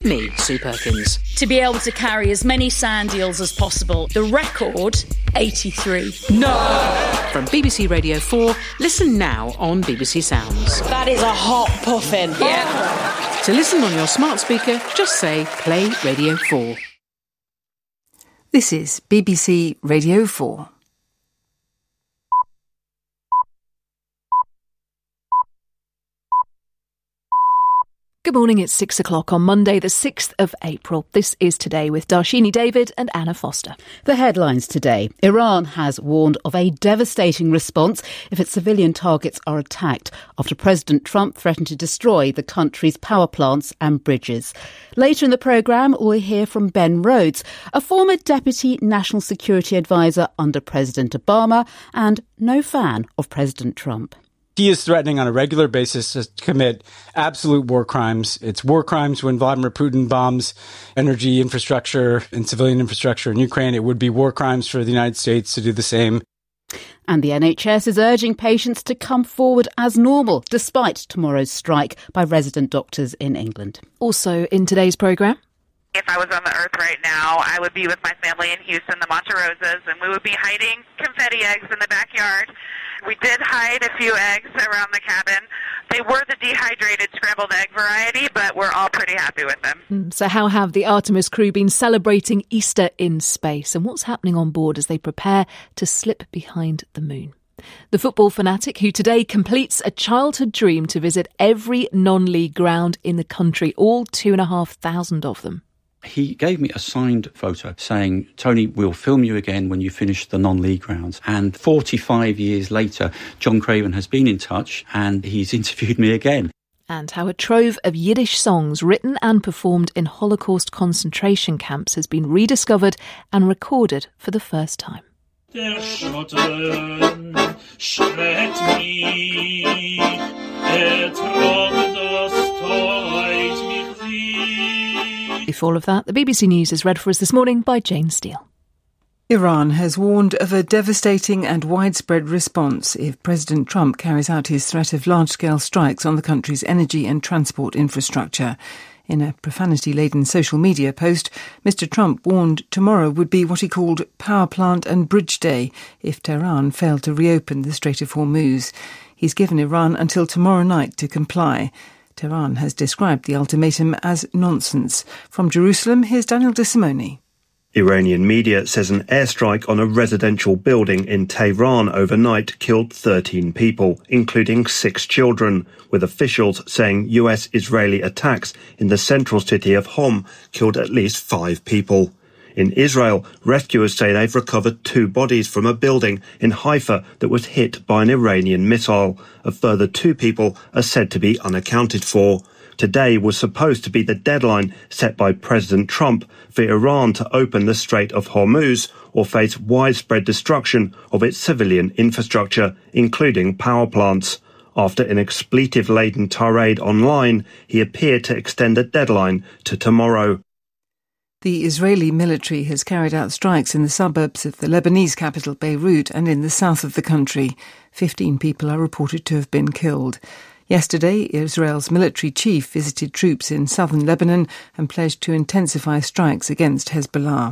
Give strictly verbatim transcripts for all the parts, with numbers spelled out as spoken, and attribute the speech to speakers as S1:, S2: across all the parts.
S1: me, Sue Perkins.
S2: To be able to carry as many sand eels as possible. The record, eighty-three.
S1: No! From B B C Radio four, listen now on B B C Sounds.
S3: That is a hot puffin.
S1: Yeah. To listen on your smart speaker, just say Play Radio four.
S4: This is B B C Radio four.
S5: Good morning, it's six o'clock on Monday the sixth of April. This is Today with Darshini David and Anna Foster.
S6: The headlines today. Iran has warned of a devastating response if its civilian targets are attacked after President Trump threatened to destroy the country's power plants and bridges. Later in the programme, we'll hear from Ben Rhodes, a former Deputy National Security Advisor under President Obama and no fan of President Trump.
S7: He is threatening on a regular basis to commit absolute war crimes. It's war crimes when Vladimir Putin bombs energy infrastructure and civilian infrastructure in Ukraine. It would be war crimes for the United States to do the same.
S6: And the N H S is urging patients to come forward as normal, despite tomorrow's strike by resident doctors in England.
S5: Also in today's programme.
S8: If I was on the earth right now, I would be with my family in Houston, the Monterosas, and we would be hiding confetti eggs in the backyard. We did hide a few eggs around the cabin. They were the dehydrated scrambled egg variety, but we're all pretty happy with them.
S5: So how have the Artemis crew been celebrating Easter in space? And what's happening on board as they prepare to slip behind the moon? The football fanatic who today completes a childhood dream to visit every non-league ground in the country, all two and a half thousand of them.
S9: He gave me a signed photo saying, Tony, we'll film you again when you finish the non-league grounds. And forty-five years later, John Craven has been in touch and he's interviewed me again.
S5: And how a trove of Yiddish songs written and performed in Holocaust concentration camps has been rediscovered and recorded for the first time. Der Schotten schreckt mich, er trug das Teut mich sie. Before all of that, the B B C News is read for us this morning by Jane Steele.
S4: Iran has warned of a devastating and widespread response if President Trump carries out his threat of large-scale strikes on the country's energy and transport infrastructure. In a profanity-laden social media post, Mister Trump warned tomorrow would be what he called power plant and bridge day if Tehran failed to reopen the Strait of Hormuz. He's given Iran until tomorrow night to comply. Tehran has described the ultimatum as nonsense. From Jerusalem, here's Daniel De Simone.
S10: Iranian media says an airstrike on a residential building in Tehran overnight killed thirteen people, including six children, with officials saying U S-Israeli attacks in the central city of Hom killed at least five people. In Israel, rescuers say they've recovered two bodies from a building in Haifa that was hit by an Iranian missile. A further two people are said to be unaccounted for. Today was supposed to be the deadline set by President Trump for Iran to open the Strait of Hormuz or face widespread destruction of its civilian infrastructure, including power plants. After an expletive-laden tirade online, he appeared to extend the deadline to tomorrow.
S4: The Israeli military has carried out strikes in the suburbs of the Lebanese capital Beirut and in the south of the country. Fifteen people are reported to have been killed. Yesterday, Israel's military chief visited troops in southern Lebanon and pledged to intensify strikes against Hezbollah.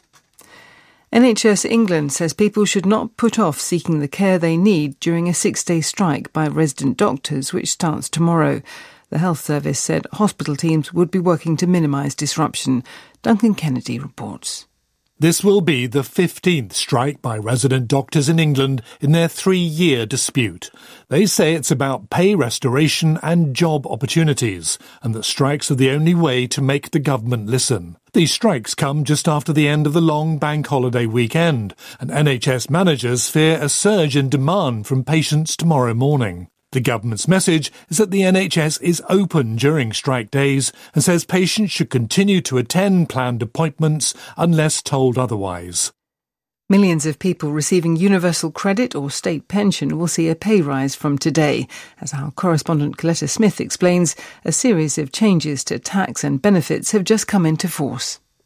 S4: N H S England says people should not put off seeking the care they need during a six-day strike by resident doctors, which starts tomorrow. The health service said hospital teams would be working to minimise disruption. Duncan Kennedy reports.
S11: This will be the fifteenth strike by resident doctors in England in their three-year dispute. They say it's about pay restoration and job opportunities, and that strikes are the only way to make the government listen. These strikes come just after the end of the long bank holiday weekend, and N H S managers fear a surge in demand from patients tomorrow morning. The government's message is that the N H S is open during strike days and says patients should continue to attend planned appointments unless told otherwise.
S4: Millions of people receiving universal credit or state pension will see a pay rise from today. As our correspondent Coletta Smith explains, a series of changes to tax and benefits have just come into force.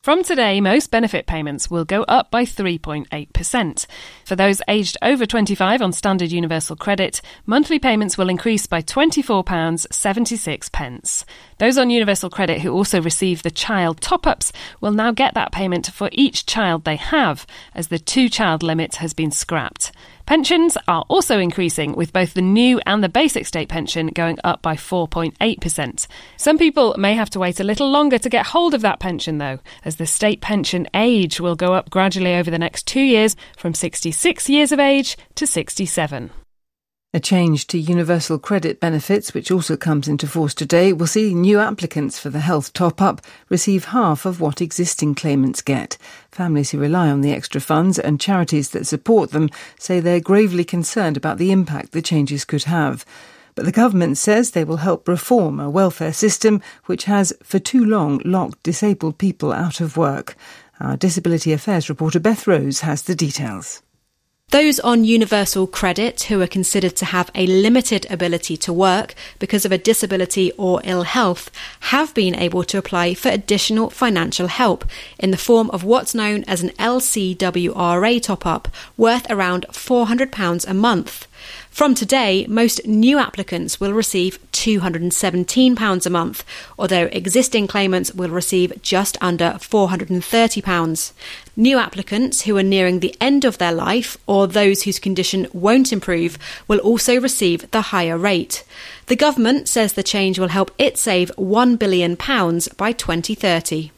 S12: From today, most benefit payments will go up by three point eight percent. For those aged over twenty-five on Standard Universal Credit, monthly payments will increase by twenty-four pounds seventy-six. Those on Universal Credit who also receive the child top-ups will now get that payment for each child they have, as the two-child limit has been scrapped. Pensions are also increasing, with both the new and the basic state pension going up by four point eight percent. Some people may have to wait a little longer to get hold of that pension, though, as the state pension age will go up gradually over the next two years from sixty-six years of age to sixty-seven.
S4: A change to universal credit benefits, which also comes into force today, will see new applicants for the health top-up receive half of what existing claimants get. Families who rely on the extra funds and charities that support them say they're gravely concerned about the impact the changes could have. But the government says they will help reform a welfare system which has, for too long, locked disabled people out of work. Our Disability Affairs reporter Beth Rose has the details.
S13: Those on universal credit who are considered to have a limited ability to work because of a disability or ill health have been able to apply for additional financial help in the form of what's known as an L C W R A top-up worth around four hundred pounds a month. From today, most new applicants will receive two hundred seventeen pounds a month, although existing claimants will receive just under four hundred thirty pounds. New applicants who are nearing the end of their life or those whose condition won't improve will also receive the higher rate. The government says the change will help it save one billion pounds by twenty thirty.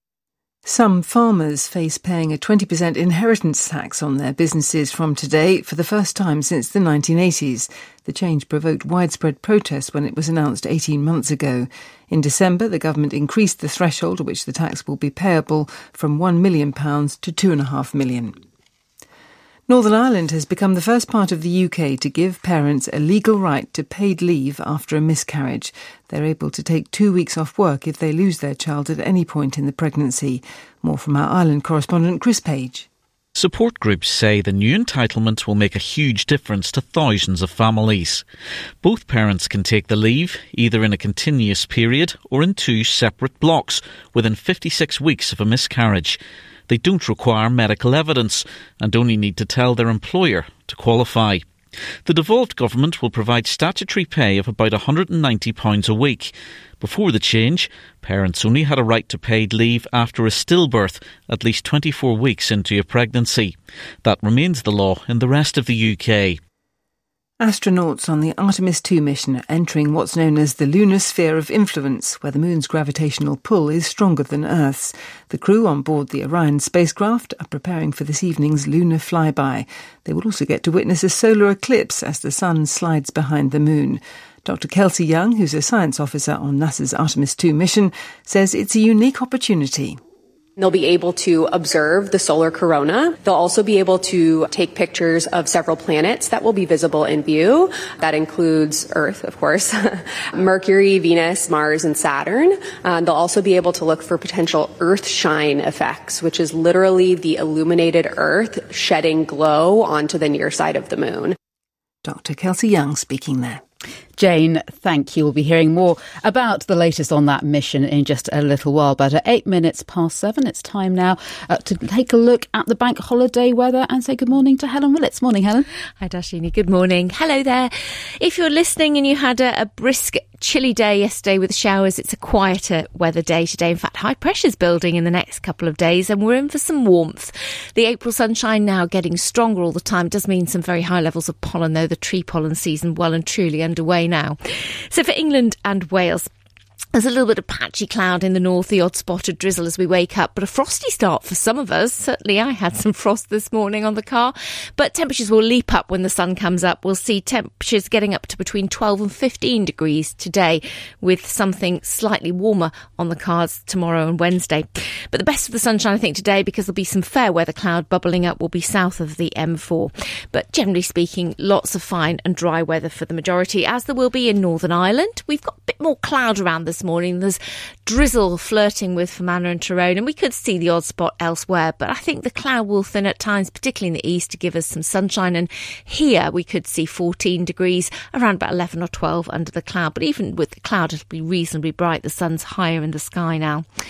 S4: Some farmers face paying a twenty percent inheritance tax on their businesses from today for the first time since the nineteen eighties. The change provoked widespread protests when it was announced eighteen months ago. In December, the government increased the threshold at which the tax will be payable from one million pounds to two point five million pounds. Northern Ireland has become the first part of the U K to give parents a legal right to paid leave after a miscarriage. They're able to take two weeks off work if they lose their child at any point in the pregnancy. More from our Ireland correspondent Chris Page.
S14: Support groups say the new entitlement will make a huge difference to thousands of families. Both parents can take the leave either in a continuous period or in two separate blocks within fifty-six weeks of a miscarriage. They don't require medical evidence and only need to tell their employer to qualify. The devolved government will provide statutory pay of about one hundred ninety pounds a week. Before the change, parents only had a right to paid leave after a stillbirth at least twenty-four weeks into a pregnancy. That remains the law in the rest of the U K.
S4: Astronauts on the Artemis two mission are entering what's known as the lunar sphere of influence, where the moon's gravitational pull is stronger than Earth's. The crew on board the Orion spacecraft are preparing for this evening's lunar flyby. They will also get to witness a solar eclipse as the sun slides behind the moon. Doctor Kelsey Young, who's a science officer on NASA's Artemis two mission, says it's a unique opportunity.
S15: They'll be able to observe the solar corona. They'll also be able to take pictures of several planets that will be visible in view. That includes Earth, of course, Mercury, Venus, Mars, and Saturn. Uh, they'll also be able to look for potential Earth shine effects, which is literally the illuminated Earth shedding glow onto the near side of the moon.
S4: Doctor Kelsey Young speaking there.
S6: Jane, thank you. We'll be hearing more about the latest on that mission in just a little while. But at eight minutes past seven, it's time now uh, to take a look at the bank holiday weather and say good morning to Helen Willits. Morning, Helen.
S16: Hi, Dashini. Good morning. Hello there. If you're listening and you had a, a brisk, chilly day yesterday with showers, it's a quieter weather day today. In fact, high pressure's building in the next couple of days and we're in for some warmth. The April sunshine now getting stronger all the time. It does mean some very high levels of pollen, though. The tree pollen season well and truly underway now. So for England and Wales, there's a little bit of patchy cloud in the north, the odd spot of drizzle as we wake up, but a frosty start for some of us. Certainly I had some frost this morning on the car, but temperatures will leap up when the sun comes up. We'll see temperatures getting up to between twelve and fifteen degrees today, with something slightly warmer on the cards tomorrow and Wednesday. But the best of the sunshine, I think, today, because there'll be some fair weather cloud bubbling up, will be south of the M four. But generally speaking, lots of fine and dry weather for the majority, as there will be in Northern Ireland. We've got a bit more cloud around this morning. There's drizzle flirting with Fermanagh and Tyrone, and we could see the odd spot elsewhere, but I think the cloud will thin at times, particularly in the east, to give us some sunshine. And here we could see fourteen degrees, around about eleven or twelve under the cloud. But even with the cloud, it'll be reasonably bright. The sun's higher in the sky now.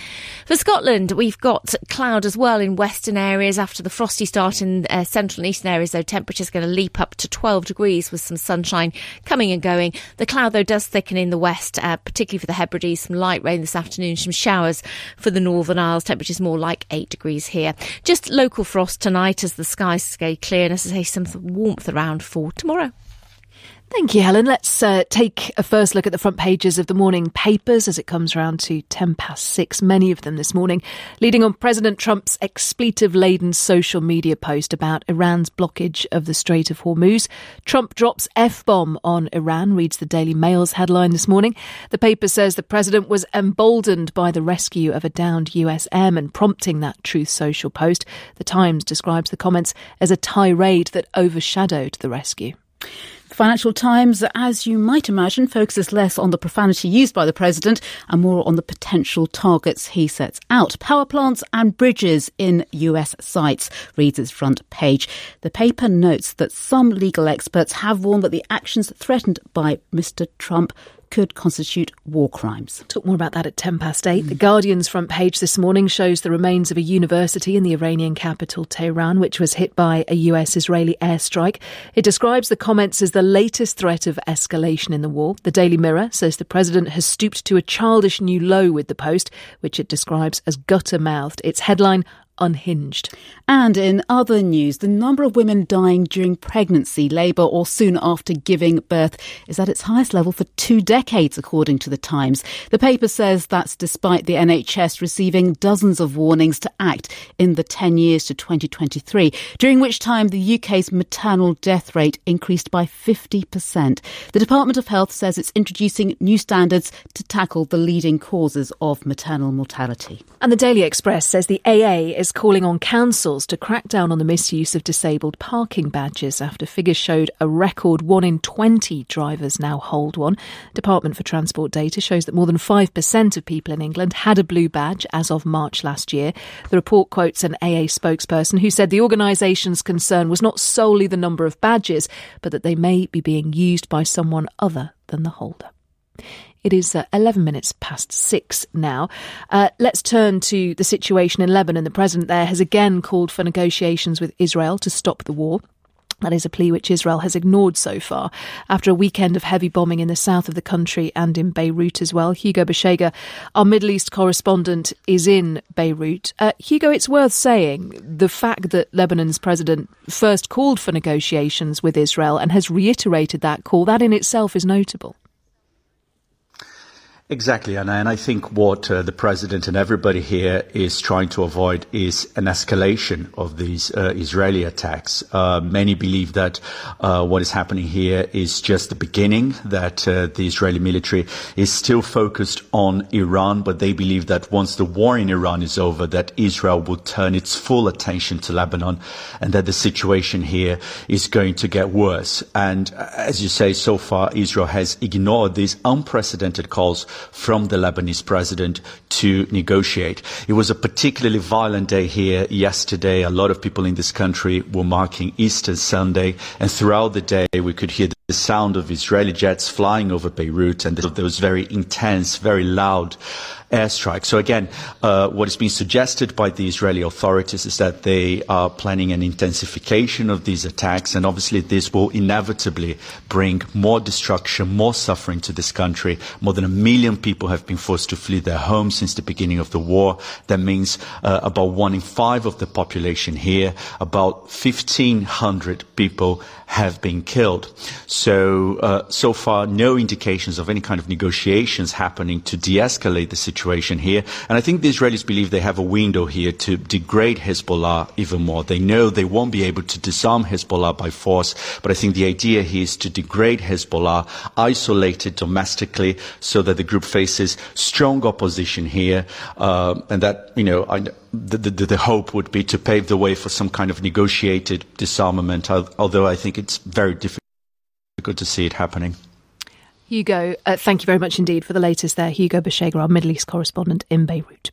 S16: For Scotland, we've got cloud as well in western areas after the frosty start in uh, central and eastern areas, though temperatures going to leap up to twelve degrees with some sunshine coming and going. The cloud, though, does thicken in the west, uh, particularly for the Hebrides. Some light rain this afternoon, some showers for the Northern Isles. Temperatures more like eight degrees here. Just local frost tonight as the skies stay clear, and as I say, some warmth around for tomorrow.
S5: Thank you, Helen. Let's uh, take a first look at the front pages of the morning papers as it comes round to ten past six, many of them this morning, leading on President Trump's expletive-laden social media post about Iran's blockage of the Strait of Hormuz. Trump drops F-bomb on Iran, reads the Daily Mail's headline this morning. The paper says the president was emboldened by the rescue of a downed U S airman, prompting that Truth Social post. The Times describes the comments as a tirade that overshadowed the rescue.
S6: Financial Times, as you might imagine, focuses less on the profanity used by the president and more on the potential targets he sets out. Power plants and bridges in U S sites, reads its front page. The paper notes that some legal experts have warned that the actions threatened by Mister Trump could constitute war crimes.
S5: Talk more about that at ten past eight. The Guardian's front page this morning shows the remains of a university in the Iranian capital, Tehran, which was hit by a U S-Israeli airstrike. It describes the comments as the latest threat of escalation in the war. The Daily Mirror says the president has stooped to a childish new low with the post, which it describes as gutter-mouthed. Its headline, unhinged.
S6: And in other news, the number of women dying during pregnancy, labour or soon after giving birth is at its highest level for two decades, according to the Times. The paper says that's despite the N H S receiving dozens of warnings to act in the ten years to twenty twenty-three, during which time the U K's maternal death rate increased by fifty percent. The Department of Health says it's introducing new standards to tackle the leading causes of maternal mortality.
S5: And the Daily Express says the A A is calling on councils to crack down on the misuse of disabled parking badges after figures showed a record one in twenty drivers now hold one. Department for Transport data shows that more than five percent of people in England had a blue badge as of March last year. The report quotes an A A spokesperson who said the organisation's concern was not solely the number of badges, but that they may be being used by someone other than the holder. It is uh, eleven minutes past six now. Uh, let's turn to the situation in Lebanon. The president there has again called for negotiations with Israel to stop the war. That is a plea which Israel has ignored so far after a weekend of heavy bombing in the south of the country and in Beirut as well. Hugo Beshega, our Middle East correspondent, is in Beirut. Uh, Hugo, it's worth saying the fact that Lebanon's president first called for negotiations with Israel and has reiterated that call, that in itself is notable.
S9: Exactly, Anna, and I think what uh, the president and everybody here is trying to avoid is an escalation of these uh, Israeli attacks. Uh, many believe that uh, what is happening here is just the beginning, that uh, the Israeli military is still focused on Iran, but they believe that once the war in Iran is over, that Israel will turn its full attention to Lebanon and that the situation here is going to get worse. And uh, as you say, so far, Israel has ignored these unprecedented calls from the Lebanese president to negotiate. It was a particularly violent day here yesterday. A lot of people in this country were marking Easter Sunday, and throughout the day we could hear the sound of Israeli jets flying over Beirut, and there was very intense, very loud airstrike. So again, uh, what is being suggested by the Israeli authorities is that they are planning an intensification of these attacks, and obviously this will inevitably bring more destruction, more suffering to this country. More than a million people have been forced to flee their homes since the beginning of the war. That means uh, about one in five of the population here, about fifteen hundred people have been killed. So, uh, so far, no indications of any kind of negotiations happening to de-escalate the situation here. And I think the Israelis believe they have a window here to degrade Hezbollah even more. They know they won't be able to disarm Hezbollah by force, but I think the idea here is to degrade Hezbollah, isolate it domestically, so that the group faces strong opposition here, uh, and that, you know, I, The, the, the hope would be to pave the way for some kind of negotiated disarmament, although I think it's very difficult to see it happening.
S5: Hugo, uh, thank you very much indeed for the latest there. Hugo Beshega, our Middle East correspondent in Beirut.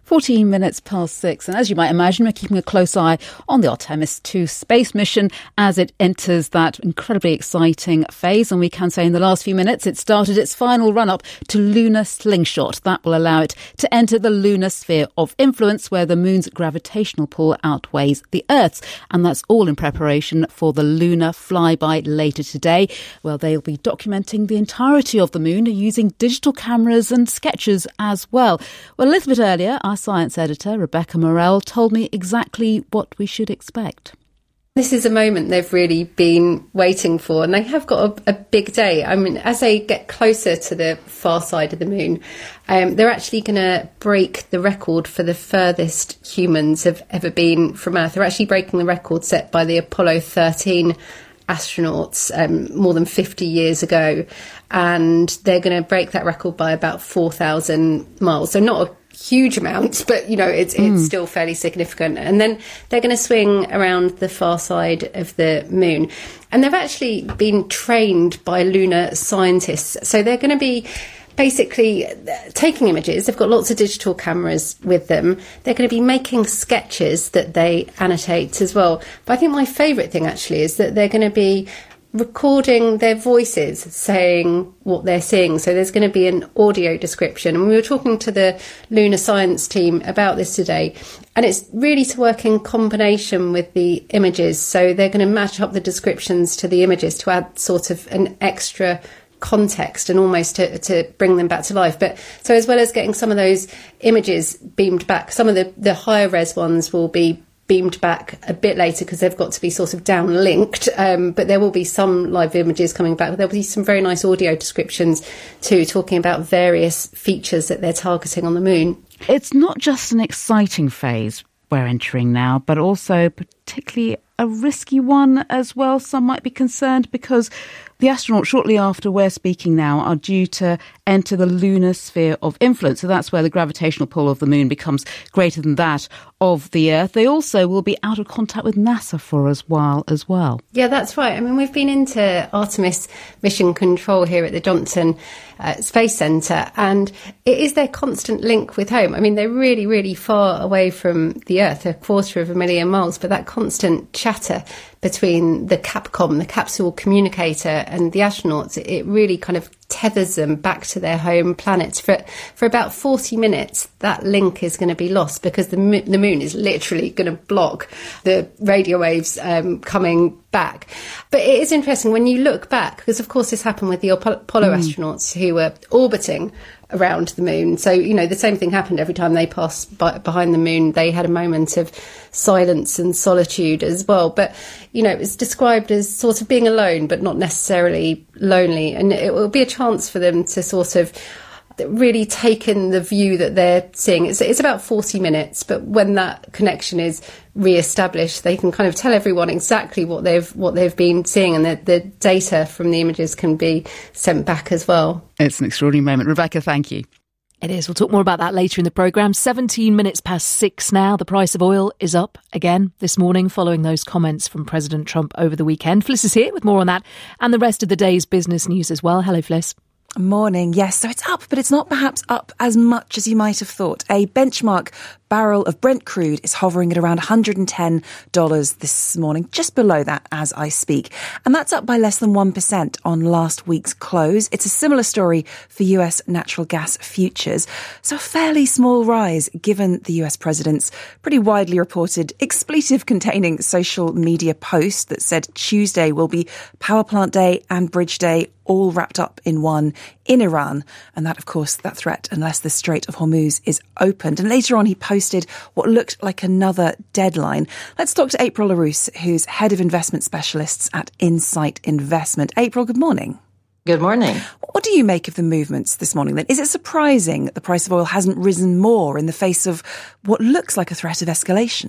S6: fourteen minutes past six. And as you might imagine, we're keeping a close eye on the Artemis two space mission as it enters that incredibly exciting phase. And we can say in the last few minutes, it started its final run-up to lunar slingshot. That will allow it to enter the lunar sphere of influence, where the moon's gravitational pull outweighs the Earth's. And that's all in preparation for the lunar flyby later today. Well, they'll be documenting the entirety of the moon using digital cameras and sketches as well. Well, a little bit earlier, our science editor, Rebecca Morell, told me exactly what we should expect.
S17: This is a moment they've really been waiting for, and they have got a, a big day. I mean, as they get closer to the far side of the moon, um, they're actually going to break the record for the furthest humans have ever been from Earth. They're actually breaking the record set by the Apollo thirteen astronauts um, more than fifty years ago, and they're going to break that record by about four thousand miles. So not a huge amounts, but you know it's it's mm. still fairly significant. And then they're going to swing around the far side of the moon, and they've actually been trained by lunar scientists, so they're going to be basically taking images. They've got lots of digital cameras with them. They're going to be making sketches that they annotate as well. But I think my favourite thing actually is that they're going to be recording their voices saying what they're seeing. So there's going to be an audio description. And we were talking to the lunar science team about this today, and it's really to work in combination with the images. So they're going to match up the descriptions to the images to add sort of an extra context and almost to, to bring them back to life. But so as well as getting some of those images beamed back, some of the, the higher res ones will be beamed back a bit later because they've got to be sort of downlinked, um, but there will be some live images coming back. There'll be some very nice audio descriptions too, talking about various features that they're targeting on the moon.
S6: It's not just an exciting phase we're entering now, but also particularly a risky one as well. Some might be concerned because the astronauts, shortly after we're speaking now, are due to enter the lunar sphere of influence. So that's where the gravitational pull of the moon becomes greater than that of the Earth. They also will be out of contact with NASA for a while as well.
S17: Yeah, that's right. I mean, we've been into Artemis mission control here at the Johnson uh, Space Centre, and it is their constant link with home. I mean, they're really, really far away from the Earth, a quarter of a million miles, but that constant chatter between the Capcom, the capsule communicator, and the astronauts, it really kind of tethers them back to their home planets. For for about forty minutes, that link is going to be lost because the, mo- the moon is literally going to block the radio waves um, coming back. But it is interesting when you look back, because of course this happened with the Apollo mm. astronauts who were orbiting around the moon. So, you know, the same thing happened every time they passed by, behind the moon. They had a moment of silence and solitude as well. But, you know, it was described as sort of being alone, but not necessarily lonely. And it will be a chance for them to sort of really take in the view that they're seeing. It's, it's about forty minutes, but when that connection is re-established, they can kind of tell everyone exactly what they've what they've been seeing, and the, the data from the images can be sent back as well.
S6: It's an extraordinary moment. Rebecca, thank you.
S5: It is. We'll talk more about that later in the programme. seventeen minutes past six now. The price of oil is up again this morning following those comments from President Trump over the weekend. Fliss is here with more on that and the rest of the day's business news as well. Hello, Fliss.
S18: Morning. Yes, so it's up, but it's not perhaps up as much as you might have thought. A benchmark barrel of Brent crude is hovering at around one hundred ten dollars this morning, just below that as I speak. And that's up by less than one percent on last week's close. It's a similar story for U S natural gas futures. So a fairly small rise given the U S president's pretty widely reported expletive-containing social media post that said Tuesday will be power plant day and bridge day all wrapped up in one in Iran. And that, of course, that threat, unless the Strait of Hormuz is opened. And later on, he posted what looked like another deadline. Let's talk to April Larousse, who's head of investment specialists at Insight Investment. April, good morning.
S19: Good morning.
S18: What do you make of the movements this morning then? Is it surprising that the price of oil hasn't risen more in the face of what looks like a threat of escalation?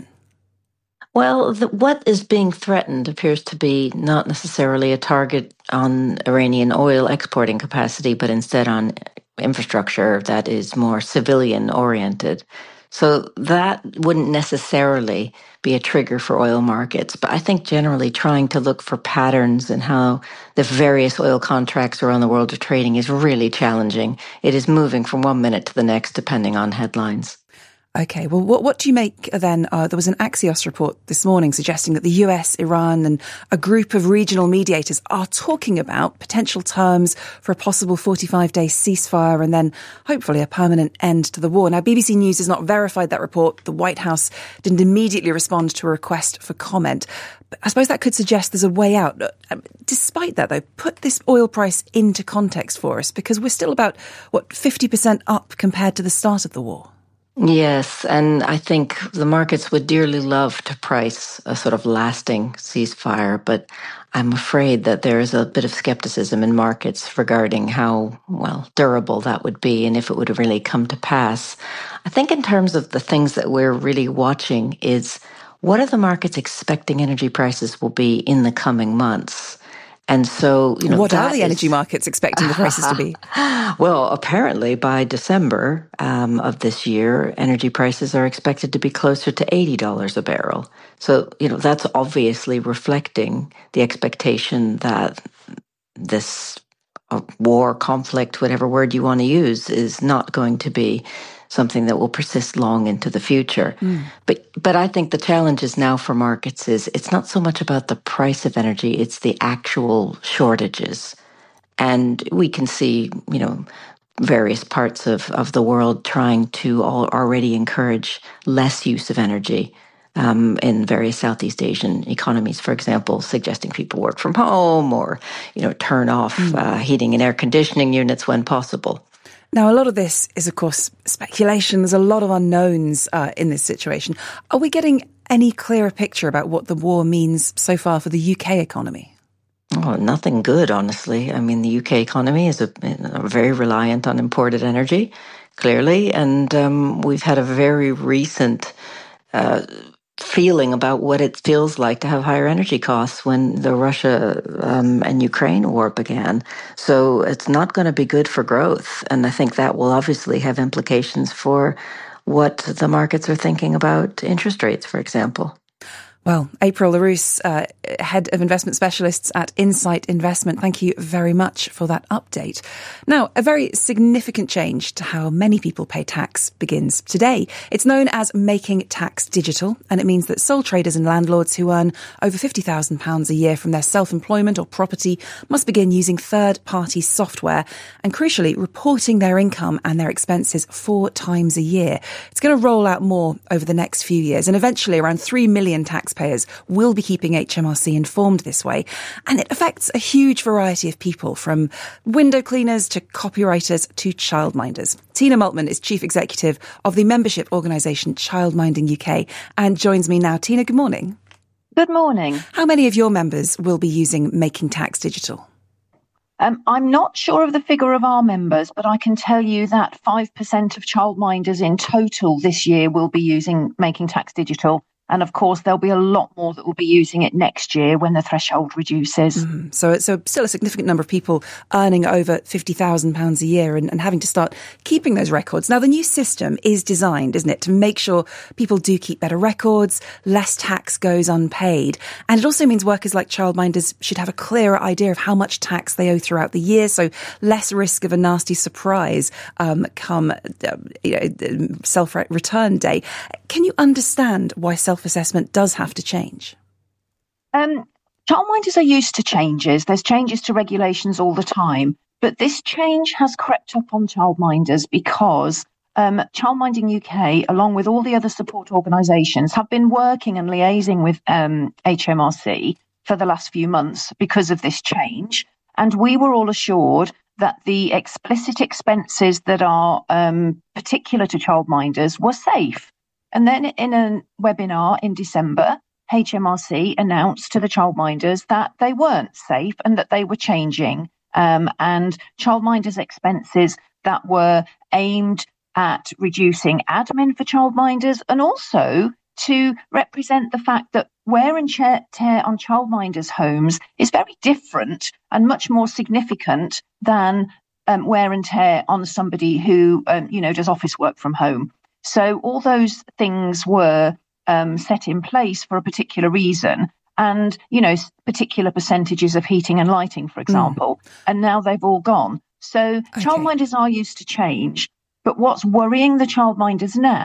S19: Well, the, what is being threatened appears to be not necessarily a target on Iranian oil exporting capacity, but instead on infrastructure that is more civilian-oriented. So that wouldn't necessarily be a trigger for oil markets. But I think generally trying to look for patterns in how the various oil contracts around the world are trading is really challenging. It is moving from one minute to the next depending on headlines.
S18: OK, well, what, what do you make then? Uh, there was an Axios report this morning suggesting that the U S, Iran and a group of regional mediators are talking about potential terms for a possible forty-five day ceasefire and then hopefully a permanent end to the war. Now, B B C News has not verified that report. The White House didn't immediately respond to a request for comment. But I suppose that could suggest there's a way out. Despite that, though, put this oil price into context for us, because we're still about, what, fifty percent up compared to the start of the war.
S19: Yes, and I think the markets would dearly love to price a sort of lasting ceasefire, but I'm afraid that there is a bit of skepticism in markets regarding how, well, durable that would be and if it would really come to pass. I think in terms of the things that we're really watching is what are the markets expecting energy prices will be in the coming months? And so, you know,
S18: what are the
S19: is,
S18: energy markets expecting the prices to be?
S19: Well, apparently by December um, of this year, energy prices are expected to be closer to eighty dollars a barrel. So, you know, that's obviously reflecting the expectation that this uh, war, conflict, whatever word you want to use, is not going to be something that will persist long into the future. Mm. But but I think the challenges now for markets is it's not so much about the price of energy, it's the actual shortages. And we can see, you know, various parts of, of the world trying to all already encourage less use of energy um, in various Southeast Asian economies, for example, suggesting people work from home or, you know, turn off mm. uh, heating and air conditioning units when possible.
S18: Now, a lot of this is, of course, speculation. There's a lot of unknowns uh, in this situation. Are we getting any clearer picture about what the war means so far for the U K economy?
S19: Oh, nothing good, honestly. I mean, the U K economy is a, a very reliant on imported energy, clearly, and um, we've had a very recent uh, feeling about what it feels like to have higher energy costs when the Russia um, and Ukraine war began. So it's not going to be good for growth. And I think that will obviously have implications for what the markets are thinking about interest rates, for example.
S18: Well, April LaRousse, uh, Head of Investment Specialists at Insight Investment, thank you very much for that update. Now, a very significant change to how many people pay tax begins today. It's known as Making Tax Digital, and it means that sole traders and landlords who earn over fifty thousand pounds a year from their self-employment or property must begin using third-party software and, crucially, reporting their income and their expenses four times a year. It's going to roll out more over the next few years, and eventually around three million tax taxpayers will be keeping H M R C informed this way. And it affects a huge variety of people, from window cleaners to copywriters to childminders. Tina Maltman is Chief Executive of the membership organisation Childminding U K and joins me now. Tina, good morning.
S20: Good morning.
S18: How many of your members will be using Making Tax Digital?
S20: Um, I'm not sure of the figure of our members, but I can tell you that five percent of childminders in total this year will be using Making Tax Digital. And of course, there'll be a lot more that will be using it next year when the threshold reduces.
S18: Mm-hmm. So, so still a significant number of people earning over fifty thousand pounds a year and, and having to start keeping those records. Now, the new system is designed, isn't it, to make sure people do keep better records, less tax goes unpaid. And it also means workers like childminders should have a clearer idea of how much tax they owe throughout the year, so less risk of a nasty surprise um, come uh, you know, self-return day. Can you understand why self Self-assessment does have to change?
S20: Um, childminders are used to changes. There's changes to regulations all the time. But this change has crept up on childminders because um, Childminding U K, along with all the other support organisations, have been working and liaising with um, H M R C for the last few months because of this change. And we were all assured that the explicit expenses that are um, particular to childminders were safe. And then in a webinar in December, H M R C announced to the childminders that they weren't safe and that they were changing. Um, and childminders' expenses that were aimed at reducing admin for childminders and also to represent the fact that wear and tear on childminders' homes is very different and much more significant than um, wear and tear on somebody who, um, you know, does office work from home. So all those things were um, set in place for a particular reason and, you know, particular percentages of heating and lighting, for example, mm. and now they've all gone. So okay. Childminders are used to change. But what's worrying the childminders now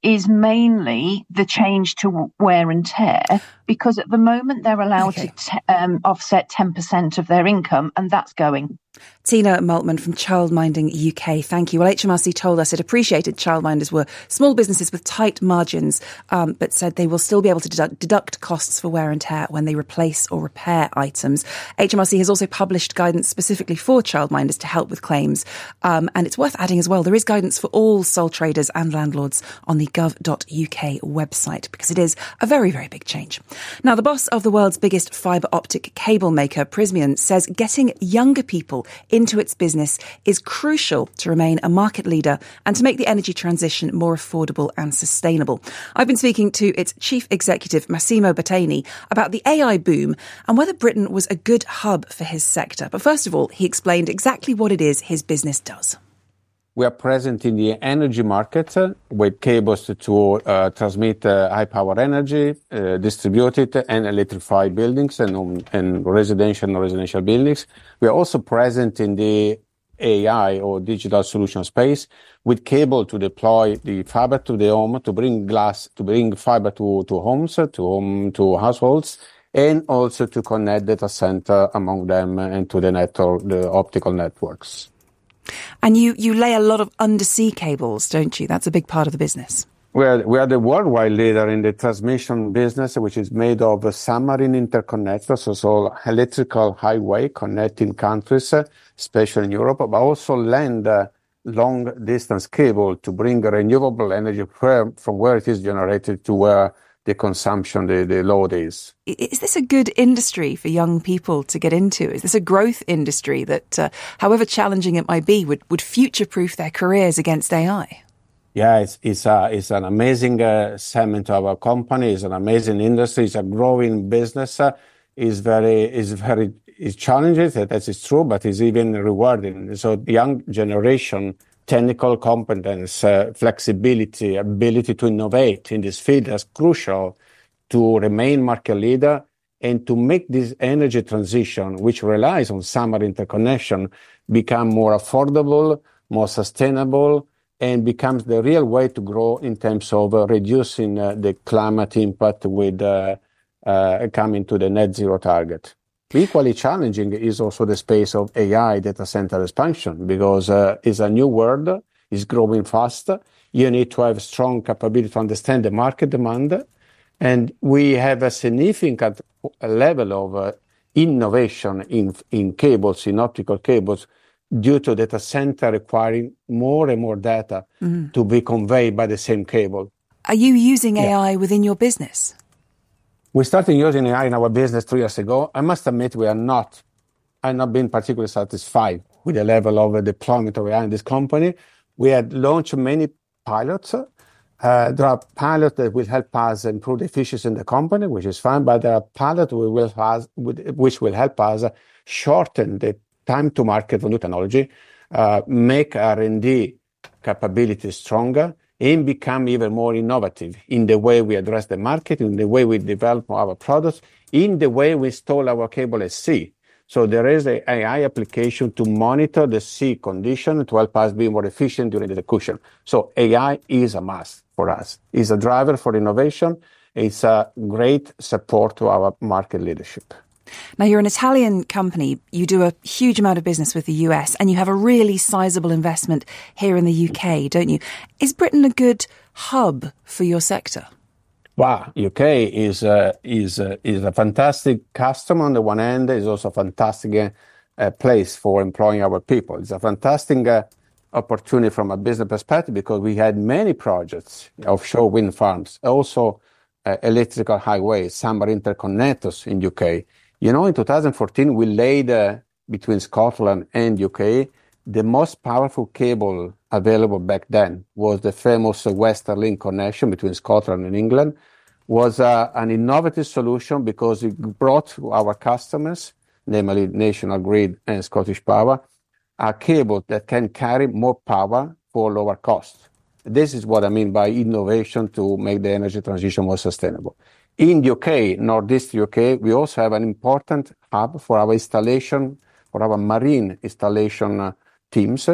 S20: is mainly the change to wear and tear, because at the moment they're allowed okay. to t- um, offset ten percent of their income, and that's going.
S18: Tina Maltman from Childminding U K, thank you. Well, H M R C told us it appreciated childminders were small businesses with tight margins, um, but said they will still be able to deduct, deduct costs for wear and tear when they replace or repair items. H M R C has also published guidance specifically for childminders to help with claims. Um, and it's worth adding as well, there is guidance for all sole traders and landlords on the gov dot U K website, because it is a very, very big change. Now, the boss of the world's biggest fibre optic cable maker, Prysmian, says getting younger people into its business is crucial to remain a market leader and to make the energy transition more affordable and sustainable. I've been speaking to its chief executive, Massimo Battagni, about the A I boom and whether Britain was a good hub for his sector. But first of all, he explained exactly what it is his business does.
S21: We are present in the energy market uh, with cables to uh, transmit uh, high-power energy, uh, distribute it, and electrify buildings and, um, and residential and residential buildings. We are also present in the A I or digital solution space with cable to deploy the fiber to the home, to bring glass, to bring fiber to, to homes, to home, to households, and also to connect data center among them and to the network, the optical networks.
S18: And you, you lay a lot of undersea cables, don't you? That's a big part of the business.
S21: We are, we are the worldwide leader in the transmission business, which is made of submarine interconnectors, so, so electrical highway connecting countries, especially in Europe, but also land uh, long-distance cable to bring renewable energy from, from where it is generated to where the consumption, the, the load is.
S18: Is this a good industry for young people to get into? Is this a growth industry that, uh, however challenging it might be, would, would future-proof their careers against A I?
S21: Yeah, it's it's, a, it's an amazing uh, segment of our company. It's an amazing industry. It's a growing business. Uh, it's very, it's very, it's challenging. That is true, but it's even rewarding. So the young generation, technical competence, uh, flexibility, ability to innovate in this field is crucial to remain market leader and to make this energy transition, which relies on summer interconnection, become more affordable, more sustainable, and becomes the real way to grow in terms of uh, reducing uh, the climate impact with uh, uh, coming to the net zero target. Equally challenging is also the space of A I data center expansion, because uh, it's a new world, it's growing fast. You need to have strong capability to understand the market demand. And we have a significant level of uh, innovation in, in cables, in optical cables, due to data center requiring more and more data mm-hmm. to be conveyed by the same cable.
S18: Are you using
S21: yeah.
S18: A I within your business?
S21: We started using A I in our business three years ago. I must admit we are not, I'm not been particularly satisfied with the level of deployment of A I in this company. We had launched many pilots. Uh, there are pilots that will help us improve the efficiency in the company, which is fine, but there are pilots which will, has, which will help us shorten the time to market for new technology, uh, make R and D capabilities stronger, and become even more innovative in the way we address the market, in the way we develop our products, in the way we install our cable at sea. So there is an A I application to monitor the sea condition to help us be more efficient during the execution. So A I is a must for us. It's a driver for innovation. It's a great support to our market leadership.
S18: Now, you're an Italian company. You do a huge amount of business with the U S, and you have a really sizable investment here in the U K, don't you? Is Britain a good hub for your sector?
S21: Wow, U K is uh, is uh, is a fantastic customer on the one hand. It's also a fantastic uh, place for employing our people. It's a fantastic uh, opportunity from a business perspective because we had many projects, offshore wind farms, also uh, electrical highways, summer interconnectors in U K. You know, in two thousand fourteen, we laid uh, between Scotland and U K, the most powerful cable available back then was the famous Western Link connection between Scotland and England. Was uh, an innovative solution because it brought to our customers, namely National Grid and Scottish Power, a cable that can carry more power for lower cost. This is what I mean by innovation to make the energy transition more sustainable. In U K, Northeast U K, we also have an important hub for our installation, for our marine installation uh, teams, uh,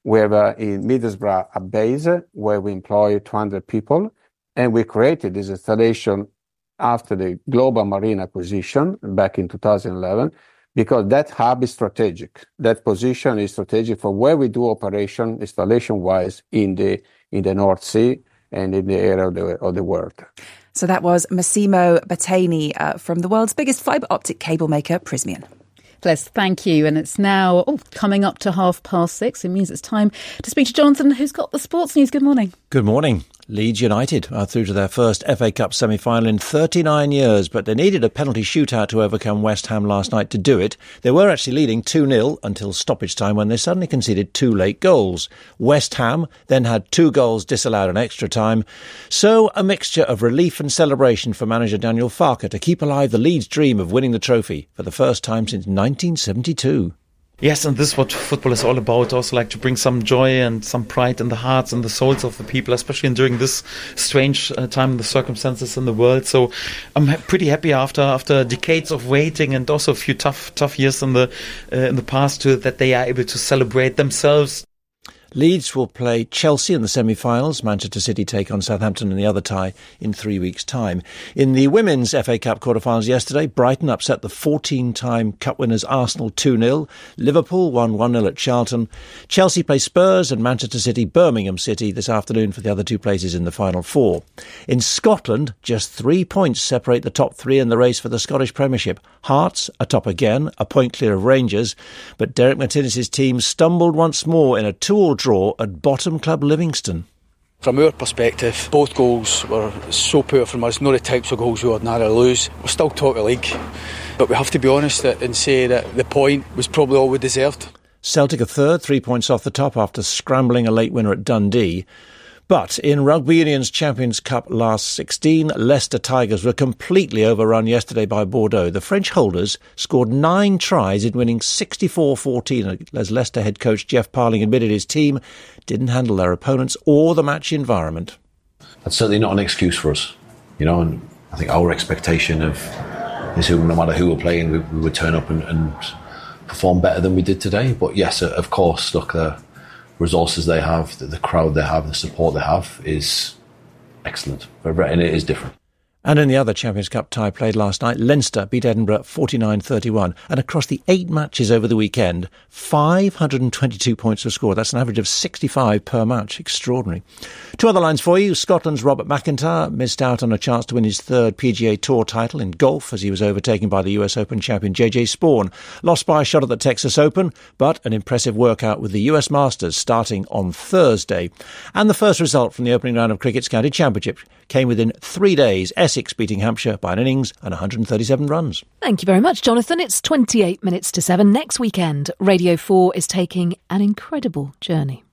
S21: We have uh, in Middlesbrough a base where we employ two hundred people, and we created this installation after the Global Marine acquisition back in two thousand eleven, because that hub is strategic. That position is strategic for where we do operation installation-wise in the in the North Sea and in the area of the, of the world.
S18: So that was Massimo Battani uh, from the world's biggest fibre optic cable maker, Prysmian.
S6: Bless, thank you. And it's now oh, coming up to half past six. It means it's time to speak to Jonathan, who's got the sports news. Good morning.
S2: Good morning. Leeds United are through to their first F A Cup semi-final in thirty-nine years, but they needed a penalty shootout to overcome West Ham last night to do it. They were actually leading two nil until stoppage time when they suddenly conceded two late goals. West Ham then had two goals disallowed in extra time. So a mixture of relief and celebration for manager Daniel Farke to keep alive the Leeds dream of winning the trophy for the first time since nineteen seventy-two.
S22: Yes, and this is what football is all about. Also like to bring some joy and some pride in the hearts and the souls of the people, especially during this strange uh, time, the circumstances in the world. So I'm ha- pretty happy after after decades of waiting and also a few tough tough years in the uh, in the past to, that they are able to celebrate themselves.
S2: Leeds will play Chelsea in the semi-finals. Manchester City take on Southampton in the other tie in three weeks' time. In the Women's F A Cup quarter-finals yesterday, Brighton upset the fourteen-time Cup winners Arsenal two nil. Liverpool won one nil at Charlton. Chelsea play Spurs and Manchester City Birmingham City this afternoon for the other two places in the final four. In Scotland, just three points separate the top three in the race for the Scottish Premiership. Hearts are top again, a point clear of Rangers, but Derek Martinez's team stumbled once more in a two-all draw at bottom club Livingston.
S23: From our perspective, both goals were so poor from us, not the types of goals we ordinarily lose. We're still top of the league, but we have to be honest and say that the point was probably all we deserved.
S2: Celtic are third, three points off the top after scrambling a late winner at Dundee. But in Rugby Union's Champions Cup last sixteen, Leicester Tigers were completely overrun yesterday by Bordeaux. The French holders scored nine tries in winning sixty-four fourteen, as Leicester head coach Jeff Parling admitted his team didn't handle their opponents or the match environment.
S24: That's certainly not an excuse for us, you know, and I think our expectation of is who, no matter who we're playing, we, we would turn up and, and perform better than we did today. But yes, of course, look, the resources they have, the, the crowd they have, the support they have is excellent, and it is different.
S2: And in the other Champions Cup tie played last night, Leinster beat Edinburgh forty-nine thirty-one. And across the eight matches over the weekend, five hundred twenty-two points were scored. That's an average of sixty-five per match. Extraordinary. Two other lines for you. Scotland's Robert McIntyre missed out on a chance to win his third P G A Tour title in golf as he was overtaken by the U S Open champion J J Spawn. Lost by a shot at the Texas Open, but an impressive workout with the U S Masters starting on Thursday. And the first result from the opening round of Cricket's County Championship came within three days. Essex beating Hampshire by an innings and one hundred thirty-seven runs.
S5: Thank you very much, Jonathan. It's twenty-eight minutes to seven. Next weekend, Radio four is taking an incredible journey.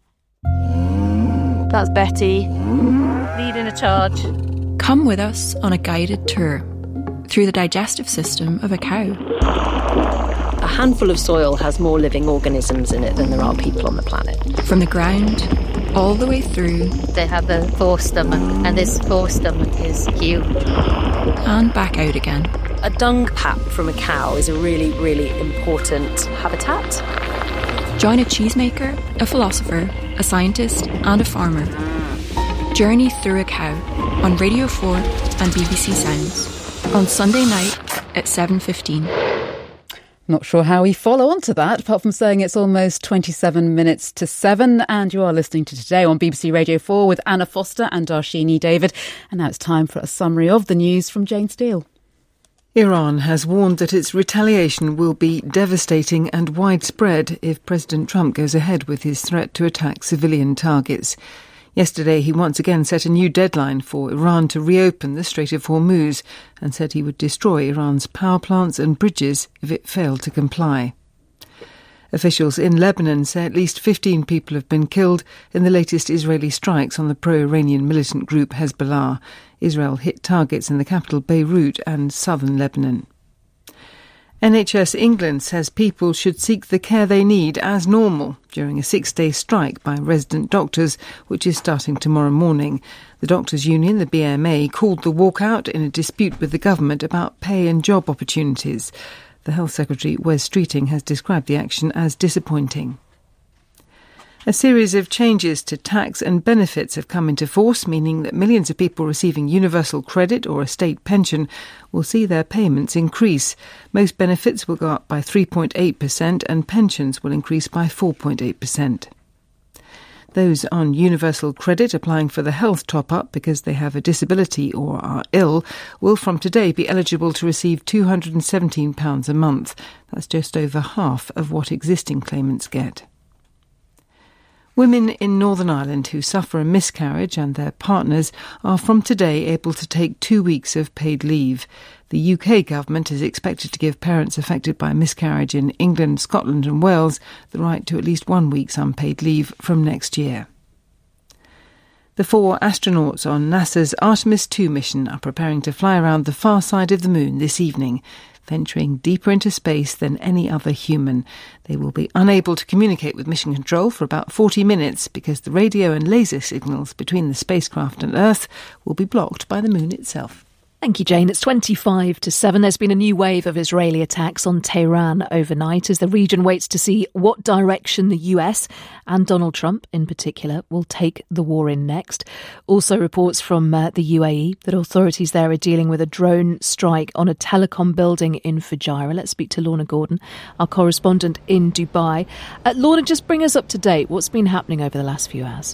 S16: That's Betty, leading a charge.
S25: Come with us on a guided tour through the digestive system of a cow.
S26: A handful of soil has more living organisms in it than there are people on the planet.
S25: From the ground all the way through.
S16: They have a forestomach, and this forestomach is huge.
S25: And back out again.
S26: A dung pap from a cow is a really, really important habitat.
S25: Join a cheesemaker, a philosopher, a scientist and a farmer. Journey through a cow on Radio four and B B C Sounds on Sunday night at seven fifteen.
S6: Not sure how we follow on to that, apart from saying it's almost twenty-seven minutes to seven, and you are listening to Today on B B C Radio four with Anna Foster and Darshini David. And now it's time for a summary of the news from Jane Steele.
S4: Iran has warned that its retaliation will be devastating and widespread if President Trump goes ahead with his threat to attack civilian targets. Yesterday, he once again set a new deadline for Iran to reopen the Strait of Hormuz and said he would destroy Iran's power plants and bridges if it failed to comply. Officials in Lebanon say at least fifteen people have been killed in the latest Israeli strikes on the pro-Iranian militant group Hezbollah. Israel hit targets in the capital Beirut and southern Lebanon. N H S England says people should seek the care they need as normal during a six-day strike by resident doctors, which is starting tomorrow morning. The doctors' union, the B M A, called the walkout in a dispute with the government about pay and job opportunities. The Health Secretary, Wes Streeting, has described the action as disappointing. A series of changes to tax and benefits have come into force, meaning that millions of people receiving universal credit or a state pension will see their payments increase. Most benefits will go up by three point eight percent and pensions will increase by four point eight percent. Those on universal credit applying for the health top-up because they have a disability or are ill will from today be eligible to receive two hundred seventeen pounds a month. That's just over half of what existing claimants get. Women in Northern Ireland who suffer a miscarriage and their partners are from today able to take two weeks of paid leave. The U K government is expected to give parents affected by miscarriage in England, Scotland and Wales the right to at least one week's unpaid leave from next year. The four astronauts on NASA's Artemis two mission are preparing to fly around the far side of the moon this evening, venturing deeper into space than any other human. They will be unable to communicate with Mission Control for about forty minutes because the radio and laser signals between the spacecraft and Earth will be blocked by the moon itself.
S5: Thank you, Jane. It's twenty-five to seven. There's been a new wave of Israeli attacks on Tehran overnight as the region waits to see what direction the U S and Donald Trump in particular will take the war in next. Also reports from uh, the U A E that authorities there are dealing with a drone strike on a telecom building in Fujairah. Let's speak to Lorna Gordon, our correspondent in Dubai. Uh, Lorna, just bring us up to date. What's been happening over the last few hours?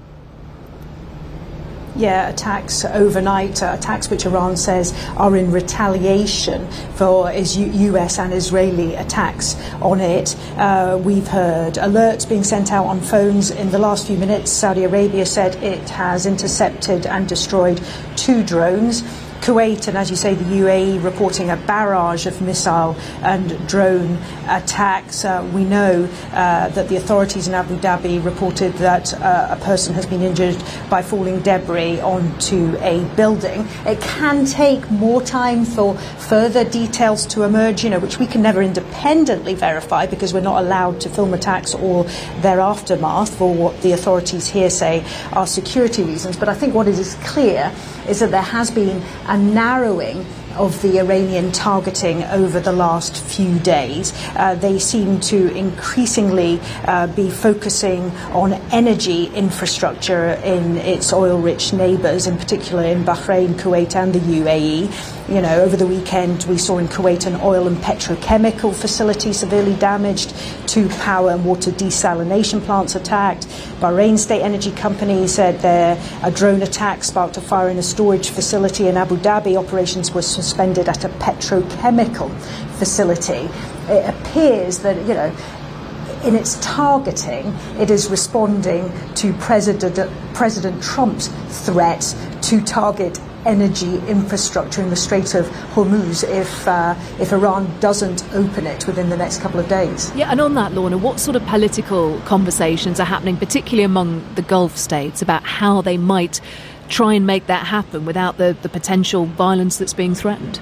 S1: Yeah, attacks overnight, uh, attacks which Iran says are in retaliation for is U S and Israeli attacks on it. Uh, we've heard alerts being sent out on phones in the last few minutes. Saudi Arabia said it has intercepted and destroyed two drones. Kuwait and, as you say, the U A E reporting a barrage of missile and drone attacks. Uh, we know uh, that the authorities in Abu Dhabi reported that uh, a person has been injured by falling debris onto a building. It can take more time for further details to emerge, you know, which we can never independently verify because we're not allowed to film attacks or their aftermath for what the authorities here say are security reasons. But I think what is clear is that there has been a narrowing of the Iranian targeting over the last few days. Uh, they seem to increasingly uh, be focusing on energy infrastructure in its oil-rich neighbours, in particular in Bahrain, Kuwait and the U A E. You know, over the weekend we saw in Kuwait an oil and petrochemical facility severely damaged, two power and water desalination plants attacked. Bahrain State Energy Company said there a drone attack sparked a fire in a storage facility in Abu Dhabi. Operations were suspended at a petrochemical facility. It appears that, you know, in its targeting, it is responding to President, President Trump's threat to target energy infrastructure in the Strait of Hormuz if uh, if Iran doesn't open it within the next couple of days.
S5: Yeah, and on that, Lorna, what sort of political conversations are happening, particularly among the Gulf states, about how they might try and make that happen without the, the potential violence that's being threatened?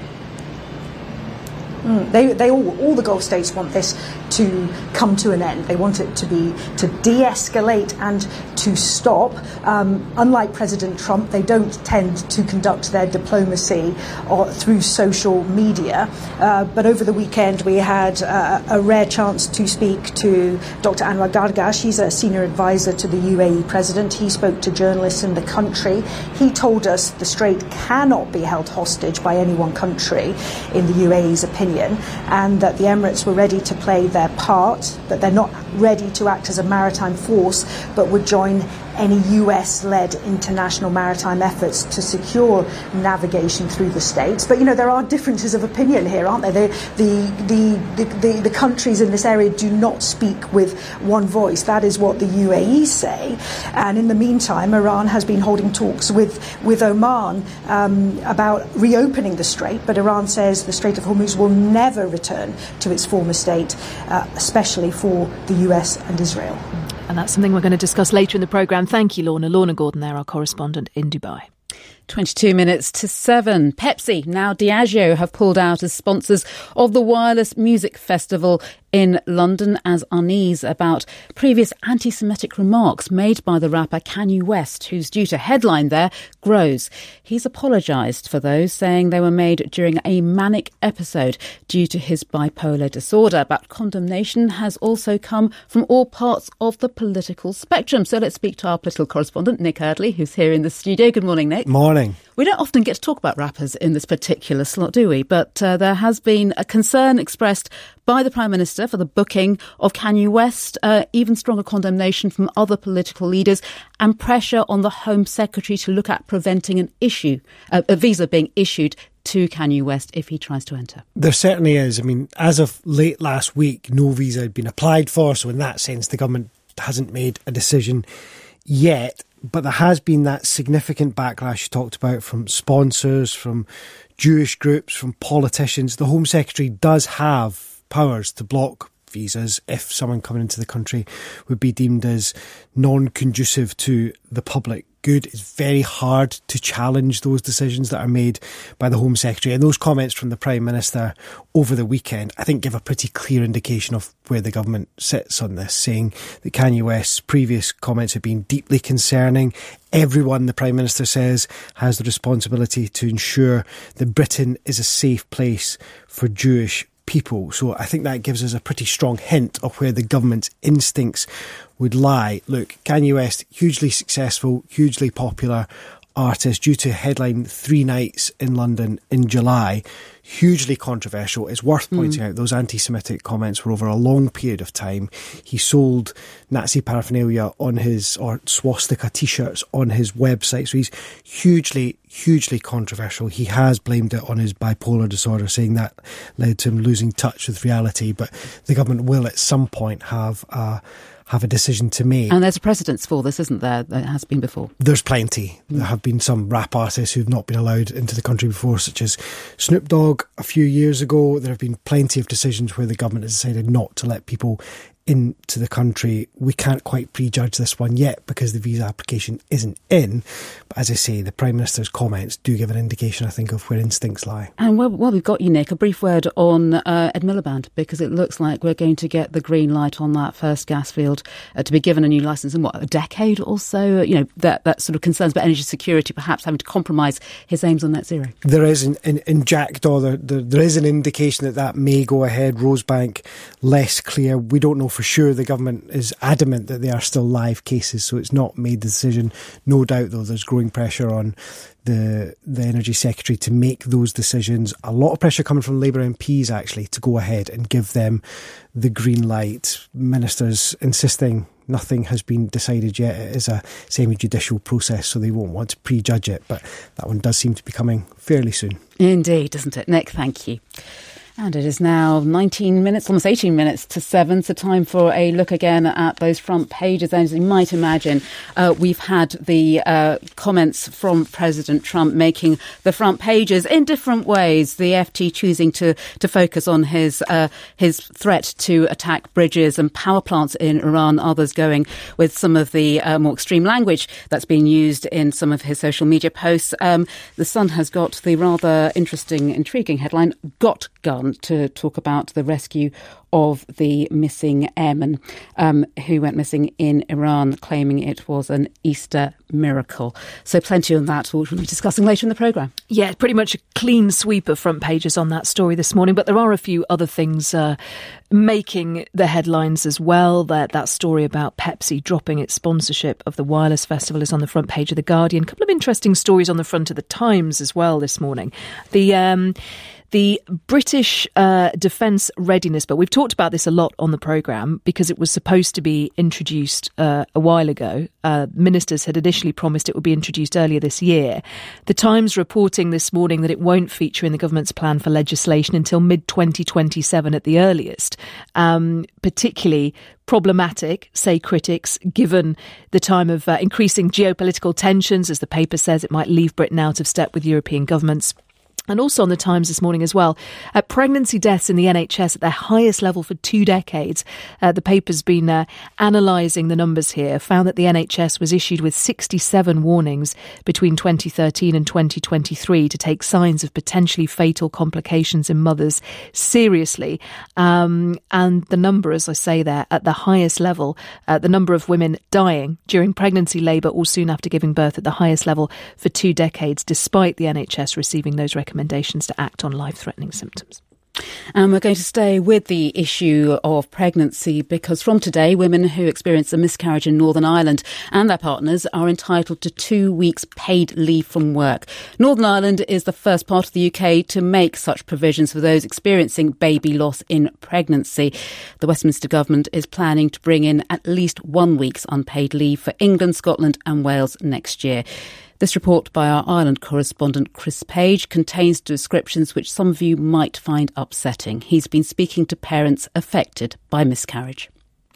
S1: Mm, they, they all, all the Gulf states want this to come to an end. They want it to be to de-escalate and to stop. Um, unlike President Trump, they don't tend to conduct their diplomacy or through social media. Uh, but over the weekend, we had uh, a rare chance to speak to Doctor Anwar Gargash. He's a senior advisor to the U A E president. He spoke to journalists in the country. He told us the Strait cannot be held hostage by any one country, in the U A E's opinion, and that the Emirates were ready to play their part, that they're not ready to act as a maritime force, but would join any U S-led international maritime efforts to secure navigation through the states. But, you know, there are differences of opinion here, aren't there? The, the, the, the, the countries in this area do not speak with one voice. That is what the U A E say. And in the meantime, Iran has been holding talks with, with Oman um, about reopening the strait, but Iran says the Strait of Hormuz will never return to its former state, uh, especially for the U S and Israel.
S5: And that's something we're going to discuss later in the programme. Thank you, Lorna. Lorna Gordon there, our correspondent in Dubai.
S6: twenty-two minutes to seven. Pepsi, now Diageo, have pulled out as sponsors of the Wireless Music Festival in London as unease about previous anti-Semitic remarks made by the rapper Kanye West, who's due to headline there, grows. He's apologised for those, saying they were made during a manic episode due to his bipolar disorder. But condemnation has also come from all parts of the political spectrum. So let's speak to our political correspondent, Nick Eardley, who's here in the studio. Good morning, Nick.
S3: Morning.
S6: We don't often get to talk about rappers in this particular slot, do we? But uh, there has been a concern expressed by the Prime Minister for the booking of Kanye West, uh, even stronger condemnation from other political leaders, and pressure on the Home Secretary to look at preventing an issue, uh, a visa being issued to Kanye West if he tries to enter.
S3: There certainly is. I mean, as of late last week, no visa had been applied for. So in that sense, the government hasn't made a decision yet. But there has been that significant backlash you talked about from sponsors, from Jewish groups, from politicians. The Home Secretary does have powers to block visas if someone coming into the country would be deemed as non-conducive to the public good. It's very hard to challenge those decisions that are made by the Home Secretary. And those comments from the Prime Minister over the weekend, I think, give a pretty clear indication of where the government sits on this, saying that Kanye West's previous comments have been deeply concerning. Everyone, the Prime Minister says, has the responsibility to ensure that Britain is a safe place for Jewish people. So I think that gives us a pretty strong hint of where the government's instincts would lie. Look, Kanye West, hugely successful, hugely popular artist, due to headline three nights in London in July. Hugely controversial. It's worth pointing mm. out those anti-Semitic comments were over a long period of time. He sold Nazi paraphernalia on his, or swastika t-shirts on his website. So he's hugely, hugely controversial. He has blamed it on his bipolar disorder, saying that led to him losing touch with reality. But the government will at some point have a have a decision to make.
S6: And there's a precedence for this, isn't there? There has been before.
S3: There's plenty. Mm. There have been some rap artists who've not been allowed into the country before, such as Snoop Dogg a few years ago. There have been plenty of decisions where the government has decided not to let people into the country. We can't quite prejudge this one yet because the visa application isn't in. But as I say, the Prime Minister's comments do give an indication, I think, of where instincts lie.
S6: And while, while we've got you, Nick, a brief word on uh, Ed Miliband, because it looks like we're going to get the green light on that first gas field uh, to be given a new licence in, what, a decade or so? You know, that, that sort of concerns about energy security, perhaps having to compromise his aims on net zero.
S3: There is, in, in, in Jackdaw, there, there, there is an indication that that may go ahead. Rosebank, less clear. We don't know for sure. The government is adamant that they are still live cases, so it's not made the decision. No doubt, though, there's growing pressure on the the Energy Secretary to make those decisions. A lot of pressure coming from Labour M Ps, actually, to go ahead and give them the green light. Ministers insisting nothing has been decided yet. It is a semi-judicial process, so they won't want to prejudge it, but that one does seem to be coming fairly soon.
S6: Indeed, doesn't it, Nick? Thank you. And it is now nineteen minutes, almost eighteen minutes to seven. So time for a look again at those front pages. And as you might imagine, uh, we've had the uh, comments from President Trump making the front pages in different ways. The F T choosing to, to focus on his uh, his threat to attack bridges and power plants in Iran. Others going with some of the uh, more extreme language that's been used in some of his social media posts. Um, the Sun has got the rather interesting, intriguing headline, "Got Gun," to talk about the rescue of the missing airman um, who went missing in Iran, claiming it was an Easter miracle. So plenty on that, which we'll be discussing later in the programme.
S5: Yeah, pretty much a clean sweep of front pages on that story this morning, but there are a few other things uh, making the headlines as well. That, that story about Pepsi dropping its sponsorship of the Wireless Festival is on the front page of The Guardian. A couple of interesting stories on the front of The Times as well this morning. The... Um, The British uh, Defence Readiness Bill, we've talked about this a lot on the programme because it was supposed to be introduced uh, a while ago. Uh, ministers had initially promised it would be introduced earlier this year. The Times reporting this morning that it won't feature in the government's plan for legislation until mid twenty twenty-seven at the earliest. Um, particularly problematic, say critics, given the time of uh, increasing geopolitical tensions. As the paper says, it might leave Britain out of step with European governments. And also on the Times this morning as well, uh, pregnancy deaths in the N H S at their highest level for two decades. Uh, the paper's been uh, analysing the numbers here, found that the N H S was issued with sixty-seven warnings between twenty thirteen and twenty twenty-three to take signs of potentially fatal complications in mothers seriously. Um, and the number, as I say there, at the highest level, uh, the number of women dying during pregnancy, labour or soon after giving birth at the highest level for two decades, despite the N H S receiving those recommendations. recommendations to act on life-threatening symptoms.
S6: And we're going to stay with the issue of pregnancy because from today, women who experience a miscarriage in Northern Ireland and their partners are entitled to two weeks paid leave from work. Northern Ireland is the first part of the U K to make such provisions for those experiencing baby loss in pregnancy. The Westminster government is planning to bring in at least one week's unpaid leave for England, Scotland and Wales next year. This report by our Ireland correspondent Chris Page contains descriptions which some of you might find upsetting. He's been speaking to parents affected by miscarriage.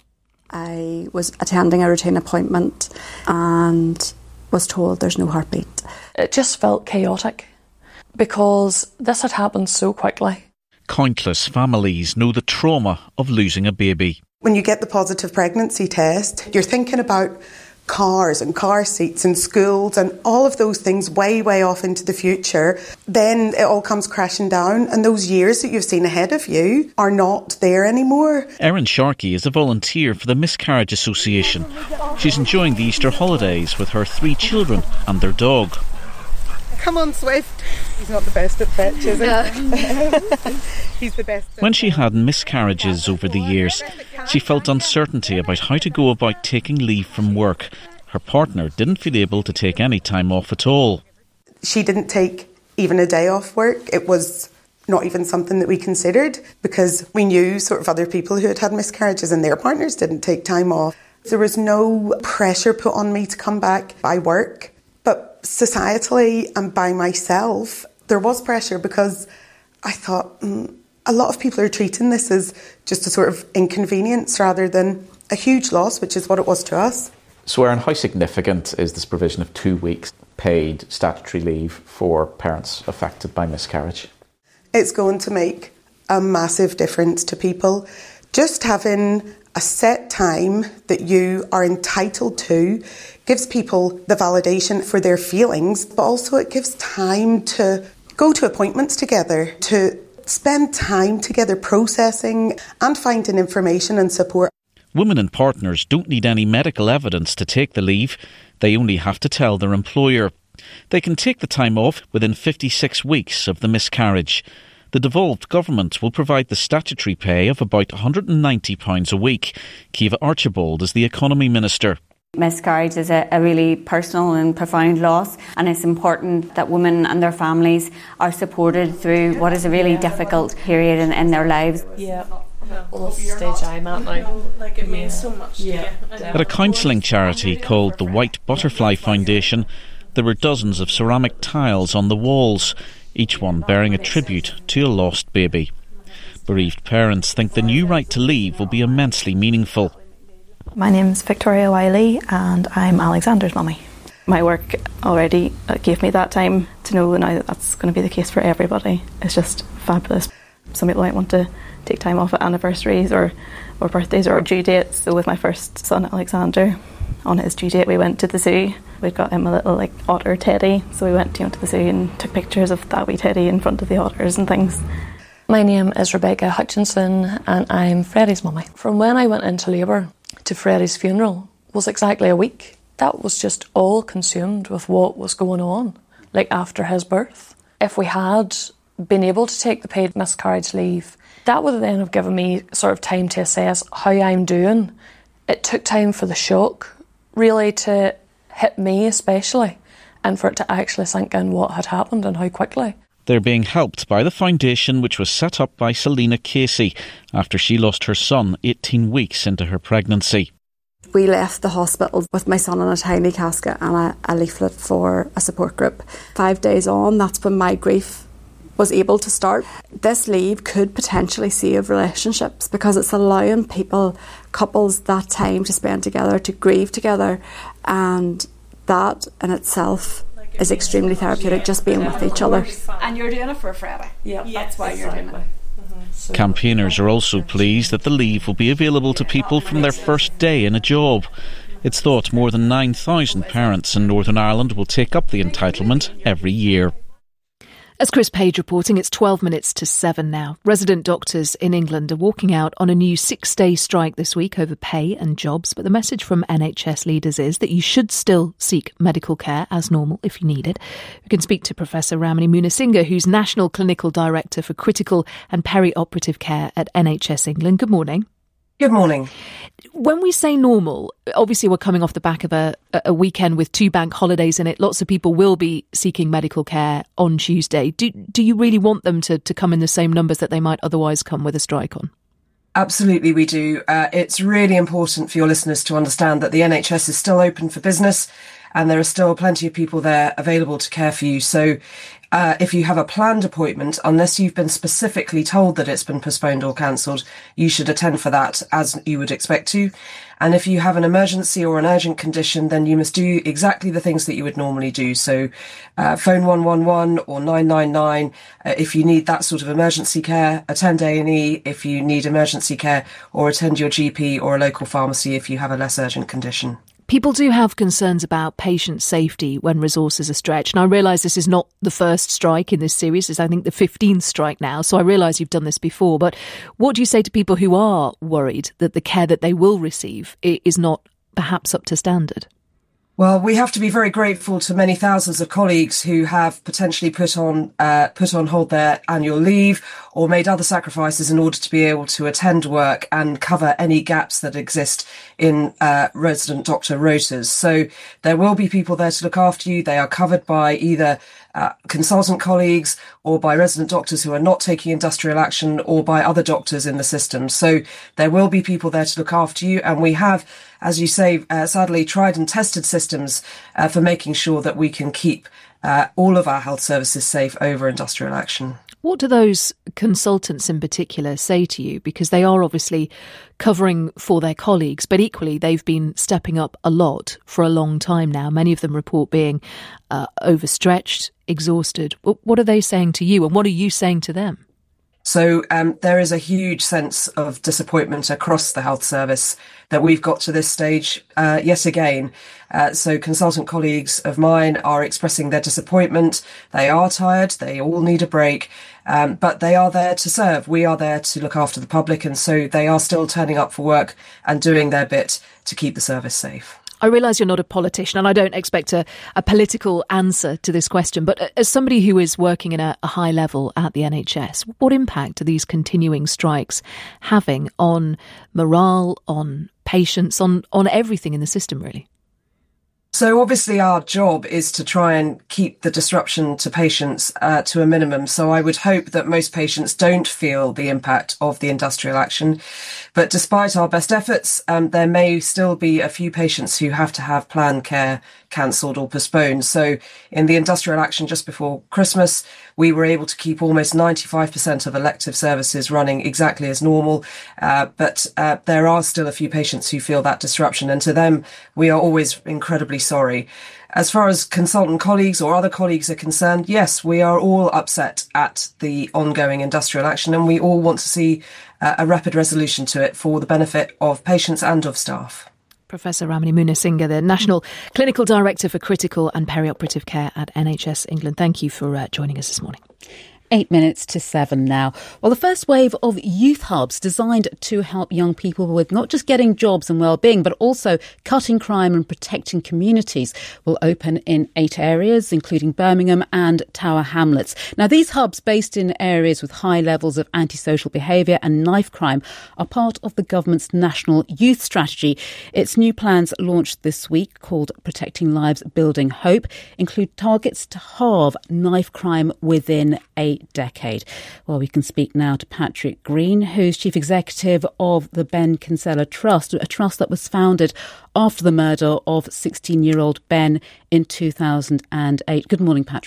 S7: I was attending a routine appointment and was told there's no heartbeat. It just felt chaotic because this had happened so quickly.
S14: Countless families know the trauma of losing a baby.
S8: When you get the positive pregnancy test, you're thinking about cars and car seats and schools and all of those things way, way off into the future. Then it all comes crashing down and those years that you've seen ahead of you are not there anymore.
S14: Erin Sharkey is a volunteer for the Miscarriage Association. She's enjoying the Easter holidays with her three children and their dog.
S10: Come on, Swift. He's not the best at fetch, is he? He's the best.
S14: When she had miscarriages over the years, she felt uncertainty about how to go about taking leave from work. Her partner didn't feel able to take any time off at all.
S8: She didn't take even a day off work. It was not even something that we considered because we knew sort of other people who had had miscarriages and their partners didn't take time off. There was no pressure put on me to come back by work. But societally and by myself, there was pressure because I thought mm, a lot of people are treating this as just a sort of inconvenience rather than a huge loss, which is what it was to us.
S11: So, Erin, how significant is this provision of two weeks paid statutory leave for parents affected by miscarriage?
S8: It's going to make a massive difference to people. Just having a set time that you are entitled to gives people the validation for their feelings, but also it gives time to go to appointments together, to spend time together processing and finding information and support.
S14: Women and partners don't need any medical evidence to take the leave. They only have to tell their employer. They can take the time off within fifty-six weeks of the miscarriage. The devolved government will provide the statutory pay of about one hundred ninety pounds a week. Kiva Archibald is the Economy Minister.
S12: Miscarriage is a, a really personal and profound loss, and it's important that women and their families are supported through what is a really difficult period in, in their lives.
S13: Yeah. Well, stage I'm at now. Like it means so much. Yeah.
S14: At a counselling charity called the White Butterfly Foundation, there were dozens of ceramic tiles on the walls, each one bearing a tribute to a lost baby. Bereaved parents think the new right to leave will be immensely meaningful.
S27: My name's Victoria Wiley and I'm Alexander's mummy. My work already gave me that time to know now that that's going to be the case for everybody. It's just fabulous. Some people might want to take time off at anniversaries or, or birthdays or due dates. So with my first son, Alexander, on his due date we went to the zoo. We'd got him a little like otter teddy, so we went you know, to the zoo and took pictures of that wee teddy in front of the otters and things.
S13: My name is Rebecca Hutchinson and I'm Freddie's mummy. From when I went into labour to Freddie's funeral was exactly a week. That was just all consumed with what was going on, like after his birth. If we had been able to take the paid miscarriage leave, that would then have given me sort of time to assess how I'm doing. It took time for the shock really to hit me especially, and for it to actually sink in what had happened and how quickly.
S14: They're being helped by the foundation which was set up by Selena Casey after she lost her son eighteen weeks into her pregnancy.
S7: We left the hospital with my son in a tiny casket and a, a leaflet for a support group. Five days on, that's when my grief was able to start. This leave could potentially save relationships because it's allowing people, couples, that time to spend together, to grieve together, and that in itself is extremely therapeutic, just being with each other.
S9: And you're doing it for Freddie. Yeah, yes, that's why you're doing it.
S14: So campaigners are also pleased that the leave will be available to people from their first day in a job. It's thought more than nine thousand parents in Northern Ireland will take up the entitlement every year.
S5: As Chris Page reporting, it's twelve minutes to seven now. Resident doctors in England are walking out on a new six-day strike this week over pay and jobs, but the message from N H S leaders is that you should still seek medical care as normal if you need it. We can speak to Professor Ramani Munasinghe, who's National Clinical Director for Critical and Peri-Operative Care at N H S England. Good morning.
S15: Good morning.
S5: When we say normal, obviously we're coming off the back of a, a weekend with two bank holidays in it. Lots of people will be seeking medical care on Tuesday. Do do you really want them to, to come in the same numbers that they might otherwise come with a strike on?
S15: Absolutely, we do. Uh, it's really important for your listeners to understand that the N H S is still open for business and there are still plenty of people there available to care for you. So uh, if you have a planned appointment, unless you've been specifically told that it's been postponed or cancelled, you should attend for that as you would expect to. And if you have an emergency or an urgent condition, then you must do exactly the things that you would normally do. So uh, phone one one one or nine nine nine uh, if you need that sort of emergency care, attend A and E if you need emergency care, or attend your G P or a local pharmacy if you have a less urgent condition.
S5: People do have concerns about patient safety when resources are stretched. And I realise this is not the first strike in this series. It's, I think, the fifteenth strike now. So I realise you've done this before. But what do you say to people who are worried that the care that they will receive is not perhaps up to standard?
S15: Well, we have to be very grateful to many thousands of colleagues who have potentially put on uh, put on hold their annual leave or made other sacrifices in order to be able to attend work and cover any gaps that exist in uh, resident doctor rotas. So there will be people there to look after you. They are covered by either uh, consultant colleagues or by resident doctors who are not taking industrial action or by other doctors in the system. So there will be people there to look after you. And we have, as you say, uh, sadly, tried and tested systems uh, for making sure that we can keep uh, all of our health services safe over industrial action.
S5: What do those consultants in particular say to you? Because they are obviously covering for their colleagues, but equally they've been stepping up a lot for a long time now. Many of them report being uh, overstretched, exhausted. What are they saying to you, and what are you saying to them?
S15: So um, there is a huge sense of disappointment across the health service that we've got to this stage uh, yet again. Uh, so consultant colleagues of mine are expressing their disappointment. They are tired. They all need a break. Um, but they are there to serve. We are there to look after the public. And so they are still turning up for work and doing their bit to keep the service safe.
S5: I realise you're not a politician and I don't expect a, a political answer to this question, but as somebody who is working in a, a high level at the N H S, what impact are these continuing strikes having on morale, on patients, on, on everything in the system, really?
S15: So obviously our job is to try and keep the disruption to patients uh, to a minimum. So I would hope that most patients don't feel the impact of the industrial action. But despite our best efforts, um, there may still be a few patients who have to have planned care cancelled or postponed. So in the industrial action just before Christmas, we were able to keep almost ninety-five percent of elective services running exactly as normal. Uh, but uh, there are still a few patients who feel that disruption. And to them, we are always incredibly sorry. As far as consultant colleagues or other colleagues are concerned, yes, we are all upset at the ongoing industrial action and we all want to see uh, a rapid resolution to it for the benefit of patients and of staff.
S5: Professor Ramani Munasinghe, the National Clinical Director for Critical and Peri-Operative Care at N H S England. Thank you for uh, joining us this morning.
S6: Eight minutes to seven now. Well, the first wave of youth hubs designed to help young people with not just getting jobs and well-being, but also cutting crime and protecting communities will open in eight areas, including Birmingham and Tower Hamlets. Now, these hubs, based in areas with high levels of antisocial behaviour and knife crime, are part of the government's national youth strategy. Its new plans launched this week, called Protecting Lives, Building Hope, include targets to halve knife crime within a decade. Well, we can speak now to Patrick Green, who's Chief Executive of the Ben Kinsella Trust, a trust that was founded after the murder of sixteen-year-old Ben in two thousand eight. Good morning, Patrick.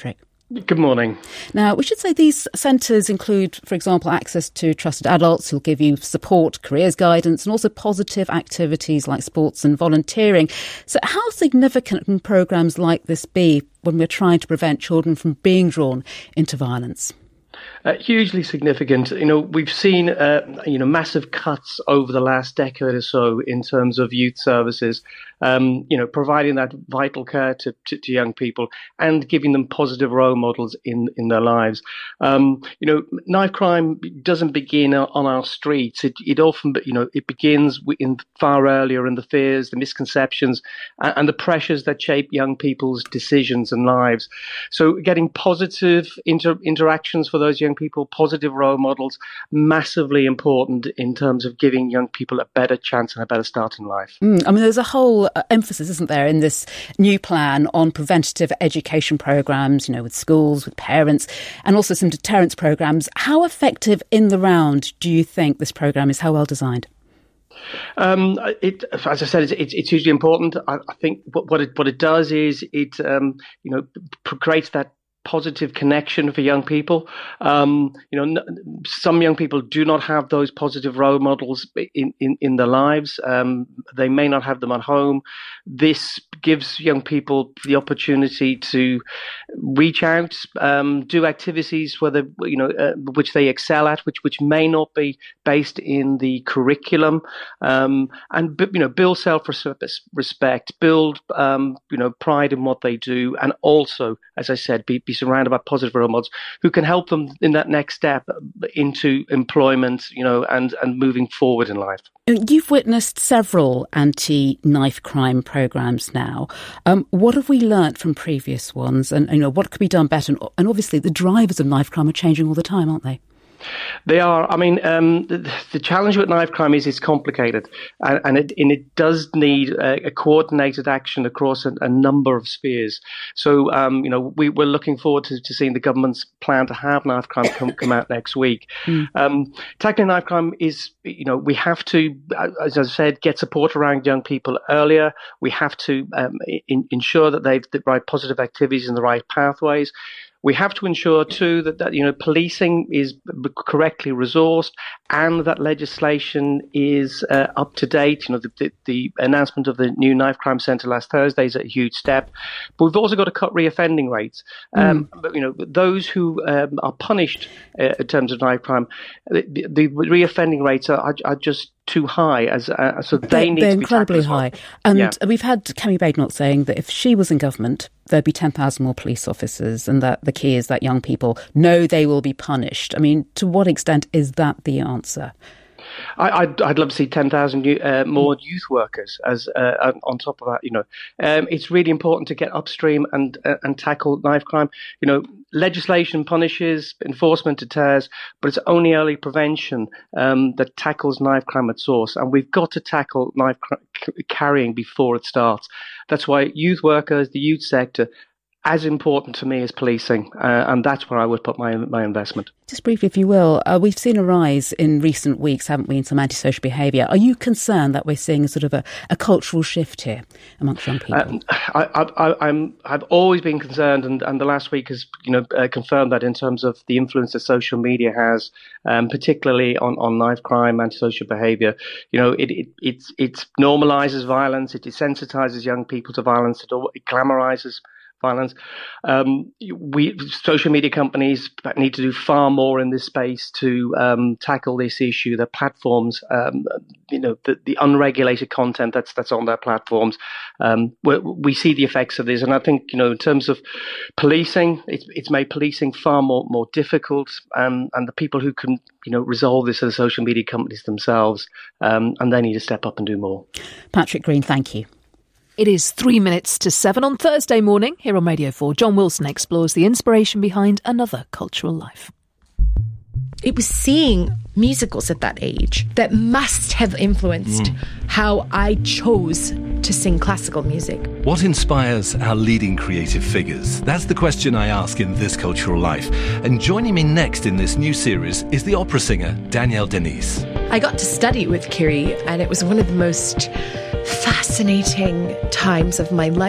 S17: Good morning.
S6: Now, we should say these centres include, for example, access to trusted adults who'll give you support, careers guidance, and also positive activities like sports and volunteering. So how significant can programmes like this be when we're trying to prevent children from being drawn into violence?
S17: Uh, hugely significant. You know, we've seen, uh, you know, massive cuts over the last decade or so in terms of youth services, um, you know, providing that vital care to, to, to young people and giving them positive role models in, in their lives. Um, you know, knife crime doesn't begin on our streets. It, it often, you know, it begins in far earlier in the fears, the misconceptions and, and the pressures that shape young people's decisions and lives. So getting positive inter- interactions for those young people, positive role models, massively important in terms of giving young people a better chance and a better start in life.
S6: Mm, I mean, there's a whole uh, emphasis, isn't there, in this new plan on preventative education programmes, you know, with schools, with parents, and also some deterrence programmes. How effective in the round do you think this programme is? How well designed?
S17: Um, it, as I said, it's, it's, it's hugely important. I, I think what, what it what it does is it um, you know creates that positive connection for young people. Um, you know, n- some young people do not have those positive role models in, in, in their lives. Um, they may not have them at home. This gives young people the opportunity to reach out, um, do activities whether you know uh, which they excel at, which which may not be based in the curriculum, um, and you know build self-respect, build um, you know pride in what they do, and also, as I said, be, be surrounded by positive role models who can help them in that next step into employment, you know, and and moving forward in life.
S6: You've witnessed several anti-knife crime programmes now. Um, what have we learnt from previous ones, and you know what could be done better? And, and obviously, the drivers of knife crime are changing all the time, aren't they?
S17: They are. I mean, um, the, the challenge with knife crime is it's complicated, and, and, it, and it does need a, a coordinated action across a, a number of spheres. So, um, you know, we, we're looking forward to, to seeing the government's plan to have knife crime come, come out next week. Mm. Um, tackling knife crime is, you know, we have to, as I said, get support around young people earlier. We have to um, in, ensure that they've the right positive activities in the right pathways. We have to ensure, too, that, that you know policing is correctly resourced and that legislation is uh, up to date. You know, the, the, the announcement of the new knife crime centre last Thursday is a huge step. But we've also got to cut reoffending rates. Um, mm. But, you know, those who um, are punished uh, in terms of knife crime, the, the reoffending rates are, are just too high, as uh, so they
S6: they're,
S17: need
S6: they're
S17: to be
S6: incredibly
S17: well.
S6: high. And
S17: yeah.
S6: we've had Kemi Badenoch saying that if she was in government, there'd be ten thousand more police officers, and that the key is that young people know they will be punished. I mean, to what extent is that the answer?
S17: I, I'd, I'd love to see ten thousand uh, more youth workers as uh, on top of that. You know, um, it's really important to get upstream and uh, and tackle knife crime. You know, legislation punishes, enforcement deters, but it's only early prevention um, that tackles knife crime at source. And we've got to tackle knife cr- carrying before it starts. That's why youth workers, the youth sector, as important to me as policing, uh, and that's where I would put my my investment.
S6: Just briefly, if you will, uh, we've seen a rise in recent weeks, haven't we, in some antisocial behaviour. Are you concerned that we're seeing a sort of a, a cultural shift here amongst young people?
S17: Um, I, I, I'm, I've always been concerned, and, and the last week has, you know, uh, confirmed that in terms of the influence that social media has, um, particularly on, on knife crime, antisocial behaviour. You know, it it it's, it normalises violence, it desensitises young people to violence, it, it glamorises violence. Um, we social media companies need to do far more in this space to um, tackle this issue. Their platforms, um, you know, the, the unregulated content that's that's on their platforms. Um, we see the effects of this, and I think, you know, in terms of policing, it's it's made policing far more more difficult. Um, and the people who can, you know, resolve this are the social media companies themselves, um, and they need to step up and do more.
S6: Patrick Green, thank you.
S5: It is three minutes to seven on Thursday morning here on Radio four. John Wilson explores the inspiration behind Another Cultural Life.
S18: It was seeing musicals at that age that must have influenced mm. how I chose to sing classical music.
S19: What inspires our leading creative figures? That's the question I ask in This Cultural Life. And joining me next in this new series is the opera singer Danielle Denise.
S18: I got to study with Curie, and it was one of the most fascinating times of my life.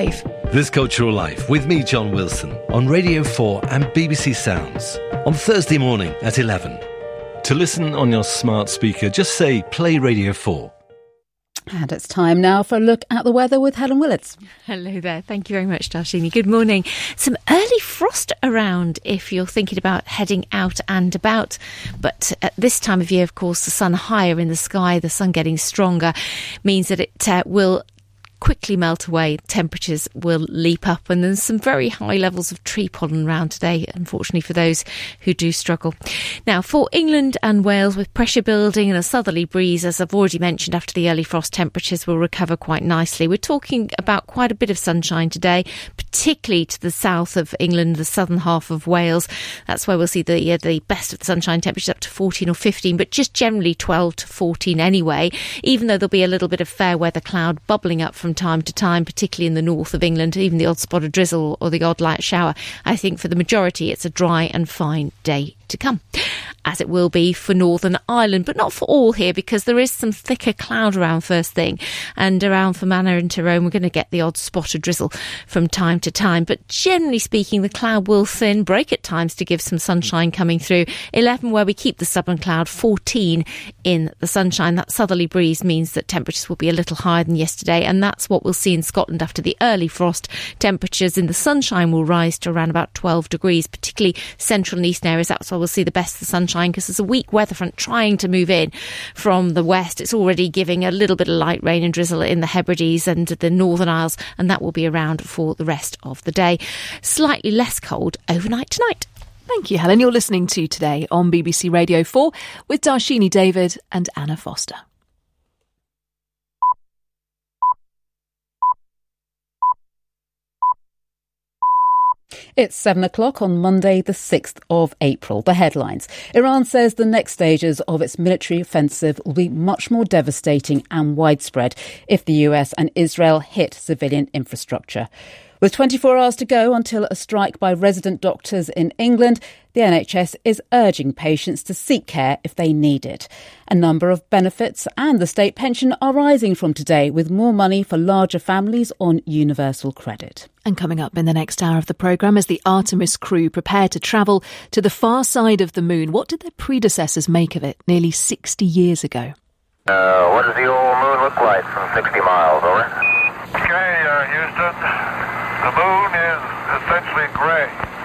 S19: This Cultural Life with me, John Wilson, on Radio four and B B C Sounds on Thursday morning at eleven. To listen on your smart speaker, just say Play Radio four.
S6: And it's time now for a look at the weather with Helen Willits.
S2: Hello there. Thank you very much, Darshini. Good morning. Some early frost around if you're thinking about heading out and about. But at this time of year, of course, the sun higher in the sky, the sun getting stronger, means that it uh, will quickly melt away. Temperatures will leap up, and there's some very high levels of tree pollen around today, unfortunately for those who do struggle. Now, for England and Wales, with pressure building and a southerly breeze, as I've already mentioned, after the early frost, temperatures will recover quite nicely. We're talking about quite a bit of sunshine today, particularly to the south of England, the southern half of Wales. That's where we'll see the, uh, the best of the sunshine, temperatures up to fourteen or fifteen, but just generally twelve to fourteen anyway, even though there'll be a little bit of fair weather cloud bubbling up from From time to time, particularly in the north of England, even the odd spot of drizzle or the odd light shower. I think for the majority it's a dry and fine day to come, as it will be for Northern Ireland, but not for all here, because there is some thicker cloud around first thing, and around Fermanagh and Tyrone we're going to get the odd spot of drizzle from time to time, but generally speaking the cloud will thin, break at times to give some sunshine coming through. eleven where we keep the stubborn cloud, fourteen in the sunshine. That southerly breeze means that temperatures will be a little higher than yesterday, and that's what we'll see in Scotland after the early frost. Temperatures in the sunshine will rise to around about twelve degrees, particularly central and eastern areas. That's where we'll see the best of the sunshine, because there's a weak weather front trying to move in from the west. It's already giving a little bit of light rain and drizzle in the Hebrides and the Northern Isles, and that will be around for the rest of the day. Slightly less cold overnight tonight.
S5: Thank you, Helen. You're listening to Today on B B C Radio four with Darshini David and Anna Foster.
S6: It's seven o'clock on Monday, the sixth of April. The headlines. Iran says the next stages of its military offensive will be much more devastating and widespread if the U S and Israel hit civilian infrastructure. With twenty-four hours to go until a strike by resident doctors in England, the N H S is urging patients to seek care if they need it. A number of benefits and the state pension are rising from today, with more money for larger families on universal credit.
S5: And coming up in the next hour of the programme, as the Artemis crew prepare to travel to the far side of the moon, what did their predecessors make of it nearly sixty years ago?
S16: Uh, what does the old moon look like from sixty miles, over?
S20: Okay, uh, Houston. The moon is essentially grey.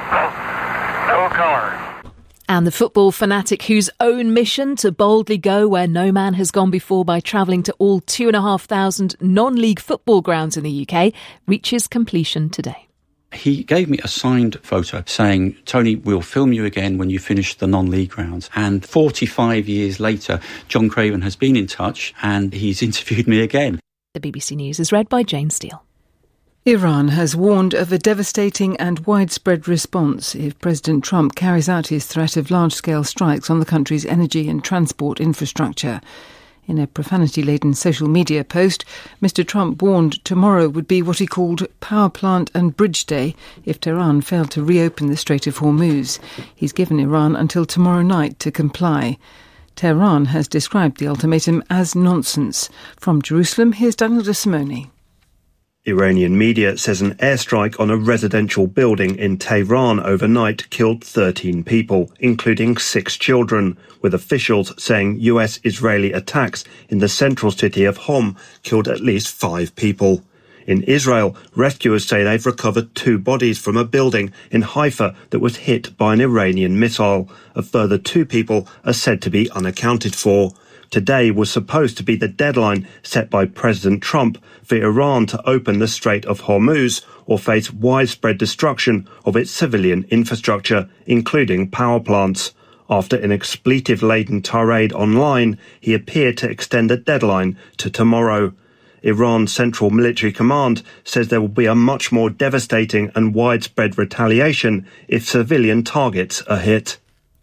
S20: No colour.
S5: And the football fanatic whose own mission to boldly go where no man has gone before by travelling to all two and a half thousand non-league football grounds in the U K reaches completion today.
S21: He gave me a signed photo saying, Tony, we'll film you again when you finish the non-league grounds. And forty-five years later, John Craven has been in touch and he's interviewed me again.
S5: The B B C News is read by Jane Steele.
S4: Iran has warned of a devastating and widespread response if President Trump carries out his threat of large-scale strikes on the country's energy and transport infrastructure. In a profanity-laden social media post, Mister Trump warned tomorrow would be what he called power plant and bridge day if Tehran failed to reopen the Strait of Hormuz. He's given Iran until tomorrow night to comply. Tehran has described the ultimatum as nonsense. From Jerusalem, here's Daniel De Simone.
S22: Iranian media says an airstrike on a residential building in Tehran overnight killed thirteen people, including six children, with officials saying U S-Israeli attacks in the central city of Hom killed at least five people. In Israel, rescuers say they've recovered two bodies from a building in Haifa that was hit by an Iranian missile. A further two people are said to be unaccounted for. Today was supposed to be the deadline set by President Trump for Iran to open the Strait of Hormuz or face widespread destruction of its civilian infrastructure, including power plants. After an expletive-laden tirade online, he appeared to extend the deadline to tomorrow. Iran's Central Military Command says there will be a much more devastating and widespread retaliation if civilian targets are hit.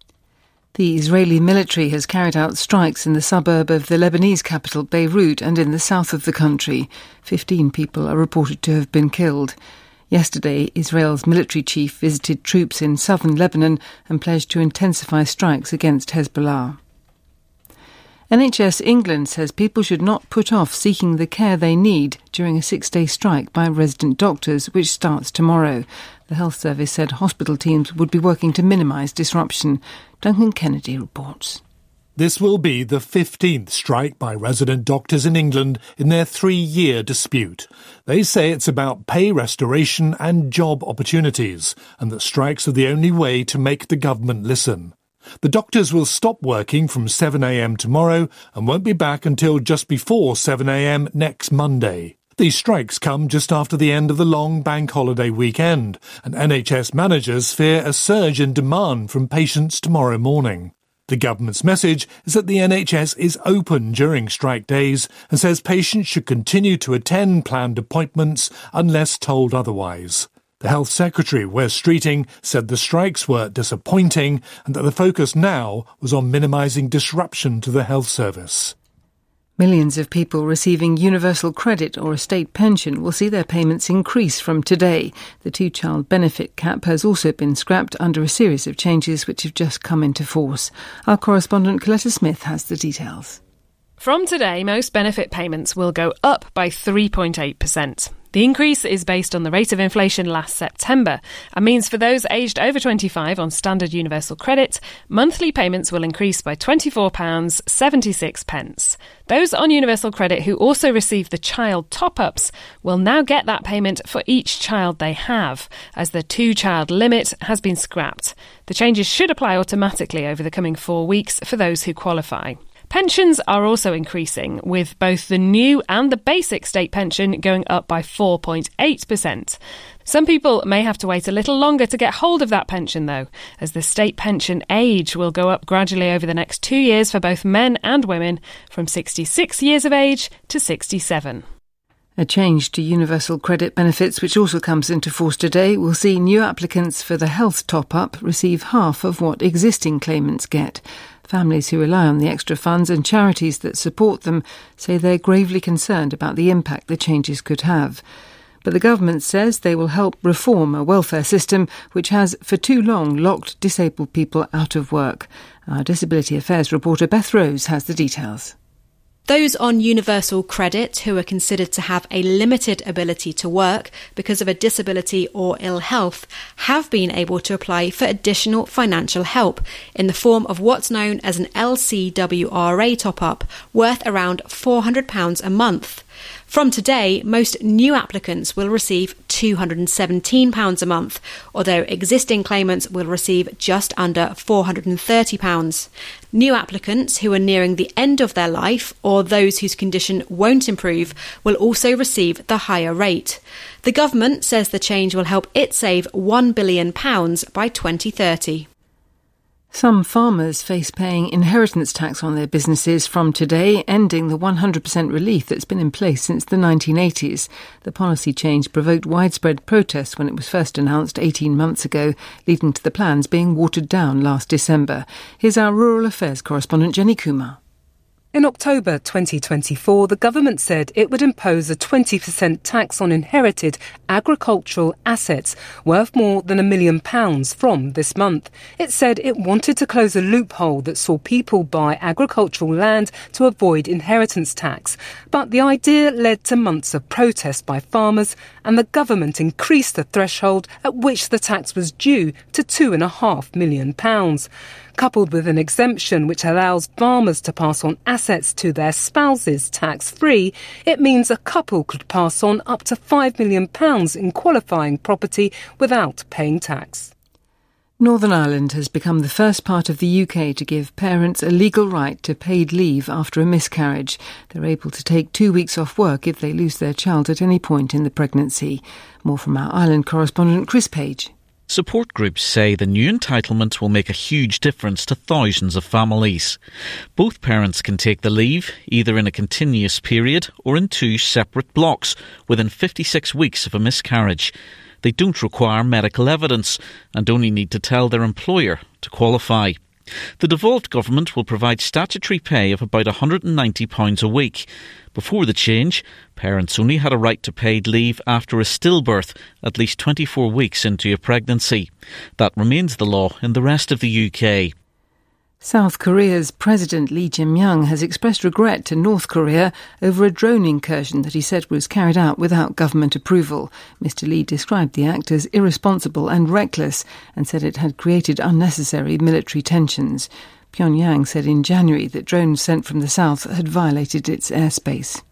S4: The Israeli military has carried out strikes in the suburb of the Lebanese capital Beirut and in the south of the country. Fifteen people are reported to have been killed. Yesterday, Israel's military chief visited troops in southern Lebanon and pledged to intensify strikes against Hezbollah. N H S England says people should not put off seeking the care they need during a six-day strike by resident doctors, which starts tomorrow. The Health Service said hospital teams would be working to minimise disruption. Duncan Kennedy reports.
S1: This will be the fifteenth strike by resident doctors in England in their three-year dispute. They say it's about pay restoration and job opportunities, and that strikes are the only way to make the government listen. The doctors will stop working from seven a.m. tomorrow and won't be back until just before seven a.m. next Monday. These strikes come just after the end of the long bank holiday weekend, and N H S managers fear a surge in demand from patients tomorrow morning. The government's message is that the N H S is open during strike days and says patients should continue to attend planned appointments unless told otherwise. The Health Secretary, Wes Streeting, said the strikes were disappointing and that the focus now was on minimising disruption to the health service.
S4: Millions of people receiving universal credit or a state pension will see their payments increase from today. The two-child benefit cap has also been scrapped under a series of changes which have just come into force. Our correspondent Coletta Smith has the details.
S3: From today, most benefit payments will go up by three point eight percent. The increase is based on the rate of inflation last September and means for those aged over twenty-five on standard universal credit, monthly payments will increase by twenty-four pounds seventy-six. Those on universal credit who also receive the child top-ups will now get that payment for each child they have, as the two-child limit has been scrapped. The changes should apply automatically over the coming four weeks for those who qualify. Pensions are also increasing, with both the new and the basic state pension going up by four point eight percent. Some people may have to wait a little longer to get hold of that pension, though, as the state pension age will go up gradually over the next two years for both men and women, from sixty-six years of age to sixty-seven.
S4: A change to universal credit benefits, which also comes into force today, will see new applicants for the health top-up receive half of what existing claimants get. Families who rely on the extra funds and charities that support them say they're gravely concerned about the impact the changes could have. But the government says they will help reform a welfare system which has for too long locked disabled people out of work. Our Disability Affairs reporter Beth Rose has the details.
S10: Those on universal credit who are considered to have a limited ability to work because of a disability or ill health have been able to apply for additional financial help in the form of what's known as an L C W R A top-up worth around four hundred pounds a month. From today, most new applicants will receive two hundred seventeen pounds a month, although existing claimants will receive just under four hundred thirty pounds. New applicants who are nearing the end of their life or those whose condition won't improve will also receive the higher rate. The government says the change will help it save one billion pounds by twenty thirty.
S4: Some farmers face paying inheritance tax on their businesses from today, ending the one hundred percent relief that's been in place since the nineteen eighties. The policy change provoked widespread protests when it was first announced eighteen months ago, leading to the plans being watered down last December. Here's our Rural Affairs correspondent Jenny Kumar.
S23: In October twenty twenty-four, the government said it would impose a twenty percent tax on inherited agricultural assets worth more than a million pounds from this month. It said it wanted to close a loophole that saw people buy agricultural land to avoid inheritance tax. But the idea led to months of protest by farmers, and the government increased the threshold at which the tax was due to two and a half million pounds. Coupled with an exemption which allows farmers to pass on assets to their spouses tax-free, it means a couple could pass on up to five million pounds in qualifying property without paying tax.
S4: Northern Ireland has become the first part of the U K to give parents a legal right to paid leave after a miscarriage. They're able to take two weeks off work if they lose their child at any point in the pregnancy. More from our Ireland correspondent Chris Page.
S14: Support groups say the new entitlement will make a huge difference to thousands of families. Both parents can take the leave, either in a continuous period or in two separate blocks, within fifty-six weeks of a miscarriage. They don't require medical evidence and only need to tell their employer to qualify. The devolved government will provide statutory pay of about one hundred ninety pounds a week. Before the change, parents only had a right to paid leave after a stillbirth, at least twenty-four weeks into a pregnancy. That remains the law in the rest of the U K.
S4: South Korea's President Lee Jae-myung has expressed regret to North Korea over a drone incursion that he said was carried out without government approval. Mister Lee described the act as irresponsible and reckless and said it had created unnecessary military tensions. Pyongyang said in January that drones sent from the south had violated its airspace.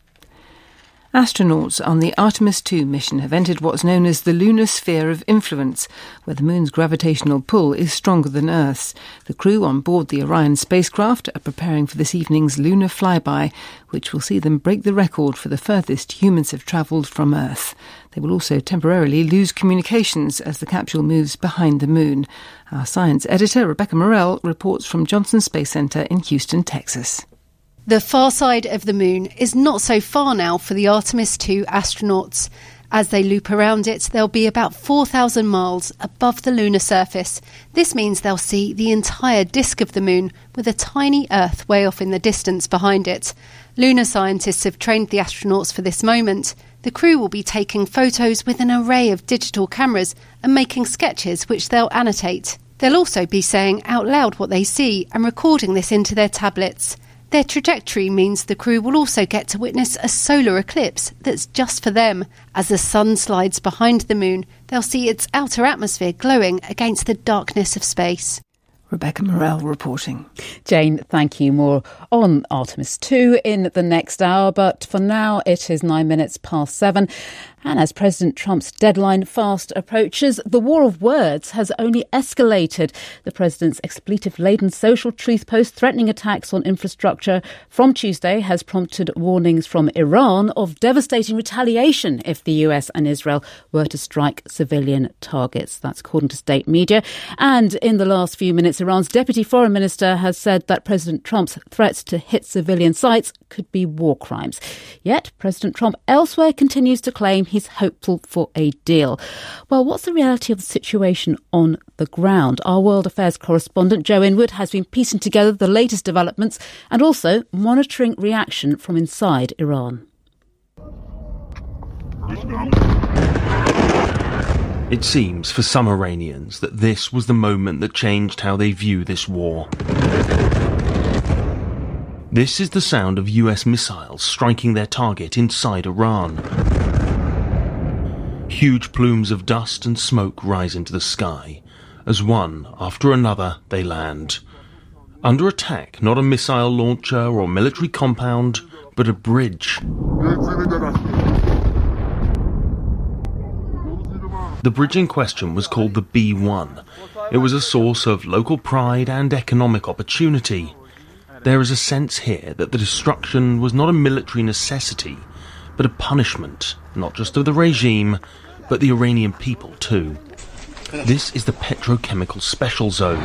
S4: Astronauts on the Artemis two mission have entered what's known as the lunar sphere of influence, where the moon's gravitational pull is stronger than Earth's. The crew on board the Orion spacecraft are preparing for this evening's lunar flyby, which will see them break the record for the furthest humans have travelled from Earth. They will also temporarily lose communications as the capsule moves behind the moon. Our science editor, Rebecca Morell, reports from Johnson Space Center in Houston, Texas.
S8: The far side of the moon is not so far now for the Artemis two astronauts. As they loop around it, they'll be about four thousand miles above the lunar surface. This means they'll see the entire disk of the moon, with a tiny Earth way off in the distance behind it. Lunar scientists have trained the astronauts for this moment. The crew will be taking photos with an array of digital cameras and making sketches which they'll annotate. They'll also be saying out loud what they see and recording this into their tablets. Their trajectory means the crew will also get to witness a solar eclipse that's just for them. As the sun slides behind the moon, they'll see its outer atmosphere glowing against the darkness of space.
S4: Rebecca Morell reporting.
S6: Jane, thank you. More on Artemis two in the next hour, but for now it is nine minutes past seven. And as President Trump's deadline fast approaches, the war of words has only escalated. The president's expletive-laden social truth post threatening attacks on infrastructure from Tuesday has prompted warnings from Iran of devastating retaliation if the U S and Israel were to strike civilian targets. That's according to state media. And in the last few minutes, Iran's deputy foreign minister has said that President Trump's threats to hit civilian sites could be war crimes. Yet President Trump elsewhere continues to claim he's hopeful for a deal. Well, what's the reality of the situation on the ground? Our World Affairs correspondent Joe Inwood has been piecing together the latest developments and also monitoring reaction from inside Iran.
S11: It seems for some Iranians that this was the moment that changed how they view this war. This is the sound of U S missiles striking their target inside Iran. Huge plumes of dust and smoke rise into the sky as one after another they land. Under attack, not a missile launcher or military compound, but a bridge. The bridge in question was called the B one. It was a source of local pride and economic opportunity. There is a sense here that the destruction was not a military necessity, but a punishment, not just of the regime, but the Iranian people too. This is the petrochemical special zone.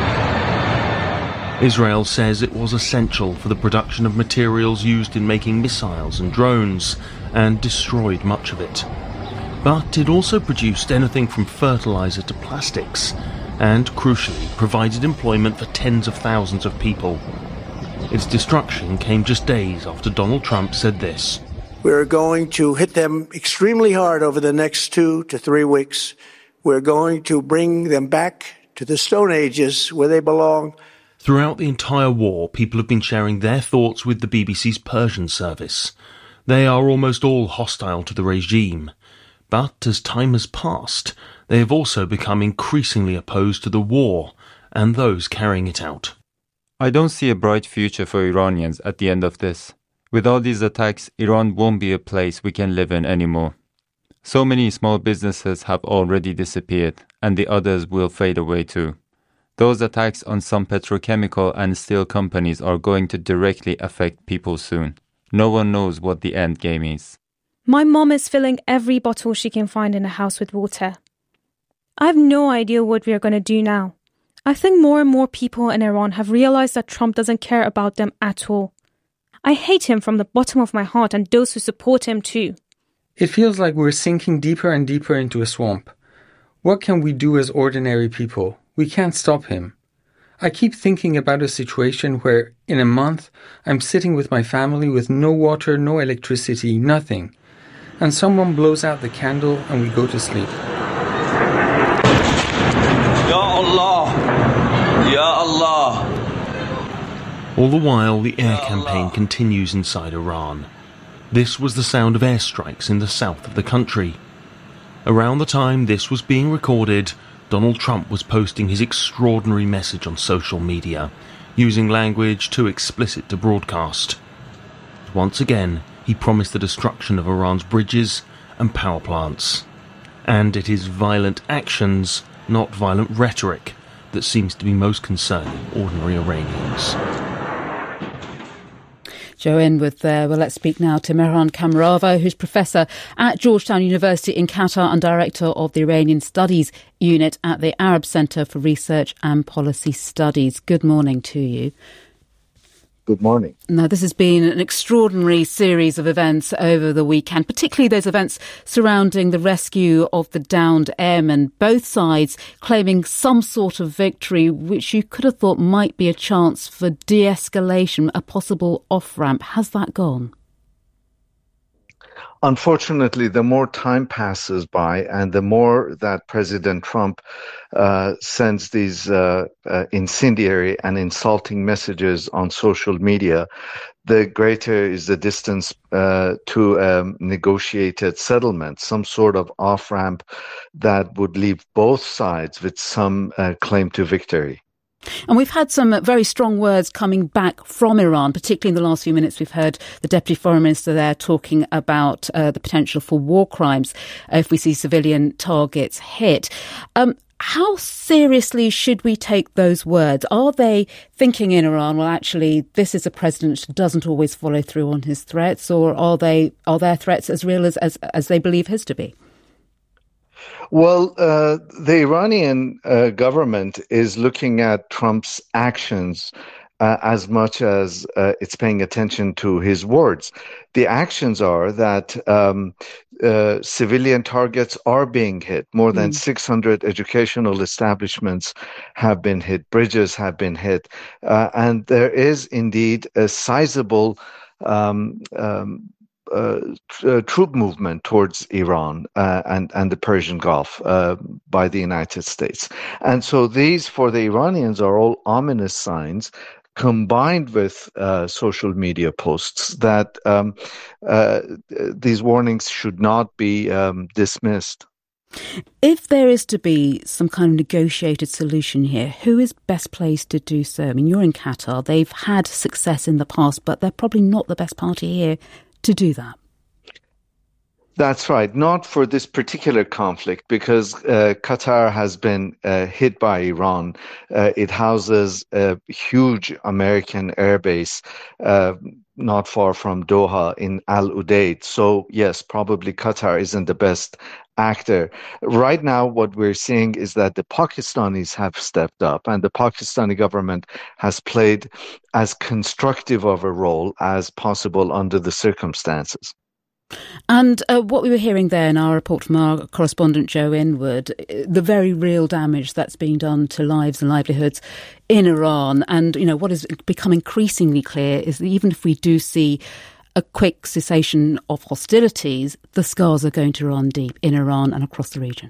S11: Israel says it was essential for the production of materials used in making missiles and drones, and destroyed much of it. But it also produced anything from fertilizer to plastics, and crucially provided employment for tens of thousands of people. Its destruction came just days after Donald Trump said this.
S12: We're going to hit them extremely hard over the next two to three weeks. We're going to bring them back to the Stone Ages where they belong.
S11: Throughout the entire war, people have been sharing their thoughts with the B B C's Persian service. They are almost all hostile to the regime. But as time has passed, they have also become increasingly opposed to the war and those carrying it out.
S24: I don't see a bright future for Iranians at the end of this. With all these attacks, Iran won't be a place we can live in anymore. So many small businesses have already disappeared, and the others will fade away too. Those attacks on some petrochemical and steel companies are going to directly affect people soon. No one knows what the end game is.
S25: My mom is filling every bottle she can find in the house with water. I have no idea what we are going to do now. I think more and more people in Iran have realized that Trump doesn't care about them at all. I hate him from the bottom of my heart and those who support him too.
S26: It feels like we're sinking deeper and deeper into a swamp. What can we do as ordinary people? We can't stop him. I keep thinking about a situation where, in a month, I'm sitting with my family with no water, no electricity, nothing. And someone blows out the candle and we go to sleep.
S27: Ya Allah! Ya Allah!
S11: All the while, the air campaign continues inside Iran. This was the sound of airstrikes in the south of the country. Around the time this was being recorded, Donald Trump was posting his extraordinary message on social media, using language too explicit to broadcast. Once again, he promised the destruction of Iran's bridges and power plants. And it is violent actions, not violent rhetoric, that seems to be most concerning ordinary Iranians.
S6: Joe Inwood there. Well, let's speak now to Mehran Kamarava, who's Professor at Georgetown University in Qatar and Director of the Iranian Studies Unit at the Arab Centre for Research and Policy Studies. Good morning to you.
S7: Good morning.
S6: Now, this has been an extraordinary series of events over the weekend, particularly those events surrounding the rescue of the downed airmen, both sides claiming some sort of victory, which you could have thought might be a chance for de-escalation, a possible off-ramp. Has that gone?
S7: Unfortunately, the more time passes by and the more that President Trump uh, sends these uh, uh, incendiary and insulting messages on social media, the greater is the distance uh, to a negotiated settlement, some sort of off-ramp that would leave both sides with some uh, claim to victory.
S6: And we've had some very strong words coming back from Iran, particularly in the last few minutes. We've heard the Deputy Foreign Minister there talking about uh, the potential for war crimes uh, if we see civilian targets hit. Um, how seriously should we take those words? Are they thinking in Iran, well, actually, this is a president who doesn't always follow through on his threats, or are they are their threats as real as, as, as they believe his to be?
S7: Well, uh, the Iranian uh, government is looking at Trump's actions uh, as much as uh, it's paying attention to his words. The actions are that um, uh, civilian targets are being hit. More than mm. six hundred educational establishments have been hit. Bridges have been hit. Uh, and there is indeed a sizable um, um Uh, uh, troop movement towards Iran uh, and, and the Persian Gulf uh, by the United States. And so these, for the Iranians, are all ominous signs combined with uh, social media posts that um, uh, these warnings should not be um, dismissed.
S6: If there is to be some kind of negotiated solution here, who is best placed to do so? I mean, you're in Qatar. They've had success in the past, but they're probably not the best party here to do that.
S7: That's right. Not for this particular conflict, because uh, Qatar has been uh, hit by Iran. Uh, it houses a huge American airbase uh, not far from Doha in Al Udeid. So, yes, probably Qatar isn't the best actor. Right now, what we're seeing is that the Pakistanis have stepped up, and the Pakistani government has played as constructive of a role as possible under the circumstances.
S6: And uh, what we were hearing there in our report from our correspondent Joe Inwood, the very real damage that's being done to lives and livelihoods in Iran. And, you know, what has become increasingly clear is that even if we do see a quick cessation of hostilities, the scars are going to run deep in Iran and across the region.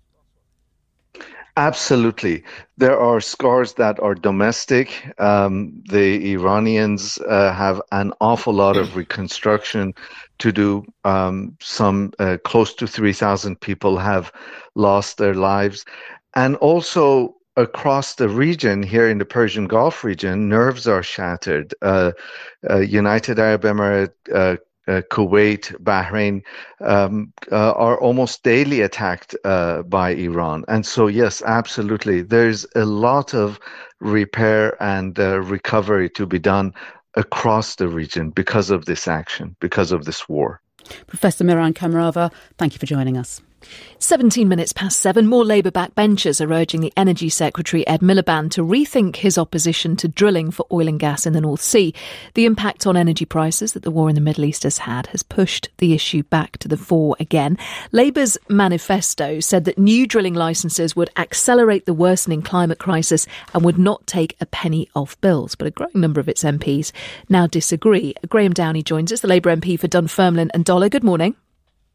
S7: Absolutely. There are scars that are domestic. Um, the Iranians uh, have an awful lot of reconstruction to do. Um, some uh, close to three thousand people have lost their lives. And also across the region, here in the Persian Gulf region, nerves are shattered. Uh, uh, United Arab Emirates, uh, Uh, Kuwait, Bahrain um, uh, are almost daily attacked uh, by Iran. And so, yes, absolutely, there's a lot of repair and uh, recovery to be done across the region because of this action, because of this war.
S6: Professor Mehran Kamarava, thank you for joining us.
S5: seventeen minutes past seven, more Labour backbenchers are urging the Energy Secretary Ed Miliband to rethink his opposition to drilling for oil and gas in the North Sea. The impact on energy prices that the war in the Middle East has had has pushed the issue back to the fore again. Labour's manifesto said that new drilling licences would accelerate the worsening climate crisis and would not take a penny off bills. But a growing number of its M Ps now disagree. Graham Downey joins us, the Labour M P for Dunfermline and Dollar. Good morning.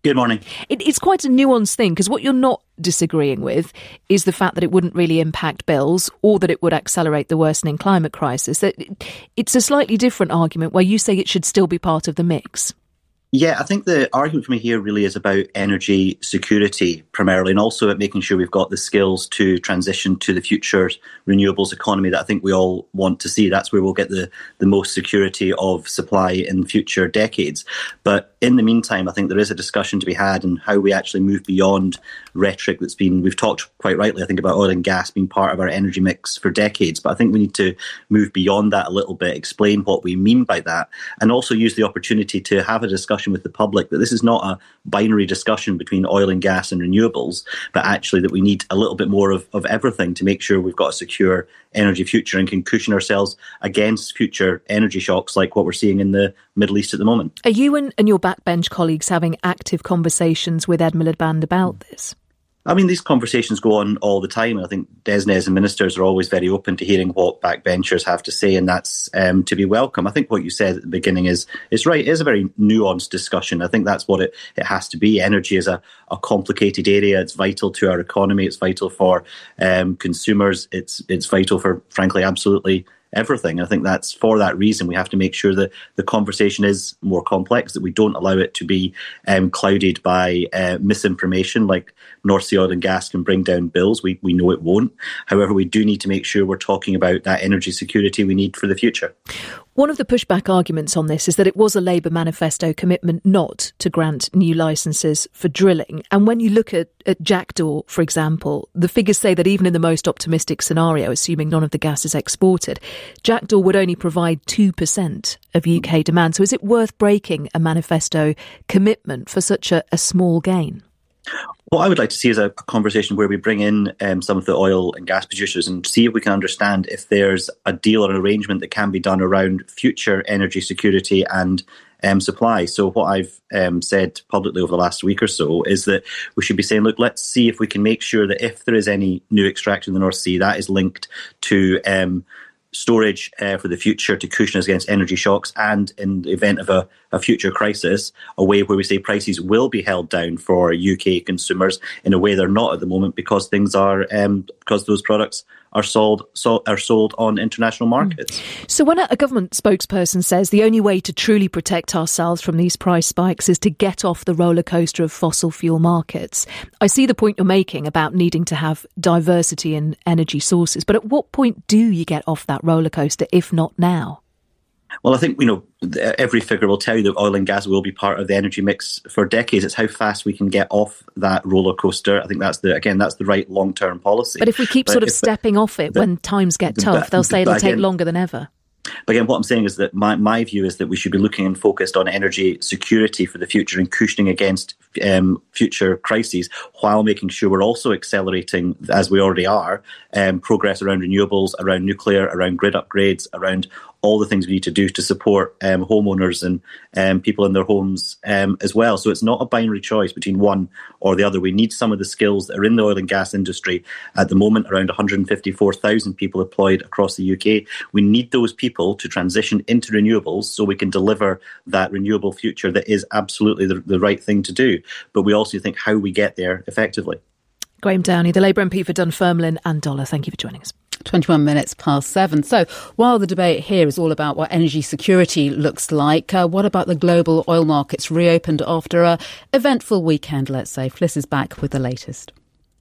S9: Good morning.
S5: It, it's quite a nuanced thing, because what you're not disagreeing with is the fact that it wouldn't really impact bills or that it would accelerate the worsening climate crisis. That it's a slightly different argument where you say it should still be part of the mix.
S9: Yeah, I think the argument for me here really is about energy security primarily, and also at making sure we've got the skills to transition to the future renewables economy that I think we all want to see. That's where we'll get the, the most security of supply in future decades. But in the meantime, I think there is a discussion to be had on how we actually move beyond rhetoric that's been, we've talked quite rightly, I think, about oil and gas being part of our energy mix for decades. But I think we need to move beyond that a little bit, explain what we mean by that, and also use the opportunity to have a discussion with the public that this is not a binary discussion between oil and gas and renewables, but actually that we need a little bit more of, of everything to make sure we've got a secure energy future and can cushion ourselves against future energy shocks like what we're seeing in the Middle East at the moment.
S5: Are you and, and your backbench colleagues having active conversations with Ed Miliband about this?
S9: I mean, these conversations go on all the time. I think DESNZ and ministers are always very open to hearing what backbenchers have to say, and that's um, to be welcome. I think what you said at the beginning is is right. It is a very nuanced discussion. I think that's what it, it has to be. Energy is a, a complicated area. It's vital to our economy. It's vital for um, consumers. It's it's vital for, frankly, absolutely everything. I think that's for that reason we have to make sure that the conversation is more complex, that we don't allow it to be um, clouded by uh, misinformation like North Sea oil and gas can bring down bills. We we know it won't. However, we do need to make sure we're talking about that energy security we need for the future.
S5: One of the pushback arguments on this is that it was a Labour manifesto commitment not to grant new licences for drilling. And when you look at, at Jackdaw, for example, the figures say that even in the most optimistic scenario, assuming none of the gas is exported, Jackdaw would only provide two percent of U K demand. So is it worth breaking a manifesto commitment for such a, a small gain?
S9: What I would like to see is a, a conversation where we bring in um, some of the oil and gas producers and see if we can understand if there's a deal or an arrangement that can be done around future energy security and um, supply. So what I've um, said publicly over the last week or so is that we should be saying, look, let's see if we can make sure that if there is any new extraction in the North Sea, that is linked to um, storage uh, for the future to cushion us against energy shocks, and in the event of a, a future crisis, a way where we say prices will be held down for U K consumers in a way they're not at the moment because things are um, because those products are sold so, are sold on international markets.
S5: So when a government spokesperson says the only way to truly protect ourselves from these price spikes is to get off the roller coaster of fossil fuel markets, I see the point you're making about needing to have diversity in energy sources. But at what point do you get off that roller coaster, if not now?
S9: Well, I think, you know, every figure will tell you that oil and gas will be part of the energy mix for decades. It's how fast we can get off that roller coaster. I think that's the, again, that's the right long-term policy.
S5: But if we keep but sort of stepping off it the, when times get the, tough, they'll say it'll again, take longer than ever.
S9: But again, what I'm saying is that my, my view is that we should be looking and focused on energy security for the future and cushioning against um, future crises, while making sure we're also accelerating, as we already are, um, progress around renewables, around nuclear, around grid upgrades, around all the things we need to do to support um, homeowners and um, people in their homes um, as well. So it's not a binary choice between one or the other. We need some of the skills that are in the oil and gas industry at the moment, around one hundred fifty-four thousand people employed across the U K. We need those people to transition into renewables so we can deliver that renewable future that is absolutely the, the right thing to do. But we also think how we get there effectively.
S5: Graham Downey, the Labour M P for Dunfermline and Dollar, thank you for joining us.
S6: twenty-one minutes past seven. So while the debate here is all about what energy security looks like, uh, what about the global oil markets reopened after a eventful weekend, let's say? Fliss is back with the latest.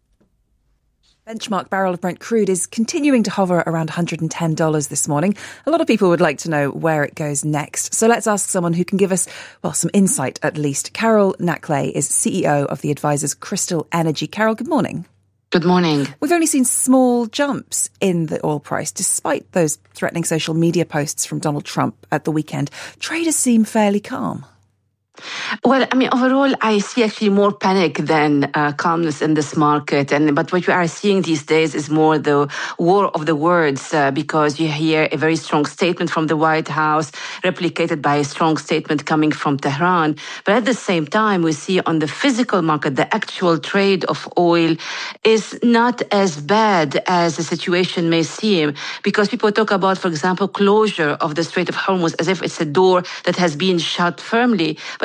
S13: Benchmark barrel of Brent crude is continuing to hover around one hundred ten dollars this morning. A lot of people would like to know where it goes next. So let's ask someone who can give us, well, some insight at least. Carol Knackley is C E O of the advisors Crystal Energy. Carol, good morning.
S15: Good morning.
S13: We've only seen small jumps in the oil price, despite those threatening social media posts from Donald Trump at the weekend. Traders seem fairly calm.
S15: Well, I mean, overall, I see actually more panic than uh, calmness in this market. And but what we are seeing these days is more the war of the words, uh, because you hear a very strong statement from the White House, replicated by a strong statement coming from Tehran. But at the same time, we see on the physical market, the actual trade of oil is not as bad as the situation may seem, because people talk about, for example, closure of the Strait of Hormuz as if it's a door that has been shut firmly. But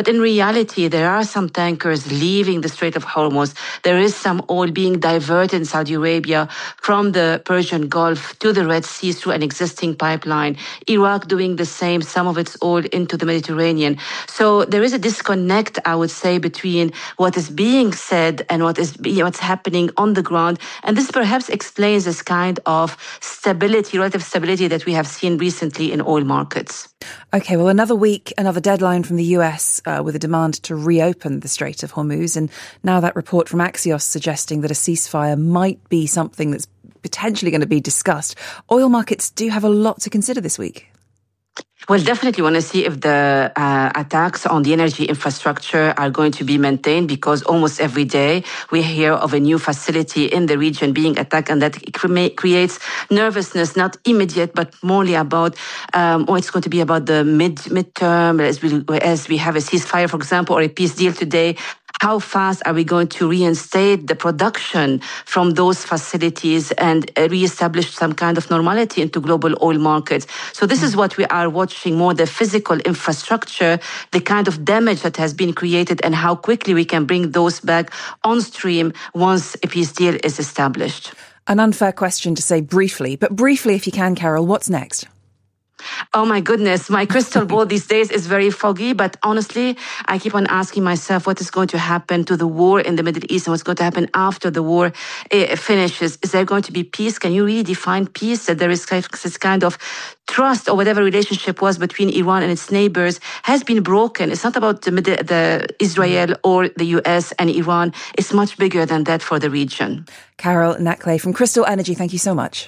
S15: But in reality, there are some tankers leaving the Strait of Hormuz. There is some oil being diverted in Saudi Arabia from the Persian Gulf to the Red Sea through an existing pipeline. Iraq doing the same, some of its oil into the Mediterranean. So there is a disconnect, I would say, between what is being said and what is what's happening on the ground. And this perhaps explains this kind of stability, relative stability that we have seen recently in oil markets.
S13: OK, well, another week, another deadline from the U S uh, with a demand to reopen the Strait of Hormuz. And now that report from Axios suggesting that a ceasefire might be something that's potentially going to be discussed. Oil markets do have a lot to consider this week.
S15: Well, definitely want to see if the uh, attacks on the energy infrastructure are going to be maintained, because almost every day we hear of a new facility in the region being attacked, and that creates nervousness, not immediate, but more about, um, or it's going to be about the mid midterm, as we, as we have a ceasefire, for example, or a peace deal today. How fast are we going to reinstate the production from those facilities and reestablish some kind of normality into global oil markets? So this is what we are watching more, the physical infrastructure, the kind of damage that has been created, and how quickly we can bring those back on stream once a peace deal is established.
S13: An unfair question to say briefly, but briefly if you can, Carol, what's next?
S15: Oh my goodness, my crystal ball these days is very foggy, but honestly, I keep on asking myself what is going to happen to the war in the Middle East and what's going to happen after the war uh, finishes. Is there going to be peace? Can you really define peace? That there is this kind of trust or whatever relationship was between Iran and its neighbors has been broken. It's not about the, the Israel or the U S and Iran. It's much bigger than that for the region.
S13: Carol Nackley from Crystal Energy, thank you so much.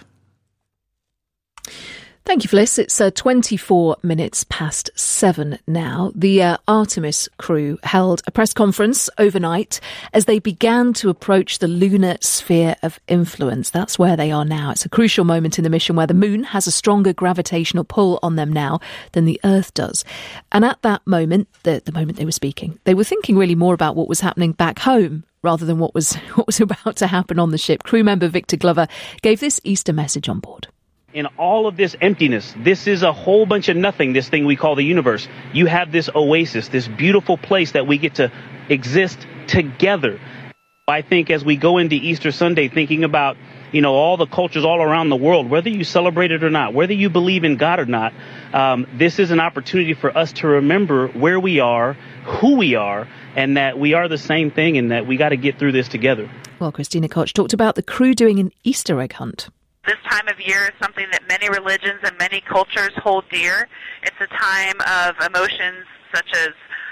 S5: Thank you, Fliss. It's uh, twenty-four minutes past seven now. The uh, Artemis crew held a press conference overnight as they began to approach the lunar sphere of influence. That's where they are now. It's a crucial moment in the mission where the moon has a stronger gravitational pull on them now than the Earth does. And at that moment, the, the moment they were speaking, they were thinking really more about what was happening back home rather than what was what was about to happen on the ship. Crew member Victor Glover gave this Easter message on board.
S2: In all of this emptiness, this is a whole bunch of nothing, this thing we call the universe. You have this oasis, this beautiful place that we get to exist together. I think as we go into Easter Sunday, thinking about, you know, all the cultures all around the world, whether you celebrate it or not, whether you believe in God or not, um, this is an opportunity for us to remember where we are, who we are, and that we are the same thing and that we got to get through this together.
S5: Well, Christina Koch talked about the crew doing an Easter egg hunt.
S16: This time of year is something that many religions and many cultures hold dear. It's a time of emotions such as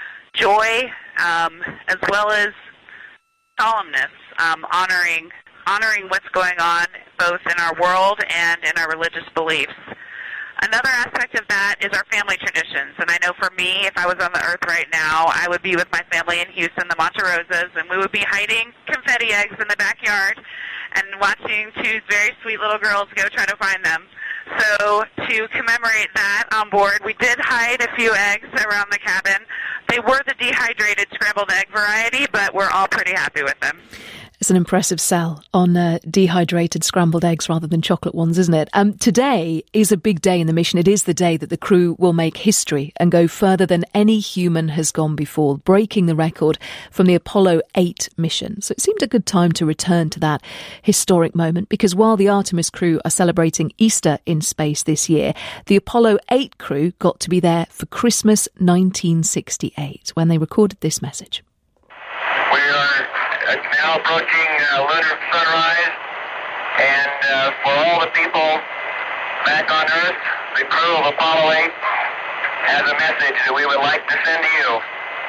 S16: joy, um, as well as solemnness, um, honoring honoring what's going on both in our world and in our religious beliefs. Another aspect of that is our family traditions. And I know for me, if I was on the earth right now, I would be with my family in Houston, the Monte Rosas, and we would be hiding confetti eggs in the backyard and watching two very sweet little girls go try to find them. So to commemorate that on board, we did hide a few eggs around the cabin. They were the dehydrated scrambled egg variety, but we're all pretty happy with them.
S5: It's an impressive sell on uh, dehydrated scrambled eggs rather than chocolate ones, isn't it? Um, today is a big day in the mission. It is the day that the crew will make history and go further than any human has gone before, breaking the record from the Apollo eight mission. So it seemed a good time to return to that historic moment, because while the Artemis crew are celebrating Easter in space this year, the Apollo eight crew got to be there for Christmas nineteen sixty-eight when they recorded this message.
S17: We are now approaching uh, lunar sunrise, and uh, for all the people back on Earth, the crew of Apollo eight has a message that we would like to send to you.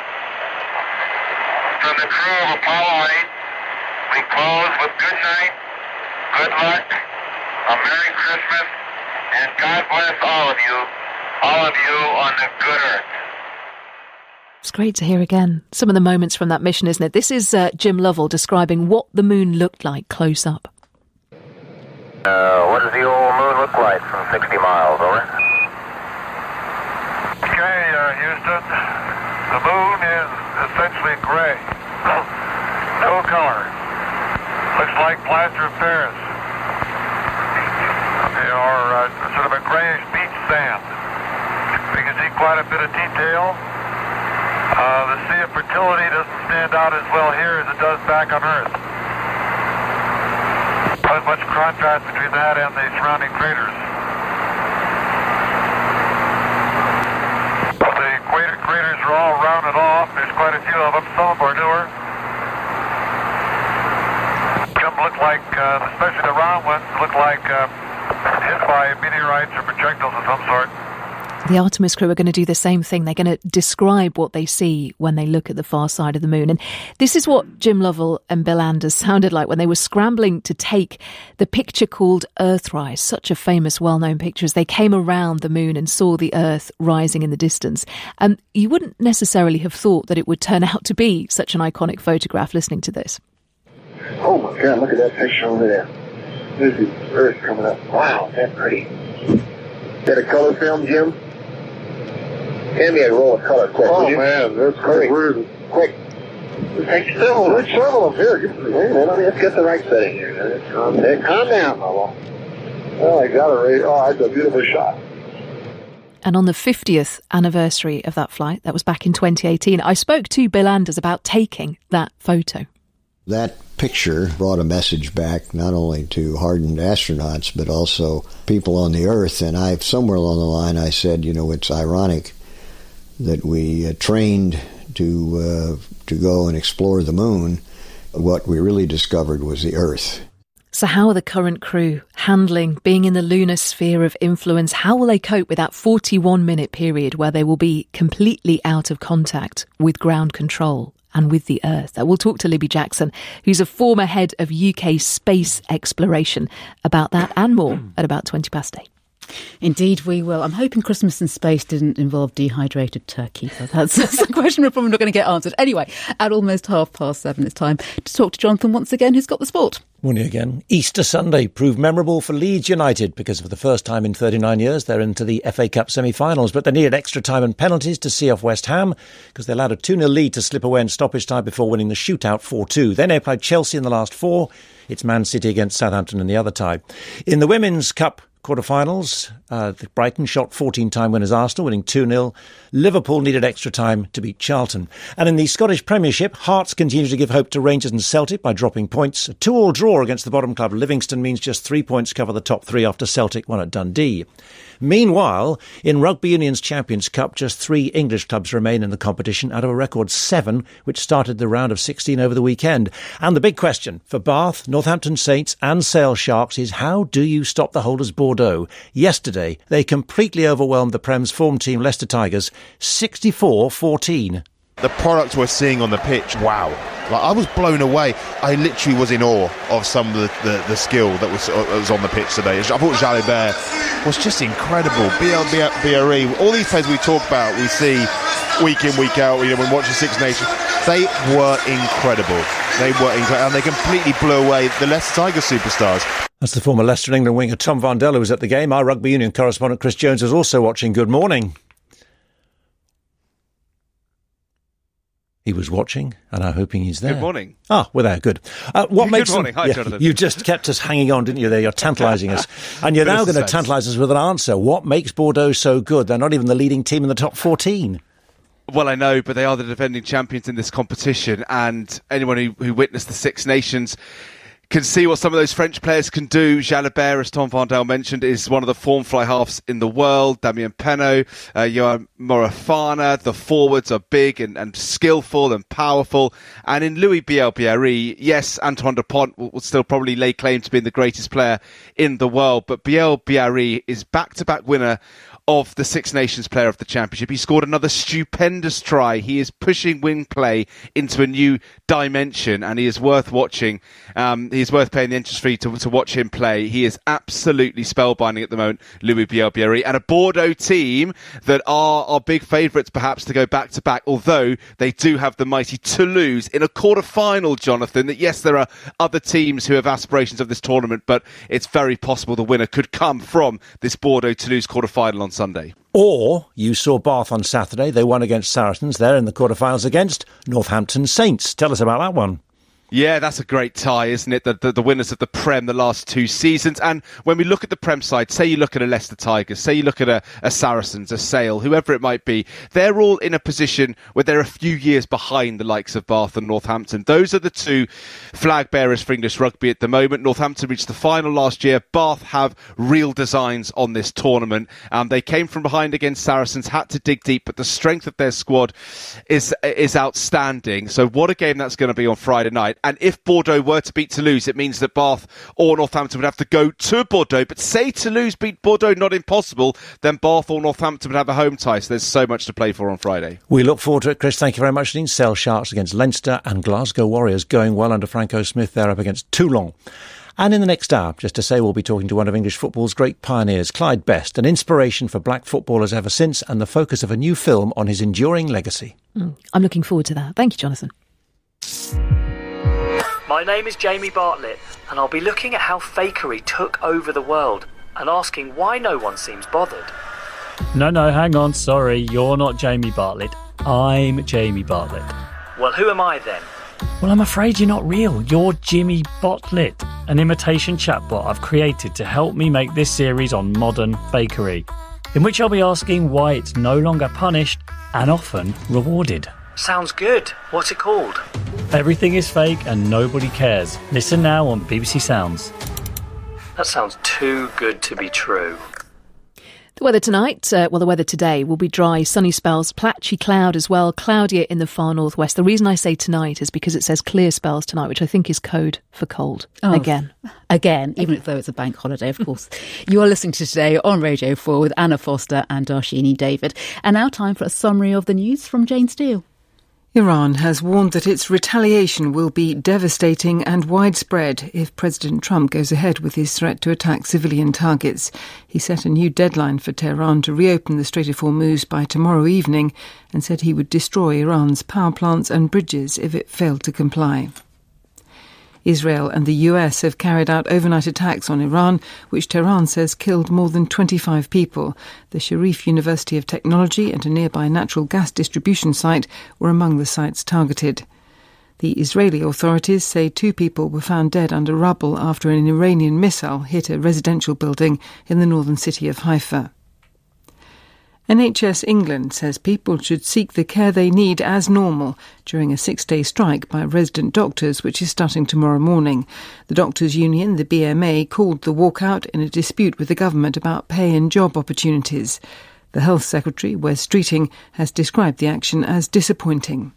S17: From the crew of Apollo eight, we close with good night, good luck, a Merry Christmas, and God bless all of you, all of you on the good Earth.
S5: It's great to hear again some of the moments from that mission, isn't it? This is uh, Jim Lovell describing what the moon looked like close up.
S17: Uh, what does the old moon look like from sixty miles, over?
S18: Okay, uh, Houston, the moon is essentially gray. No color. Looks like plaster of Paris. Or uh, sort of a grayish beach sand. We can see quite a bit of detail. Uh, the Sea of Fertility doesn't stand out as well here as it does back on Earth. Not much contrast between that and the surrounding craters. The equator craters are all rounded off. There's quite a few of them. Some of them are newer. Some look like, uh, especially the round ones, look like uh, hit by meteorites or projectiles of some sort.
S5: The Artemis crew are going to do the same thing. They're going to describe what they see when they look at the far side of the moon. And this is what Jim Lovell and Bill Anders sounded like when they were scrambling to take the picture called Earthrise, such a famous, well-known picture, as they came around the moon and saw the Earth rising in the distance. Um, you wouldn't necessarily have thought that it would turn out to be such an iconic photograph listening to this.
S1: Oh, my God, look at that picture over there. There's the Earth coming up. Wow, that's pretty. Is that a color film, Jim? Hand me a roll of color, quick.
S3: Oh, man, that's great.
S1: Quick. Take several. There's several of them here. Wait a minute, let's get the right setting here. Let's calm, down. calm down, Bubba.
S3: Oh, I got it right. Oh, that's a beautiful shot.
S5: And on the fiftieth anniversary of that flight, that was back in twenty eighteen, I spoke to Bill Anders about taking that photo.
S19: That picture brought a message back not only to hardened astronauts, but also people on the Earth. And I've somewhere along the line, I said, you know, it's ironic that we uh, trained to uh, to go and explore the moon. What we really discovered was the Earth.
S5: So how are the current crew handling being in the lunar sphere of influence? How will they cope with that forty-one minute period where they will be completely out of contact with ground control and with the Earth? We'll talk to Libby Jackson, who's a former head of U K space exploration, about that and more at about twenty past eight.
S6: Indeed, we will. I'm hoping Christmas in space didn't involve dehydrated turkey. So that's, that's a question we're probably not going to get answered. Anyway, at almost half past seven, it's time to talk to Jonathan once again, who's got the sport.
S20: Morning again. Easter Sunday proved memorable for Leeds United because for the first time in thirty-nine years they're into the F A Cup semi-finals, but they needed extra time and penalties to see off West Ham because they allowed a two nil lead to slip away in stoppage time before winning the shootout four two. Then they played Chelsea in the last four. It's Man City against Southampton in the other tie. In the Women's Cup quarter-finals, uh, Brighton shot fourteen-time winners Arsenal, winning two nil. Liverpool needed extra time to beat Charlton. And in the Scottish Premiership, Hearts continue to give hope to Rangers and Celtic by dropping points. A two-all draw against the bottom club Livingston means just three points cover the top three after Celtic won at Dundee. Meanwhile, in Rugby Union's Champions Cup, just three English clubs remain in the competition out of a record seven, which started the round of sixteen over the weekend. And the big question for Bath, Northampton Saints and Sale Sharks is how do you stop the holders Bordeaux? Yesterday, they completely overwhelmed the Prem's form team Leicester Tigers, sixty-four fourteen.
S21: The product we're seeing on the pitch, wow. Like, I was blown away. I literally was in awe of some of the, the, the skill that was, uh, was on the pitch today. I thought Jalibert was just incredible. B L B R E, all these players we talk about, we see week in, week out, you know, when watching Six Nations, they were incredible. They were incredible, and they completely blew away the Leicester Tigers superstars.
S20: That's the former Leicester and England winger Tom Vondel who was at the game. Our Rugby Union correspondent Chris Jones was also watching. Good morning. He was watching, and I'm hoping he's there.
S22: Good morning.
S20: Ah, we're there. Good. Uh, what
S22: Good
S20: makes
S22: morning.
S20: them,
S22: Hi,
S20: yeah,
S22: Jonathan.
S20: You just kept us hanging on, didn't you? There, you're tantalising us, and you're now going to tantalise us with an answer. What makes Bordeaux so good? They're not even the leading team in the top fourteen.
S22: Well, I know, but they are the defending champions in this competition, and anyone who, who witnessed the Six Nations can see what some of those French players can do. Jalibert, as Tom Vondel mentioned, is one of the form fly halves in the world. Damien Penaud, uh, Johan Morafana. The forwards are big and, and skillful and powerful. And in Louis Biel-Biarri, yes, Antoine Dupont will, will still probably lay claim to being the greatest player in the world. But Biel-Biarri is back-to-back winner of the Six Nations Player of the Championship. He scored another stupendous try. He is pushing wing play into a new dimension, and he is worth watching. Um, he is worth paying the entrance fee to, to watch him play. He is absolutely spellbinding at the moment, Louis Biel-Biarri, and a Bordeaux team that are, are big favourites perhaps to go back-to-back, although they do have the mighty Toulouse in a quarter-final, Jonathan, that yes, there are other teams who have aspirations of this tournament, but it's very possible the winner could come from this Bordeaux-Toulouse quarter-final on Sunday.
S20: Or you saw Bath on Saturday. They won against Saracens. They're in the quarterfinals against Northampton Saints. Tell us about that one.
S22: Yeah, that's a great tie, isn't it? The, the the winners of the Prem the last two seasons. And when we look at the Prem side, say you look at a Leicester Tigers, say you look at a, a Saracens, a Sale, whoever it might be, they're all in a position where they're a few years behind the likes of Bath and Northampton. Those are the two flag bearers for English rugby at the moment. Northampton reached the final last year. Bath have real designs on this tournament. Um, they came from behind against Saracens, had to dig deep, but the strength of their squad is is outstanding. So what a game that's going to be on Friday night. And if Bordeaux were to beat Toulouse, it means that Bath or Northampton would have to go to Bordeaux. But say Toulouse beat Bordeaux, not impossible, then Bath or Northampton would have a home tie. So there's so much to play for on Friday.
S20: We look forward to it, Chris. Thank you very much indeed. Sale Sharks against Leinster and Glasgow Warriors going well under Franco Smith. They're up against Toulon. And in the next hour, just to say, we'll be talking to one of English football's great pioneers, Clyde Best, an inspiration for black footballers ever since and the focus of a new film on his enduring legacy.
S5: Mm, I'm looking forward to that. Thank you, Jonathan.
S4: My name is Jamie Bartlett, and I'll be looking at how fakery took over the world and asking why no one seems bothered.
S8: No, no, hang on, sorry, you're not Jamie Bartlett. I'm Jamie Bartlett.
S4: Well, who am I then?
S8: Well, I'm afraid you're not real. You're Jimmy Bartlett, an imitation chatbot I've created to help me make this series on modern fakery, in which I'll be asking why it's no longer punished and often rewarded.
S4: Sounds good. What's it called?
S8: Everything is fake and nobody cares. Listen now on B B C Sounds.
S4: That sounds too good to be true.
S5: The weather tonight, uh, well, the weather today will be dry, sunny spells, patchy cloud as well, cloudier in the far northwest. The reason I say tonight is because it says clear spells tonight, which I think is code for cold.
S6: Oh,
S5: again.
S6: Again, even though it's a bank holiday, of course. You are listening to Today on Radio four with Anna Foster and Darshini David. And now time for a summary of the news from Jane Steele.
S10: Iran has warned that its retaliation will be devastating and widespread if President Trump goes ahead with his threat to attack civilian targets. He set a new deadline for Tehran to reopen the Strait of Hormuz by tomorrow evening and said he would destroy Iran's power plants and bridges if it failed to comply. Israel and the U S have carried out overnight attacks on Iran, which Tehran says killed more than twenty-five people. The Sharif University of Technology and a nearby natural gas distribution site were among the sites targeted. The Israeli authorities say two people were found dead under rubble after an Iranian missile hit a residential building in the northern city of Haifa. N H S England says people should seek the care they need as normal during a six-day strike by resident doctors, which is starting tomorrow morning. The doctors' union, the B M A, called the walkout in a dispute with the government about pay and job opportunities. The Health Secretary, Wes Streeting, has described the action as disappointing.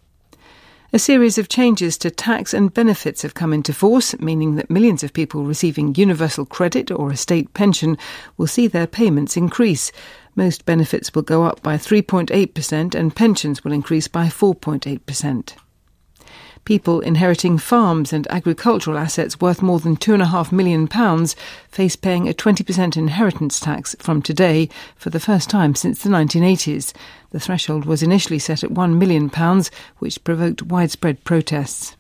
S10: A series of changes to tax and benefits have come into force, meaning that millions of people receiving universal credit or a state pension will see their payments increase. Most benefits will go up by three point eight percent and pensions will increase by four point eight percent. People inheriting farms and agricultural assets worth more than two point five million pounds face paying a twenty percent inheritance tax from today for the first time since the nineteen eighties. The threshold was initially set at one million pounds, which provoked widespread protests.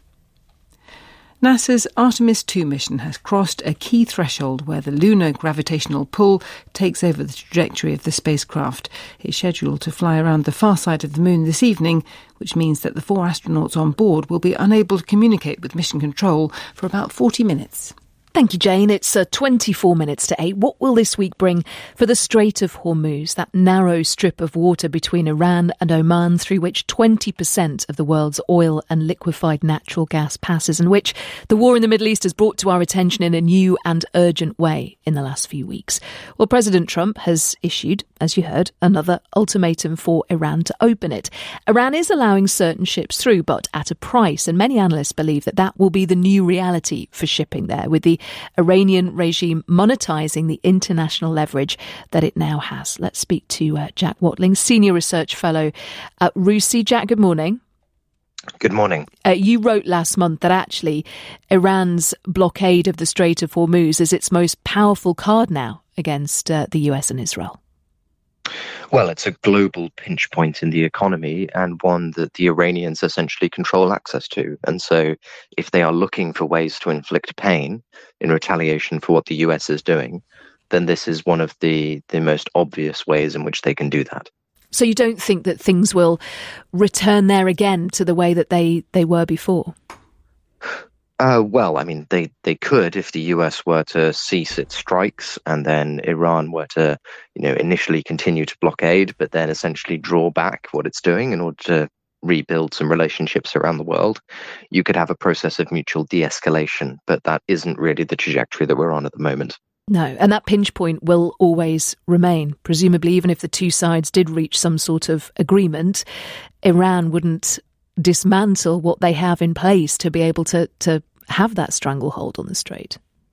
S10: NASA's Artemis two mission has crossed a key threshold where the lunar gravitational pull takes over the trajectory of the spacecraft. It's scheduled to fly around the far side of the moon this evening, which means that the four astronauts on board will be unable to communicate with mission control for about forty minutes.
S5: Thank you, Jane. It's uh, twenty-four minutes to eight. What will this week bring for the Strait of Hormuz, that narrow strip of water between Iran and Oman through which twenty percent of the world's oil and liquefied natural gas passes, and which the war in the Middle East has brought to our attention in a new and urgent way in the last few weeks? Well, President Trump has issued, as you heard, another ultimatum for Iran to open it. Iran is allowing certain ships through, but at a price, and many analysts believe that that will be the new reality for shipping there, with the Iranian regime monetising the international leverage that it now has. Let's speak to uh, Jack Watling, Senior Research Fellow at RUSI. Jack, good morning.
S12: Good morning.
S5: Uh, you wrote last month that actually Iran's blockade of the Strait of Hormuz is its most powerful card now against uh, the U S and Israel.
S12: Well, it's a global pinch point in the economy and one that the Iranians essentially control access to. And so if they are looking for ways to inflict pain in retaliation for what the U S is doing, then this is one of the, the most obvious ways in which they can do that.
S5: So you don't think that things will return there again to the way that they, they were before?
S12: Uh, well, I mean, they, they could if the U S were to cease its strikes and then Iran were to, you know, initially continue to blockade, but then essentially draw back what it's doing in order to rebuild some relationships around the world. You could have a process of mutual de-escalation, but that isn't really the trajectory that we're on at the moment.
S5: No, and that pinch point will always remain. Presumably, even if the two sides did reach some sort of agreement, Iran wouldn't dismantle what they have in place to be able to, to have that stranglehold on the strait.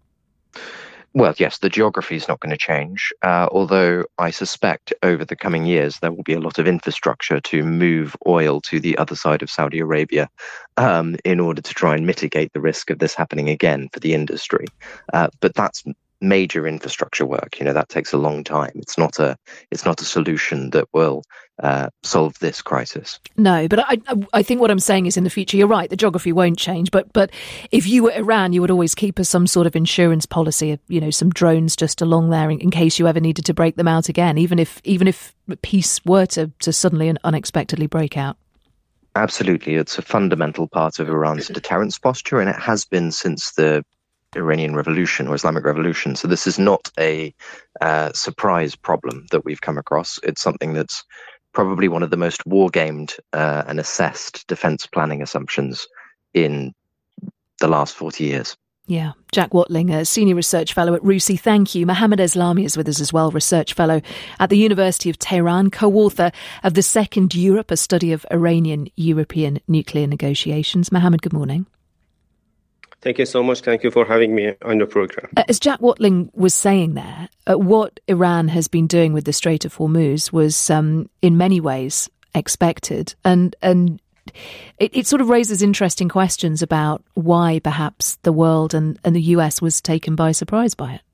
S12: Well, yes, the geography is not going to change, uh, although I suspect over the coming years there will be a lot of infrastructure to move oil to the other side of Saudi Arabia um, in order to try and mitigate the risk of this happening again for the industry. Uh, but that's major infrastructure work. You know, that takes a long time. It's not a it's not a solution that will uh, solve this crisis.
S5: No, but I I think what I'm saying is in the future, you're right, the geography won't change. But but if you were Iran, you would always keep as some sort of insurance policy, you know, some drones just along there in, in case you ever needed to break them out again, even if even if peace were to, to suddenly and unexpectedly break out.
S12: Absolutely. It's a fundamental part of Iran's deterrence posture, and it has been since the Iranian Revolution or Islamic Revolution. So this is not a uh, surprise problem that we've come across. It's something that's probably one of the most war-gamed uh, and assessed defense planning assumptions in the last forty years.
S5: Yeah. Jack Watling, a Senior Research Fellow at RUSI. Thank you. Mohammed Eslami is with us as well, Research Fellow at the University of Tehran, co-author of The Second Europe, a study of Iranian-European nuclear negotiations. Mohammed, good morning.
S11: Thank you so much. Thank you for having me on the program.
S5: As Jack Watling was saying there, uh, what Iran has been doing with the Strait of Hormuz was um, in many ways expected. And and it, it sort of raises interesting questions about why perhaps the world and, and the U S was taken by surprise by it.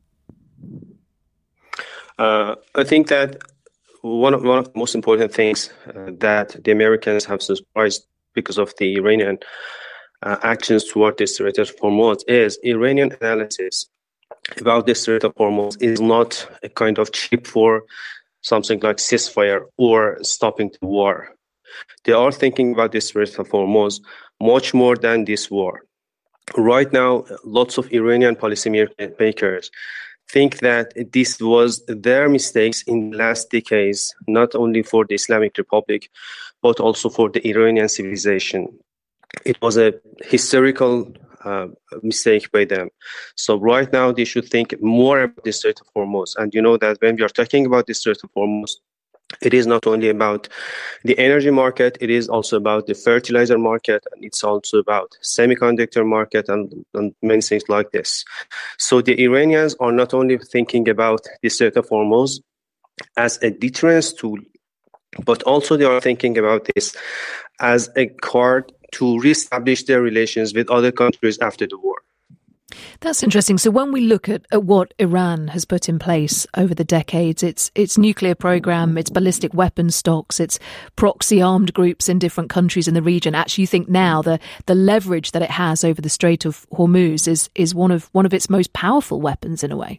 S11: Uh, I think that one of, one of the most important things uh, that the Americans have surprised because of the Iranian Uh, actions toward the Strait of Hormuz is Iranian analysis about the Strait of Hormuz is not a kind of chip for something like ceasefire or stopping the war. They are thinking about the Strait of Hormuz much more than this war. Right now, lots of Iranian policymakers think that this was their mistakes in the last decades, not only for the Islamic Republic, but also for the Iranian civilization. It was a historical uh, mistake by them. So right now they should think more about the Strait of Hormuz. And you know that when we are talking about the Strait of Hormuz, it is not only about the energy market, it is also about the fertilizer market, and it's also about semiconductor market and, and many things like this. So the Iranians are not only thinking about the Strait of Hormuz as a deterrence tool, but also they are thinking about this as a card to reestablish their relations with other countries after the war.
S5: That's interesting. So when we look at, at what Iran has put in place over the decades, its its nuclear program, its ballistic weapon stocks, its proxy armed groups in different countries in the region, actually you think now the, the leverage that it has over the Strait of Hormuz is, is one of one of its most powerful weapons in a way.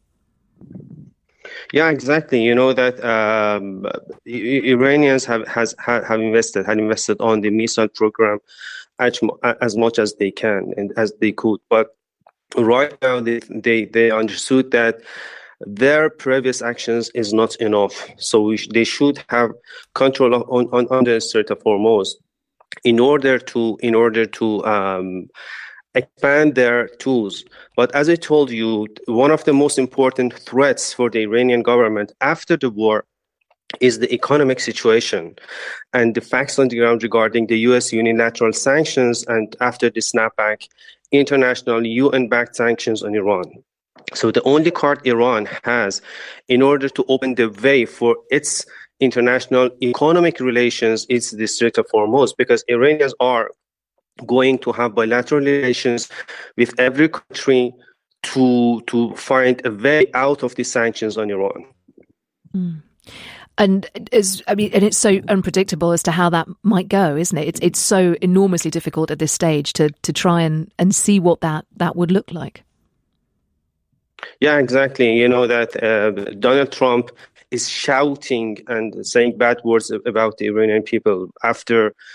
S11: Yeah, exactly. You know that um, Iranians have has have invested had invested on the missile program as, as much as they can and as they could. But right now, they they, they understood that their previous actions is not enough. So we sh- they should have control on, on on the Strait of Hormuz in order to in order to. Um, expand their tools. But as I told you, one of the most important threats for the Iranian government after the war is the economic situation and the facts on the ground regarding the U S unilateral sanctions and after the snapback, international U N-backed sanctions on Iran. So the only card Iran has in order to open the way for its international economic relations is the Strait of Hormuz, because Iranians are going to have bilateral relations with every country to to find a way out of the sanctions on Iran.
S5: Mm. And as I mean, and it's so unpredictable as to how that might go, isn't it? It's it's so enormously difficult at this stage to to try and, and see what that, that would look like.
S11: Yeah, exactly. You know that uh, Donald Trump is shouting and saying bad words about the Iranian people after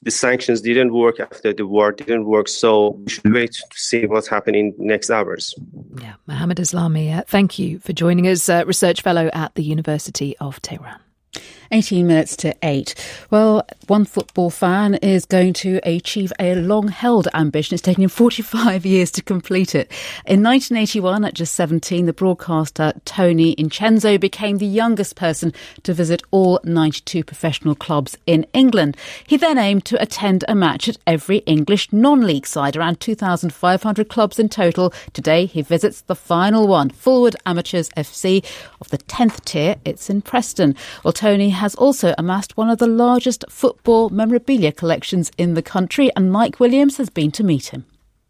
S11: the sanctions didn't work after the war, didn't work. So we should wait to see what's happening next hours.
S5: Yeah, Mohammed Islami, uh, thank you for joining us, uh, Research Fellow at the University of Tehran.
S6: eighteen minutes to eight. Well, one football fan is going to achieve a long-held ambition. It's taken him forty-five years to complete it. In nineteen eighty-one, at just seventeen, the broadcaster Tony Incenzo became the youngest person to visit all ninety-two professional clubs in England. He then aimed to attend a match at every English non-league side, around two thousand five hundred clubs in total. Today, he visits the final one, Fulwood Amateurs F C of the tenth tier. It's in Preston. Well, Tony has also amassed one of the largest football memorabilia collections in the country, and Mike Williams has been to meet him.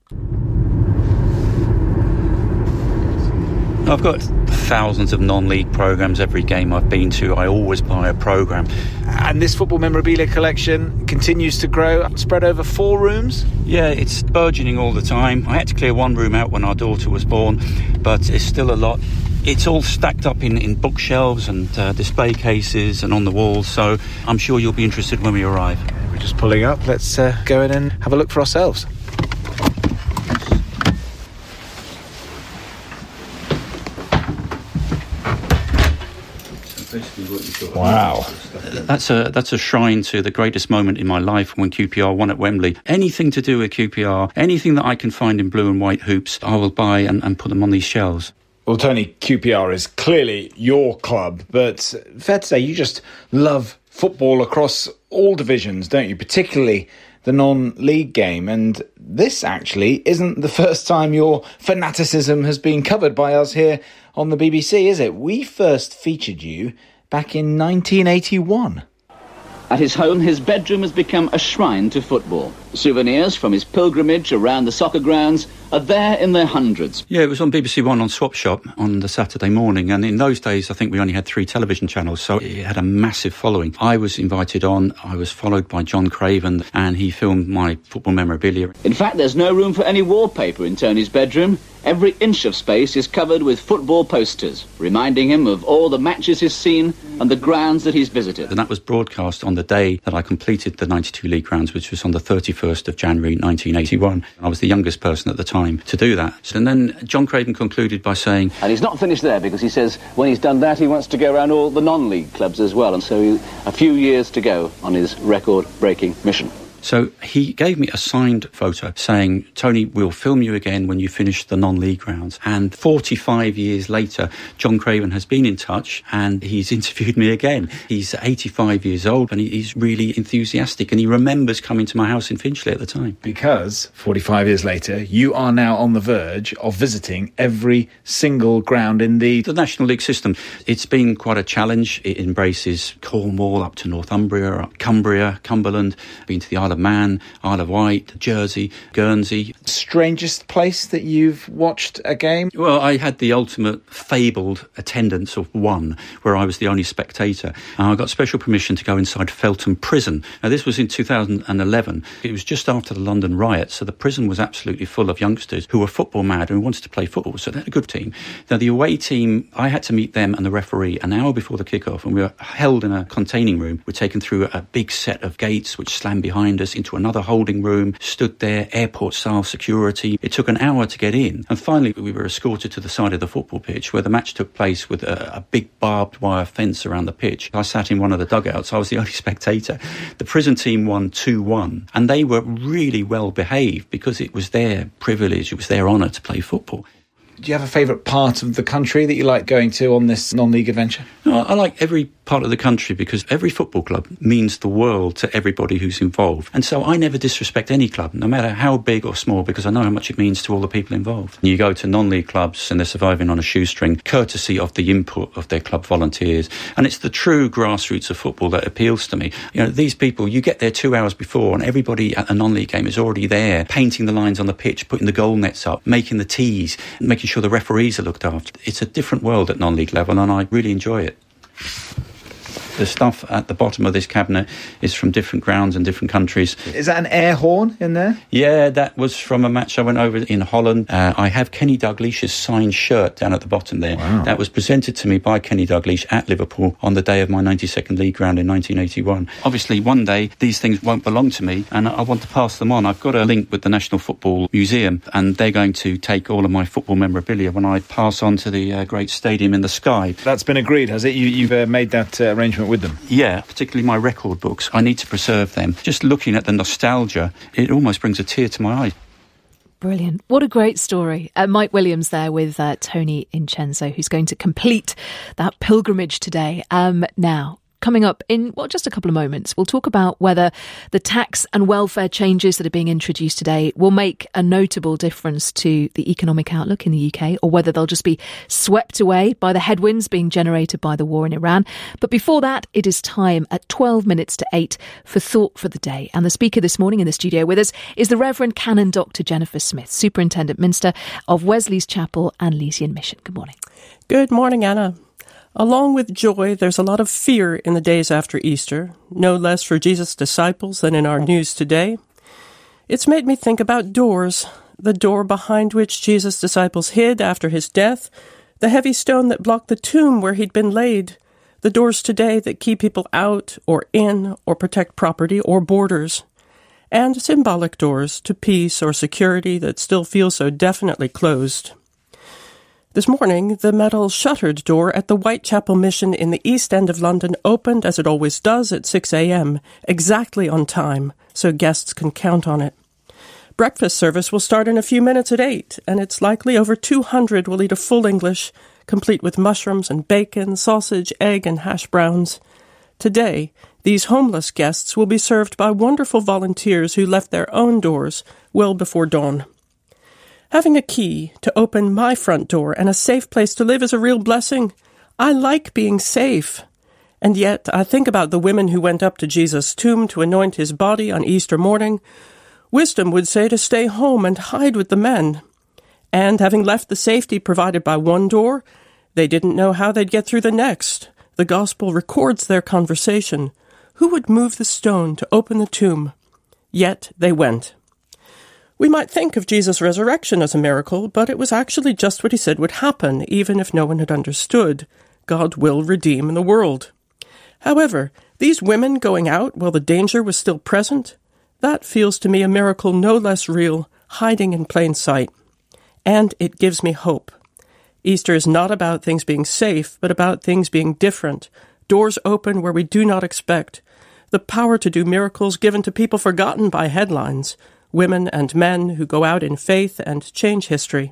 S7: I've got thousands of non-league programmes. Every game I've been to, I always buy a programme.
S14: And this football memorabilia collection continues to grow, spread over four rooms?
S7: Yeah, it's burgeoning all the time. I had to clear one room out when our daughter was born, but it's still a lot. It's all stacked up in, in bookshelves and uh, display cases and on the walls, so I'm sure you'll be interested when we arrive.
S14: We're just pulling up. Let's uh, go in and have a look for ourselves.
S7: Wow. That's a that's a shrine to the greatest moment in my life when Q P R won at Wembley. Anything to do with Q P R, anything that I can find in blue and white hoops, I will buy and, and put them on these shelves.
S14: Well, Tony, Q P R is clearly your club, but fair to say you just love football across all divisions, don't you? Particularly the non-league game. And this actually isn't the first time your fanaticism has been covered by us here on the B B C, is it? We first featured you back in nineteen eighty-one.
S23: At his home, his bedroom has become a shrine to football. Souvenirs from his pilgrimage around the soccer grounds are there in their hundreds.
S7: Yeah, it was on B B C One on Swap Shop on the Saturday morning, and in those days I think we only had three television channels, so it had a massive following. I was invited on, I was followed by John Craven, and he filmed my football memorabilia.
S23: In fact, there's no room for any wallpaper in Tony's bedroom. Every inch of space is covered with football posters, reminding him of all the matches he's seen and the grounds that he's visited.
S7: And that was broadcast on the day that I completed the ninety-two league grounds, which was on the thirty-first of January nineteen eighty-one. I was the youngest person at the time to do that. And then John Craven concluded by saying...
S23: And he's not finished there, because he says when he's done that, he wants to go around all the non-league clubs as well. And so a few years to go on his record-breaking mission.
S7: So he gave me a signed photo saying, Tony, we'll film you again when you finish the non-league grounds. And forty-five years later, John Craven has been in touch and he's interviewed me again. He's eighty-five years old and he's really enthusiastic, and he remembers coming to my house in Finchley at the time.
S14: Because forty-five years later, you are now on the verge of visiting every single ground in the...
S7: The National League system. It's been quite a challenge. It embraces Cornwall up to Northumbria, up Cumbria, Cumberland, been to the Isle of Man, Isle of Wight, Jersey, Guernsey.
S14: Strangest place that you've watched a game?
S7: Well, I had the ultimate fabled attendance of one, where I was the only spectator. And I got special permission to go inside Feltham Prison. Now, this was in two thousand eleven. It was just after the London riots, so the prison was absolutely full of youngsters who were football mad and wanted to play football, so they had a good team. Now, the away team, I had to meet them and the referee an hour before the kickoff, and we were held in a containing room. We're taken through a big set of gates which slammed behind us into another holding room, stood there, airport-style security. It took an hour to get in. And finally, we were escorted to the side of the football pitch where the match took place with a, a big barbed wire fence around the pitch. I sat in one of the dugouts. I was the only spectator. The prison team won two one, and they were really well behaved because it was their privilege, it was their honour to play football.
S14: Do you have a favourite part of the country that you like going to on this non-league adventure?
S7: No, I like every part of the country because every football club means the world to everybody who's involved. And so I never disrespect any club, no matter how big or small, because I know how much it means to all the people involved. You go to non-league clubs and they're surviving on a shoestring, courtesy of the input of their club volunteers. And it's the true grassroots of football that appeals to me. You know, these people, you get there two hours before and everybody at a non-league game is already there, painting the lines on the pitch, putting the goal nets up, making the tees, making sure the referees are looked after. It's a different world at non-league level, and I really enjoy it. The stuff at the bottom of this cabinet is from different grounds and different countries.
S14: Is that an air horn in there?
S7: Yeah, that was from a match I went over in Holland. Uh, I have Kenny Dalglish's signed shirt down at the bottom there.
S14: Wow.
S7: That was presented to me by Kenny Dalglish at Liverpool on the day of my ninety-second League round in nineteen eighty-one. Obviously, one day these things won't belong to me, and I want to pass them on. I've got a link with the National Football Museum, and they're going to take all of my football memorabilia when I pass on to the uh, great stadium in the sky.
S14: That's been agreed, has it? You, you've uh, made that uh, arrangement with them?
S7: Yeah, particularly my record books. I need to preserve them. Just looking at the nostalgia, it almost brings a tear to my eye.
S5: Brilliant. What a great story. Uh, Mike Williams there with uh, Tony Incenzo, who's going to complete that pilgrimage today. Um, now, coming up in, well, just a couple of moments, we'll talk about whether the tax and welfare changes that are being introduced today will make a notable difference to the economic outlook in the U K, or whether they'll just be swept away by the headwinds being generated by the war in Iran. But before that, it is time at twelve minutes to eight for Thought for the Day. And the speaker this morning in the studio with us is the Reverend Canon Doctor Jennifer Smith, Superintendent Minister of Wesley's Chapel and Elysian Mission. Good morning.
S9: Good morning, Anna. Along with joy, there's a lot of fear in the days after Easter, no less for Jesus' disciples than in our news today. It's made me think about doors, the door behind which Jesus' disciples hid after his death, the heavy stone that blocked the tomb where he'd been laid, the doors today that keep people out or in or protect property or borders, and symbolic doors to peace or security that still feel so definitely closed. This morning, the metal shuttered door at the Whitechapel Mission in the East End of London opened, as it always does, at six a.m., exactly on time, so guests can count on it. Breakfast service will start in a few minutes at eight, and it's likely over two hundred will eat a full English, complete with mushrooms and bacon, sausage, egg, and hash browns. Today, these homeless guests will be served by wonderful volunteers who left their own doors well before dawn. Having a key to open my front door and a safe place to live is a real blessing. I like being safe. And yet I think about the women who went up to Jesus' tomb to anoint his body on Easter morning. Wisdom would say to stay home and hide with the men. And having left the safety provided by one door, they didn't know how they'd get through the next. The gospel records their conversation. Who would move the stone to open the tomb? Yet they went. We might think of Jesus' resurrection as a miracle, but it was actually just what he said would happen, even if no one had understood. God will redeem the world. However, these women going out while the danger was still present, that feels to me a miracle no less real, hiding in plain sight. And it gives me hope. Easter is not about things being safe, but about things being different. Doors open where we do not expect. The power to do miracles given to people forgotten by headlines. Women and men who go out in faith and change history.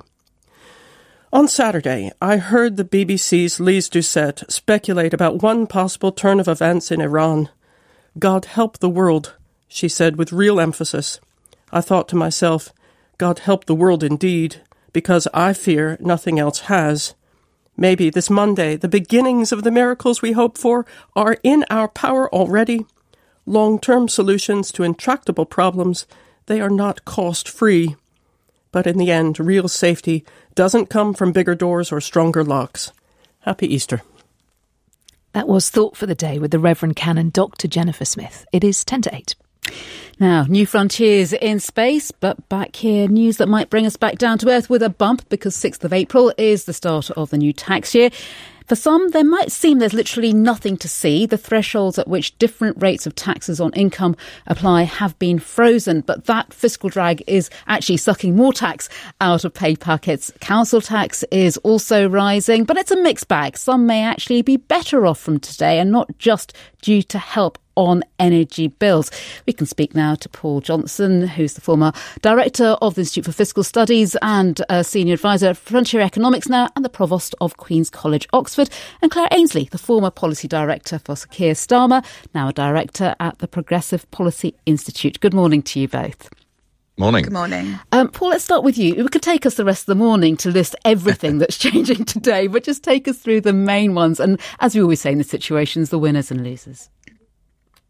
S9: On Saturday, I heard the B B C's Lise Doucette speculate about one possible turn of events in Iran. God help the world, she said with real emphasis. I thought to myself, God help the world indeed, because I fear nothing else has. Maybe this Monday, the beginnings of the miracles we hope for are in our power already. Long-term solutions to intractable problems, they are not cost-free. But in the end, real safety doesn't come from bigger doors or stronger locks. Happy Easter.
S5: That was Thought for the Day with the Reverend Canon Doctor Jennifer Smith. It is ten to eight.
S6: Now, new frontiers in space, but back here, news that might bring us back down to earth with a bump, because sixth of April is the start of the new tax year. For some, there might seem there's literally nothing to see. The thresholds at which different rates of taxes on income apply have been frozen, but that fiscal drag is actually sucking more tax out of pay packets. Council tax is also rising, but it's a mixed bag. Some may actually be better off from today, and not just due to help on energy bills. We can speak now to Paul Johnson, who's the former Director of the Institute for Fiscal Studies and a Senior Advisor at Frontier Economics now, and the Provost of Queen's College, Oxford, and Claire Ainsley, the former Policy Director for Sir Keir Starmer, now a Director at the Progressive Policy Institute. Good morning to you both.
S13: Morning.
S15: Good morning.
S6: Um, Paul, let's start with you. We could take us the rest of the morning to list everything that's changing today, but just take us through the main ones. And as we always say in the situations, the winners and losers.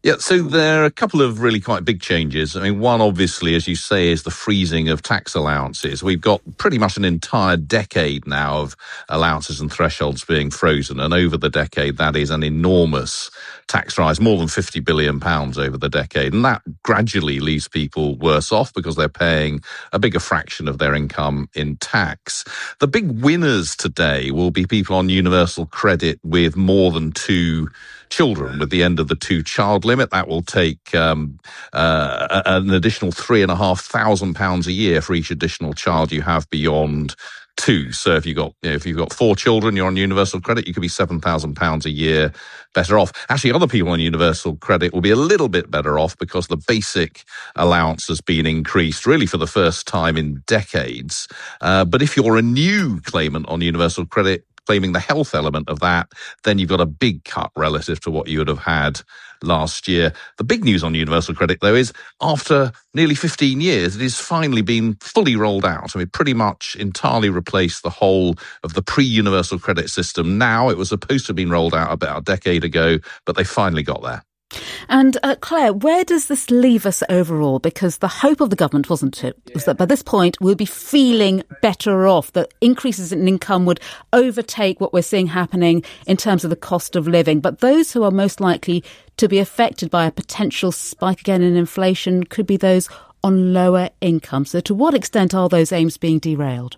S2: Yeah, so there are a couple of really quite big changes. I mean, one, obviously, as you say, is the freezing of tax allowances. We've got pretty much an entire decade now of allowances and thresholds being frozen. And over the decade, that is an enormous tax rise, more than fifty billion pounds over the decade. And that gradually leaves people worse off because they're paying a bigger fraction of their income in tax. The big winners today will be people on universal credit with more than two children, with the end of the two-child limit. That will take um, uh, an additional three and a half thousand pounds a year for each additional child you have beyond two. So if you got you know, if you've got four children, you're on universal credit, you could be seven thousand pounds a year better off. Actually, other people on universal credit will be a little bit better off because the basic allowance has been increased really for the first time in decades. Uh, but if you're a new claimant on universal credit, claiming the health element of that, then you've got a big cut relative to what you would have had last year. The big news on universal credit, though, is after nearly fifteen years, it has finally been fully rolled out. I mean, pretty much entirely replaced the whole of the pre-universal credit system. Now, it was supposed to have been rolled out about a decade ago, but they finally got there.
S6: And uh, Claire, where does this leave us overall? Because the hope of the government, wasn't it, was that by this point we'll be feeling better off, that increases in income would overtake what we're seeing happening in terms of the cost of living. But those who are most likely to be affected by a potential spike again in inflation could be those on lower income. So to what extent are those aims being derailed?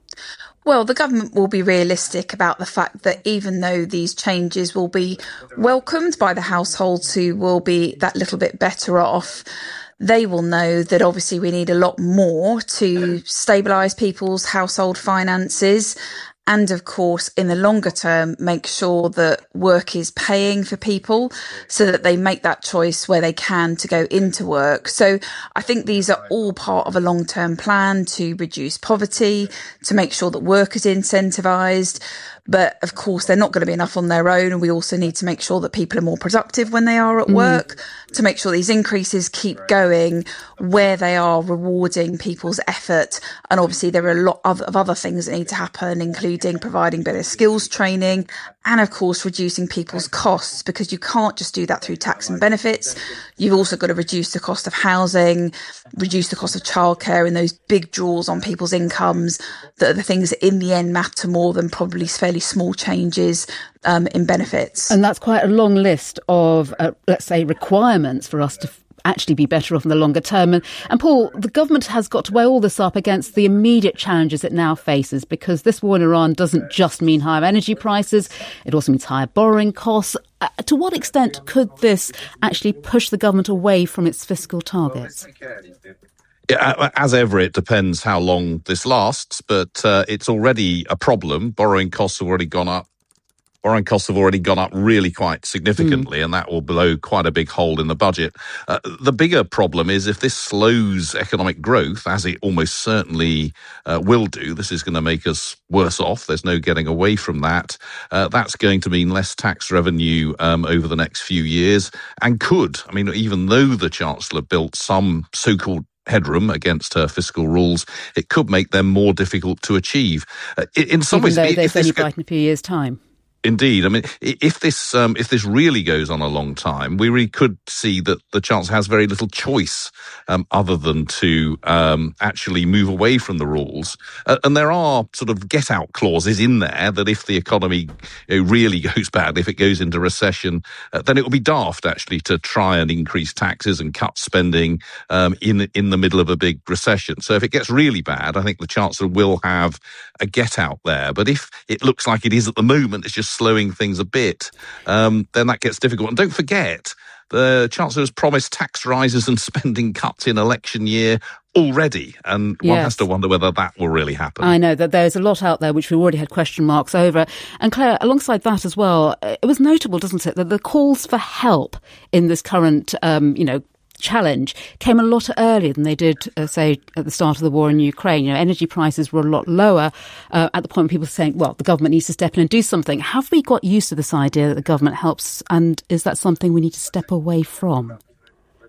S13: Well, the government will be realistic about the fact that even though these changes will be welcomed by the households who will be that little bit better off, they will know that obviously we need a lot more to stabilise people's household finances. And of course, in the longer term, make sure that work is paying for people so that they make that choice where they can to go into work. So I think these are all part of a long-term plan to reduce poverty, to make sure that work is incentivised. But of course, they're not going to be enough on their own. And we also need to make sure that people are more productive when they are at mm. work, to make sure these increases keep going where they are rewarding people's effort. And obviously, there are a lot of other things that need to happen, including providing better skills training and, of course, reducing people's costs, because you can't just do that through tax and benefits. You've also got to reduce the cost of housing, reduce the cost of childcare, and those big draws on people's incomes that are the things that in the end matter more than probably fairly small changes um, in benefits.
S6: And that's quite a long list of, uh, let's say, requirements for us to f- actually be better off in the longer term. And, and Paul, the government has got to weigh all this up against the immediate challenges it now faces, because this war in Iran doesn't just mean higher energy prices, it also means higher borrowing costs. Uh, to what extent could this actually push the government away from its fiscal targets?
S2: Yeah, as ever, it depends how long this lasts, but uh, it's already a problem. Borrowing costs have already gone up. Borrowing costs have already gone up really quite significantly, mm. and that will blow quite a big hole in the budget. Uh, the bigger problem is if this slows economic growth, as it almost certainly uh, will do, this is going to make us worse off. There's no getting away from that. Uh, that's going to mean less tax revenue um, over the next few years, and could, I mean, even though the Chancellor built some so-called headroom against her fiscal rules, it could make them more difficult to achieve. Uh, in some
S6: even
S2: ways,
S6: though
S2: if
S6: they've only
S2: this
S6: got in a few years' time.
S2: Indeed. I mean, if this um, if this really goes on a long time, we really could see that the Chancellor has very little choice um, other than to um, actually move away from the rules. Uh, and there are sort of get-out clauses in there that if the economy you know, really goes bad, if it goes into recession, uh, then it will be daft, actually, to try and increase taxes and cut spending um, in, in the middle of a big recession. So if it gets really bad, I think the Chancellor will have a get-out there. But if it looks like it is at the moment, it's just slowing things a bit, um, then that gets difficult. And don't forget, the Chancellor has promised tax rises and spending cuts in election year already, and one
S6: yes.
S2: has to wonder whether that will really happen.
S6: I know that there's a lot out there which we already had question marks over. And Claire, alongside that as well, it was notable, doesn't it, that the calls for help in this current, um, you know, challenge came a lot earlier than they did, uh, say, at the start of the war in Ukraine. You know, energy prices were a lot lower uh, at the point when people were saying, well, the government needs to step in and do something. Have we got used to this idea that the government helps, and is that something we need to step away from?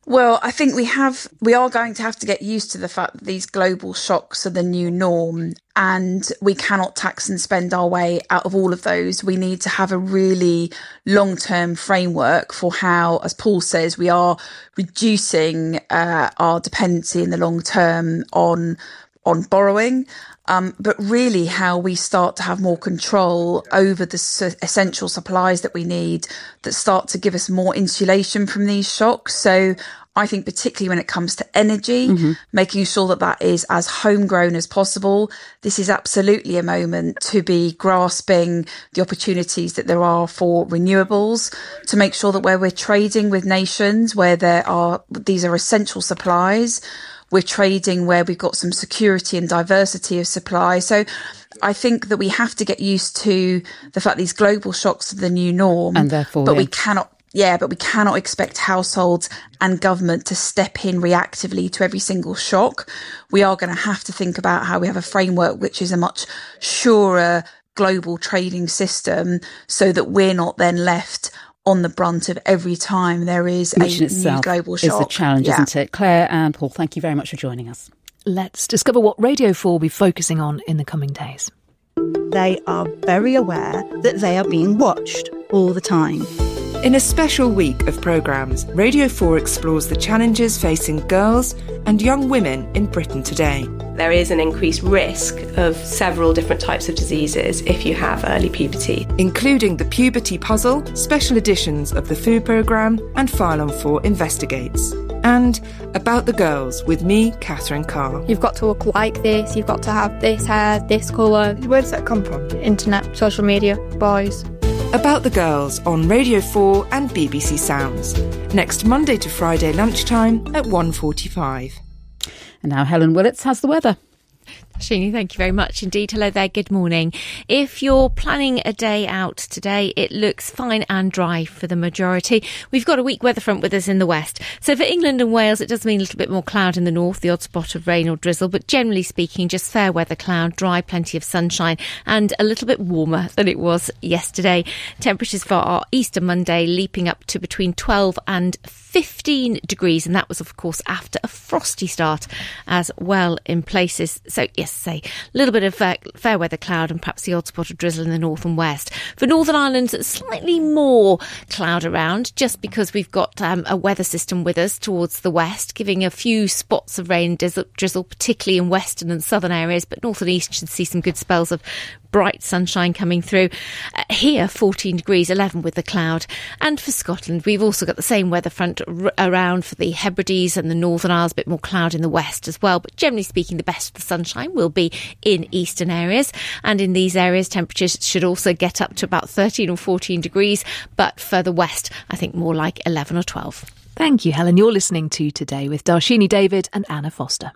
S13: Well, I think we have, we are going to have to get used to the fact that these global shocks are the new norm, and we cannot tax and spend our way out of all of those. We need to have a really long-term framework for how, as Paul says, we are reducing uh, our dependency in the long term on on borrowing. Um, but really how we start to have more control over the su- essential supplies that we need that start to give us more insulation from these shocks. So I think particularly when it comes to energy, mm-hmm. making sure that that is as homegrown as possible. This is absolutely a moment to be grasping the opportunities that there are for renewables, to make sure that where we're trading with nations where there are, these are essential supplies, we're trading where we've got some security and diversity of supply. So I think that we have to get used to the fact these global shocks are the new norm.
S6: And therefore,
S13: but
S6: yeah.
S13: we cannot, yeah, but we cannot expect households and government to step in reactively to every single shock. We are going to have to think about how we have a framework which is a much surer global trading system so that we're not then left on the brunt of every time there is
S6: Which
S13: a
S6: in
S13: new global shock.
S6: Is the challenge,
S13: yeah.
S6: isn't it? Claire and Paul, thank you very much for joining us.
S5: Let's discover what Radio four will be focusing on in the coming days.
S15: They are very aware that they are being watched all the time.
S16: In a special week of programmes, Radio four explores the challenges facing girls and young women in Britain today.
S17: There is an increased risk of several different types of diseases if you have early puberty.
S16: Including the Puberty Puzzle, special editions of the Food Programme and File on four Investigates. And About the Girls with me, Catherine Carr.
S24: You've got to look like this, you've got to have this hair, this colour. Where does that come from? Internet, social media, boys.
S16: About the Girls on Radio four and B B C Sounds. Next Monday to Friday lunchtime at one forty-five.
S6: And now Helen Willits has the weather.
S25: Sheeny, thank you very much indeed. Hello there, good morning. If you're planning a day out today, it looks fine and dry for the majority. We've got a weak weather front with us in the west. So for England and Wales, it does mean a little bit more cloud in the north, the odd spot of rain or drizzle, but generally speaking, just fair weather cloud, dry, plenty of sunshine, and a little bit warmer than it was yesterday. Temperatures for our Easter Monday leaping up to between twelve and fifteen degrees, and that was, of course, after a frosty start as well in places. So, yes, say a little bit of uh, fair weather cloud and perhaps the odd spot of drizzle in the north and west. For Northern Ireland, slightly more cloud around, just because we've got um, a weather system with us towards the west, giving a few spots of rain drizzle, drizzle, particularly in western and southern areas, but north and east should see some good spells of bright sunshine coming through. Uh, here, fourteen degrees, eleven with the cloud. And for Scotland, we've also got the same weather front r- around for the Hebrides and the Northern Isles, a bit more cloud in the west as well. But generally speaking, the best of the sunshine will be in eastern areas. And in these areas, temperatures should also get up to about thirteen or fourteen degrees. But further west, I think more like eleven or twelve.
S5: Thank you, Helen. You're listening to Today with Darshini David and Anna Foster.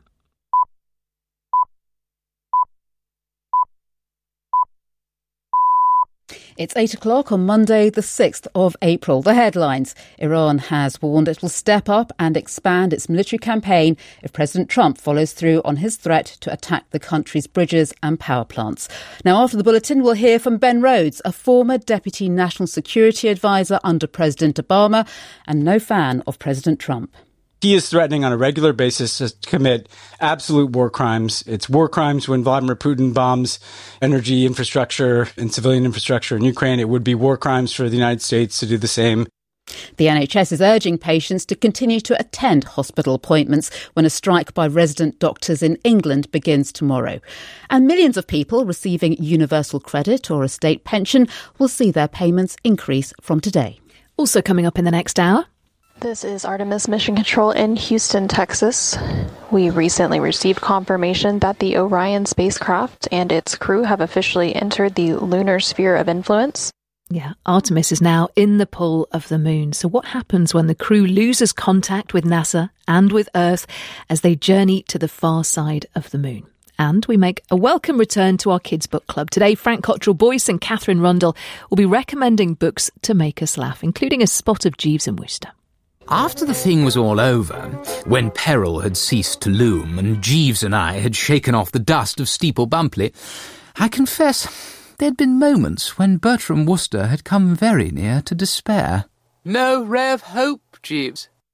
S6: It's eight o'clock on Monday, the sixth of April. The headlines. Iran has warned it will step up and expand its military campaign if President Trump follows through on his threat to attack the country's bridges and power plants. Now, after the bulletin, we'll hear from Ben Rhodes, a former Deputy National Security Advisor under President Obama and no fan of President Trump.
S26: He is threatening on a regular basis to commit absolute war crimes. It's war crimes when Vladimir Putin bombs energy infrastructure and civilian infrastructure in Ukraine. It would be war crimes for the United States to do the same.
S6: The N H S is urging patients to continue to attend hospital appointments when a strike by resident doctors in England begins tomorrow. And millions of people receiving universal credit or a state pension will see their payments increase from today.
S5: Also coming up in the next hour.
S27: This is Artemis Mission Control in Houston, Texas. We recently received confirmation that the Orion spacecraft and its crew have officially entered the lunar sphere of influence.
S5: Yeah, Artemis is now in the pull of the moon. So what happens when the crew loses contact with NASA and with Earth as they journey to the far side of the moon? And we make a welcome return to our Kids Book Club. Today, Frank Cottrell-Boyce and Catherine Rundle will be recommending books to make us laugh, including A Spot of Jeeves and Wooster.
S28: After the thing was all over, when peril had ceased to loom and Jeeves and I had shaken off the dust of Steeple Bumpley, I confess there'd been moments when Bertram Wooster had come very near to despair.
S29: No ray of hope, Jeeves.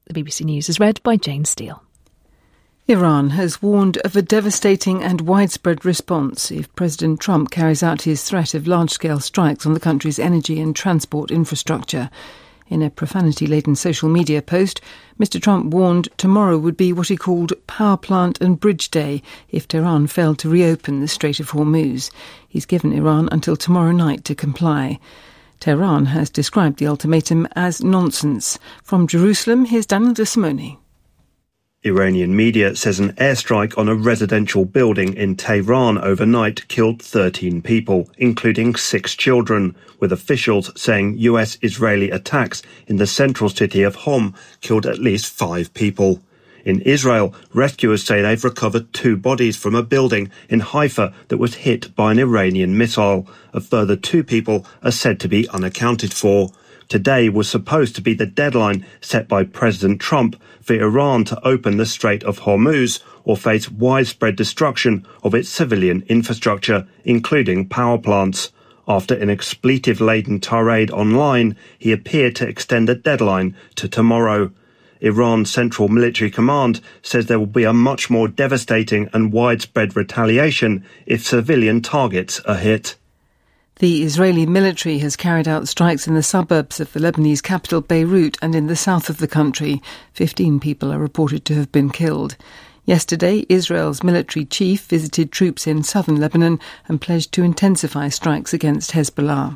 S5: The B B C News is read by Jane Steele.
S10: Iran has warned of a devastating and widespread response if President Trump carries out his threat of large-scale strikes on the country's energy and transport infrastructure. In a profanity-laden social media post, Mister Trump warned tomorrow would be what he called power plant and bridge day if Tehran failed to reopen the Strait of Hormuz. He's given Iran until tomorrow night to comply. Tehran has described the ultimatum as nonsense. From Jerusalem, here's Daniel De Simone.
S1: Iranian media says an airstrike on a residential building in Tehran overnight killed thirteen people, including six children, with officials saying U S-Israeli attacks in the central city of Hom killed at least five people. In Israel, rescuers say they've recovered two bodies from a building in Haifa that was hit by an Iranian missile. A further two people are said to be unaccounted for. Today was supposed to be the deadline set by President Trump for Iran to open the Strait of Hormuz or face widespread destruction of its civilian infrastructure, including power plants. After an expletive-laden tirade online, he appeared to extend the deadline to tomorrow. Iran's Central Military Command says there will be a much more devastating and widespread retaliation if civilian targets are hit.
S10: The Israeli military has carried out strikes in the suburbs of the Lebanese capital Beirut and in the south of the country. Fifteen people are reported to have been killed. Yesterday, Israel's military chief visited troops in southern Lebanon and pledged to intensify strikes against Hezbollah.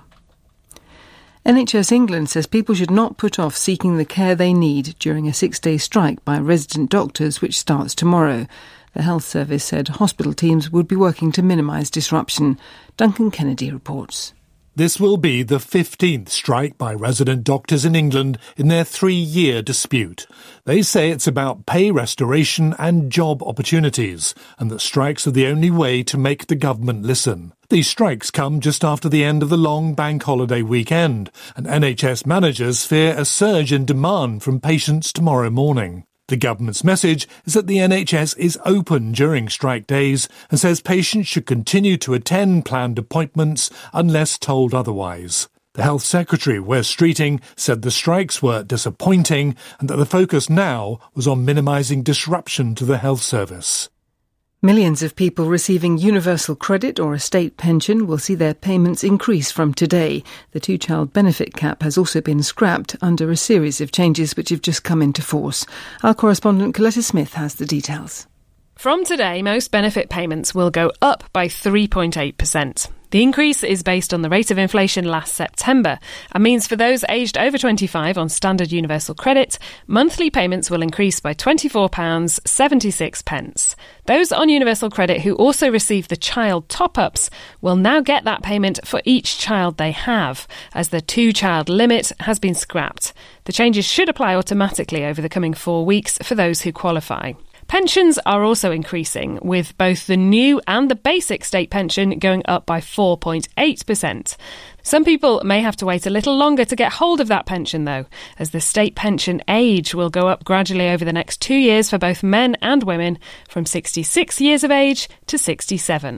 S10: N H S England says people should not put off seeking the care they need during a six-day strike by resident doctors, which starts tomorrow. The Health Service said hospital teams would be working to minimise disruption. Duncan Kennedy reports.
S3: This will be the fifteenth strike by resident doctors in England in their three-year dispute. They say it's about pay restoration and job opportunities, and that strikes are the only way to make the government listen. These strikes come just after the end of the long bank holiday weekend, and N H S managers fear a surge in demand from patients tomorrow morning. The government's message is that the N H S is open during strike days and says patients should continue to attend planned appointments unless told otherwise. The Health Secretary, Wes Streeting, said the strikes were disappointing and that the focus now was on minimising disruption to the health service.
S10: Millions of people receiving universal credit or a state pension will see their payments increase from today. The two-child benefit cap has also been scrapped under a series of changes which have just come into force. Our correspondent Coletta Smith has the details.
S8: From today, most benefit payments will go up by three point eight percent. The increase is based on the rate of inflation last September and means for those aged over twenty-five on standard universal credit, monthly payments will increase by twenty-four pounds seventy-six. Those on universal credit who also receive the child top-ups will now get that payment for each child they have, as the two-child limit has been scrapped. The changes should apply automatically over the coming four weeks for those who qualify. Pensions are also increasing, with both the new and the basic state pension going up by four point eight percent. Some people may have to wait a little longer to get hold of that pension, though, as the state pension age will go up gradually over the next two years for both men and women, from sixty-six years of age to sixty-seven.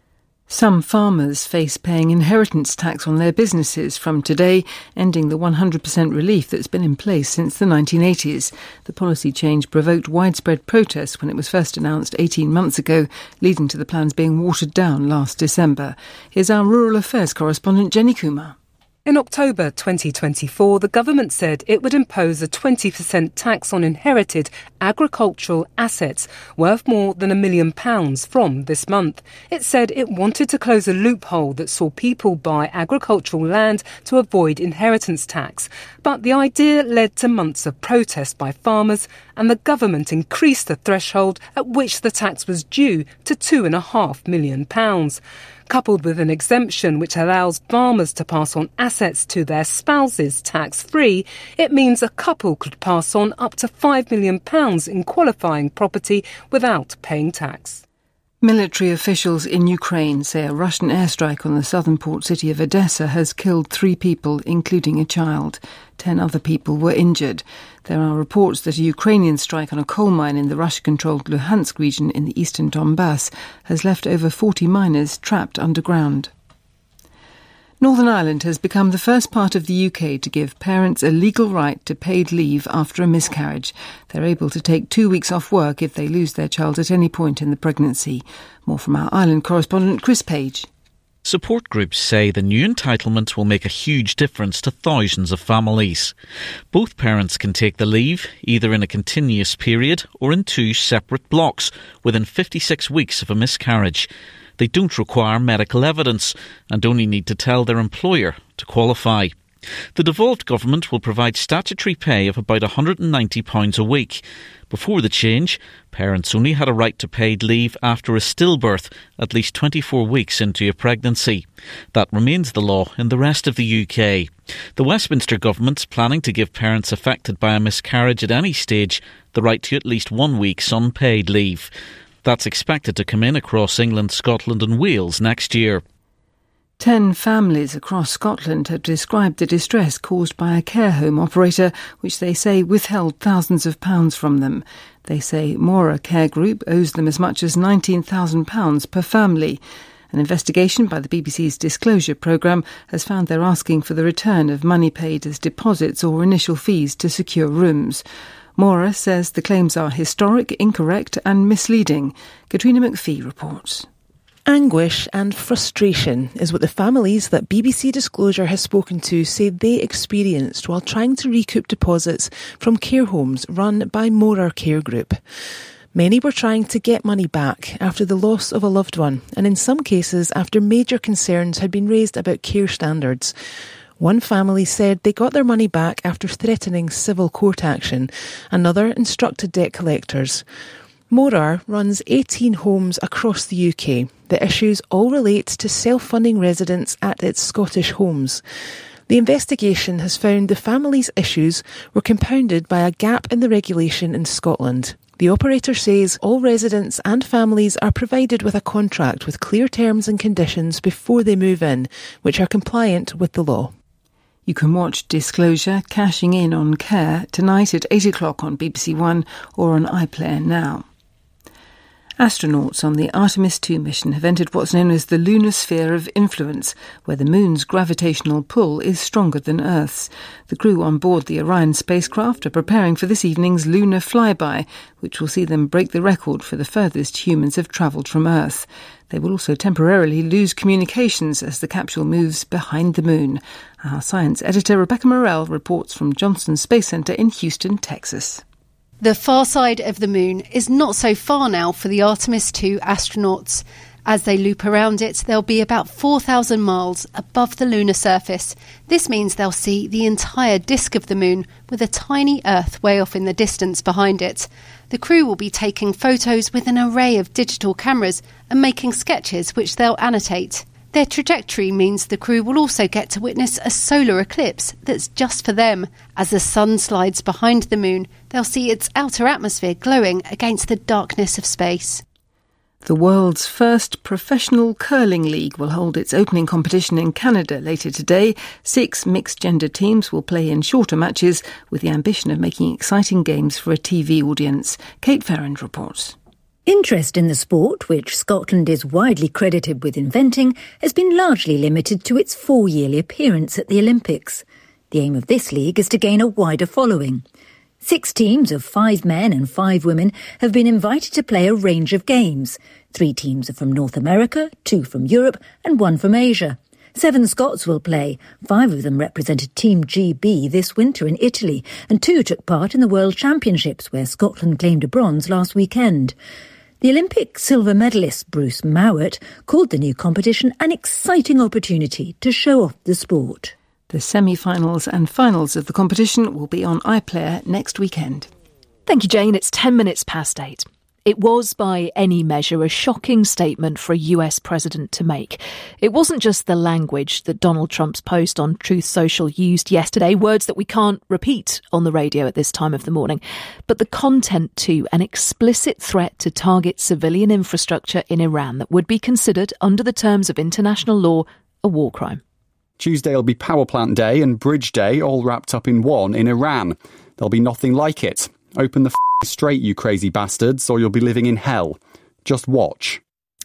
S10: Some farmers face paying inheritance tax on their businesses from today, ending the one hundred percent relief that's been in place since the nineteen eighties. The policy change provoked widespread protests when it was first announced eighteen months ago, leading to the plans being watered down last December. Here's our Rural Affairs correspondent Jenny Kumar.
S18: In October twenty twenty-four, the government said it would impose a twenty percent tax on inherited agricultural assets worth more than a million pounds from this month. It said it wanted to close a loophole that saw people buy agricultural land to avoid inheritance tax. But the idea led to months of protest by farmers, and the government increased the threshold at which the tax was due to two and a half million pounds. Coupled with an exemption which allows farmers to pass on assets to their spouses tax-free, it means a couple could pass on up to five million pounds in qualifying property without paying tax.
S10: Military officials in Ukraine say a Russian airstrike on the southern port city of Odessa has killed three people, including a child. Ten other people were injured. There are reports that a Ukrainian strike on a coal mine in the Russia-controlled Luhansk region in the eastern Donbass has left over forty miners trapped underground. Northern Ireland has become the first part of the U K to give parents a legal right to paid leave after a miscarriage. They're able to take two weeks off work if they lose their child at any point in the pregnancy. More from our Ireland correspondent Chris Page.
S4: Support groups say the new entitlement will make a huge difference to thousands of families. Both parents can take the leave, either in a continuous period or in two separate blocks, within fifty-six weeks of a miscarriage. They don't require medical evidence and only need to tell their employer to qualify. The devolved government will provide statutory pay of about one hundred ninety pounds a week. Before the change, parents only had a right to paid leave after a stillbirth, at least twenty-four weeks into a pregnancy. That remains the law in the rest of the U K. The Westminster government's planning to give parents affected by a miscarriage at any stage the right to at least one week's unpaid leave. That's expected to come in across England, Scotland and Wales next year.
S10: Ten families across Scotland have described the distress caused by a care home operator, which they say withheld thousands of pounds from them. They say Mora Care Group owes them as much as nineteen thousand pounds per family. An investigation by the B B C's Disclosure programme has found they're asking for the return of money paid as deposits or initial fees to secure rooms. Mora says the claims are historic, incorrect and misleading. Katrina McPhee reports.
S11: Anguish and frustration is what the families that B B C Disclosure has spoken to say they experienced while trying to recoup deposits from care homes run by Mora Care Group. Many were trying to get money back after the loss of a loved one, and in some cases after major concerns had been raised about care standards. One family said they got their money back after threatening civil court action. Another instructed debt collectors. Morar runs eighteen homes across the U K. The issues all relate to self-funding residents at its Scottish homes. The investigation has found the family's issues were compounded by a gap in the regulation in Scotland. The operator says all residents and families are provided with a contract with clear terms and conditions before they move in, which are compliant with the law.
S10: You can watch Disclosure Cashing In on Care tonight at eight o'clock on B B C One or on iPlayer now. Astronauts on the Artemis two mission have entered what's known as the lunar sphere of influence, where the moon's gravitational pull is stronger than Earth's. The crew on board the Orion spacecraft are preparing for this evening's lunar flyby, which will see them break the record for the furthest humans have travelled from Earth. They will also temporarily lose communications as the capsule moves behind the moon. Our science editor Rebecca Morell reports from Johnson Space Center in Houston, Texas.
S12: The far side of the moon is not so far now for the Artemis two astronauts. As they loop around it, they'll be about four thousand miles above the lunar surface. This means they'll see the entire disk of the moon, with a tiny Earth way off in the distance behind it. The crew will be taking photos with an array of digital cameras and making sketches which they'll annotate. Their trajectory means the crew will also get to witness a solar eclipse that's just for them. As the sun slides behind the moon, they'll see its outer atmosphere glowing against the darkness of space.
S10: The world's first professional curling league will hold its opening competition in Canada later today. Six mixed-gender teams will play in shorter matches with the ambition of making exciting games for a T V audience. Kate Ferrand reports.
S19: Interest in the sport, which Scotland is widely credited with inventing, has been largely limited to its four-yearly appearance at the Olympics. The aim of this league is to gain a wider following. Six teams of five men and five women have been invited to play a range of games. Three teams are from North America, two from Europe and one from Asia. Seven Scots will play. Five of them represented Team G B this winter in Italy, and two took part in the World Championships, where Scotland claimed a bronze last weekend. The Olympic silver medalist Bruce Mowat called the new competition an exciting opportunity to show off the sport.
S10: The semi-finals and finals of the competition will be on iPlayer next weekend.
S5: Thank you, Jane. It's ten minutes past eight. It was, by any measure, a shocking statement for a U S president to make. It wasn't just the language that Donald Trump's post on Truth Social used yesterday, words that we can't repeat on the radio at this time of the morning, but the content too, an explicit threat to target civilian infrastructure in Iran that would be considered, under the terms of international law, a war crime.
S20: Tuesday will be Power Plant Day and Bridge Day, all wrapped up in one in Iran. There'll be nothing like it. Open the f*** straight, you crazy bastards, or you'll be living in hell. Just watch.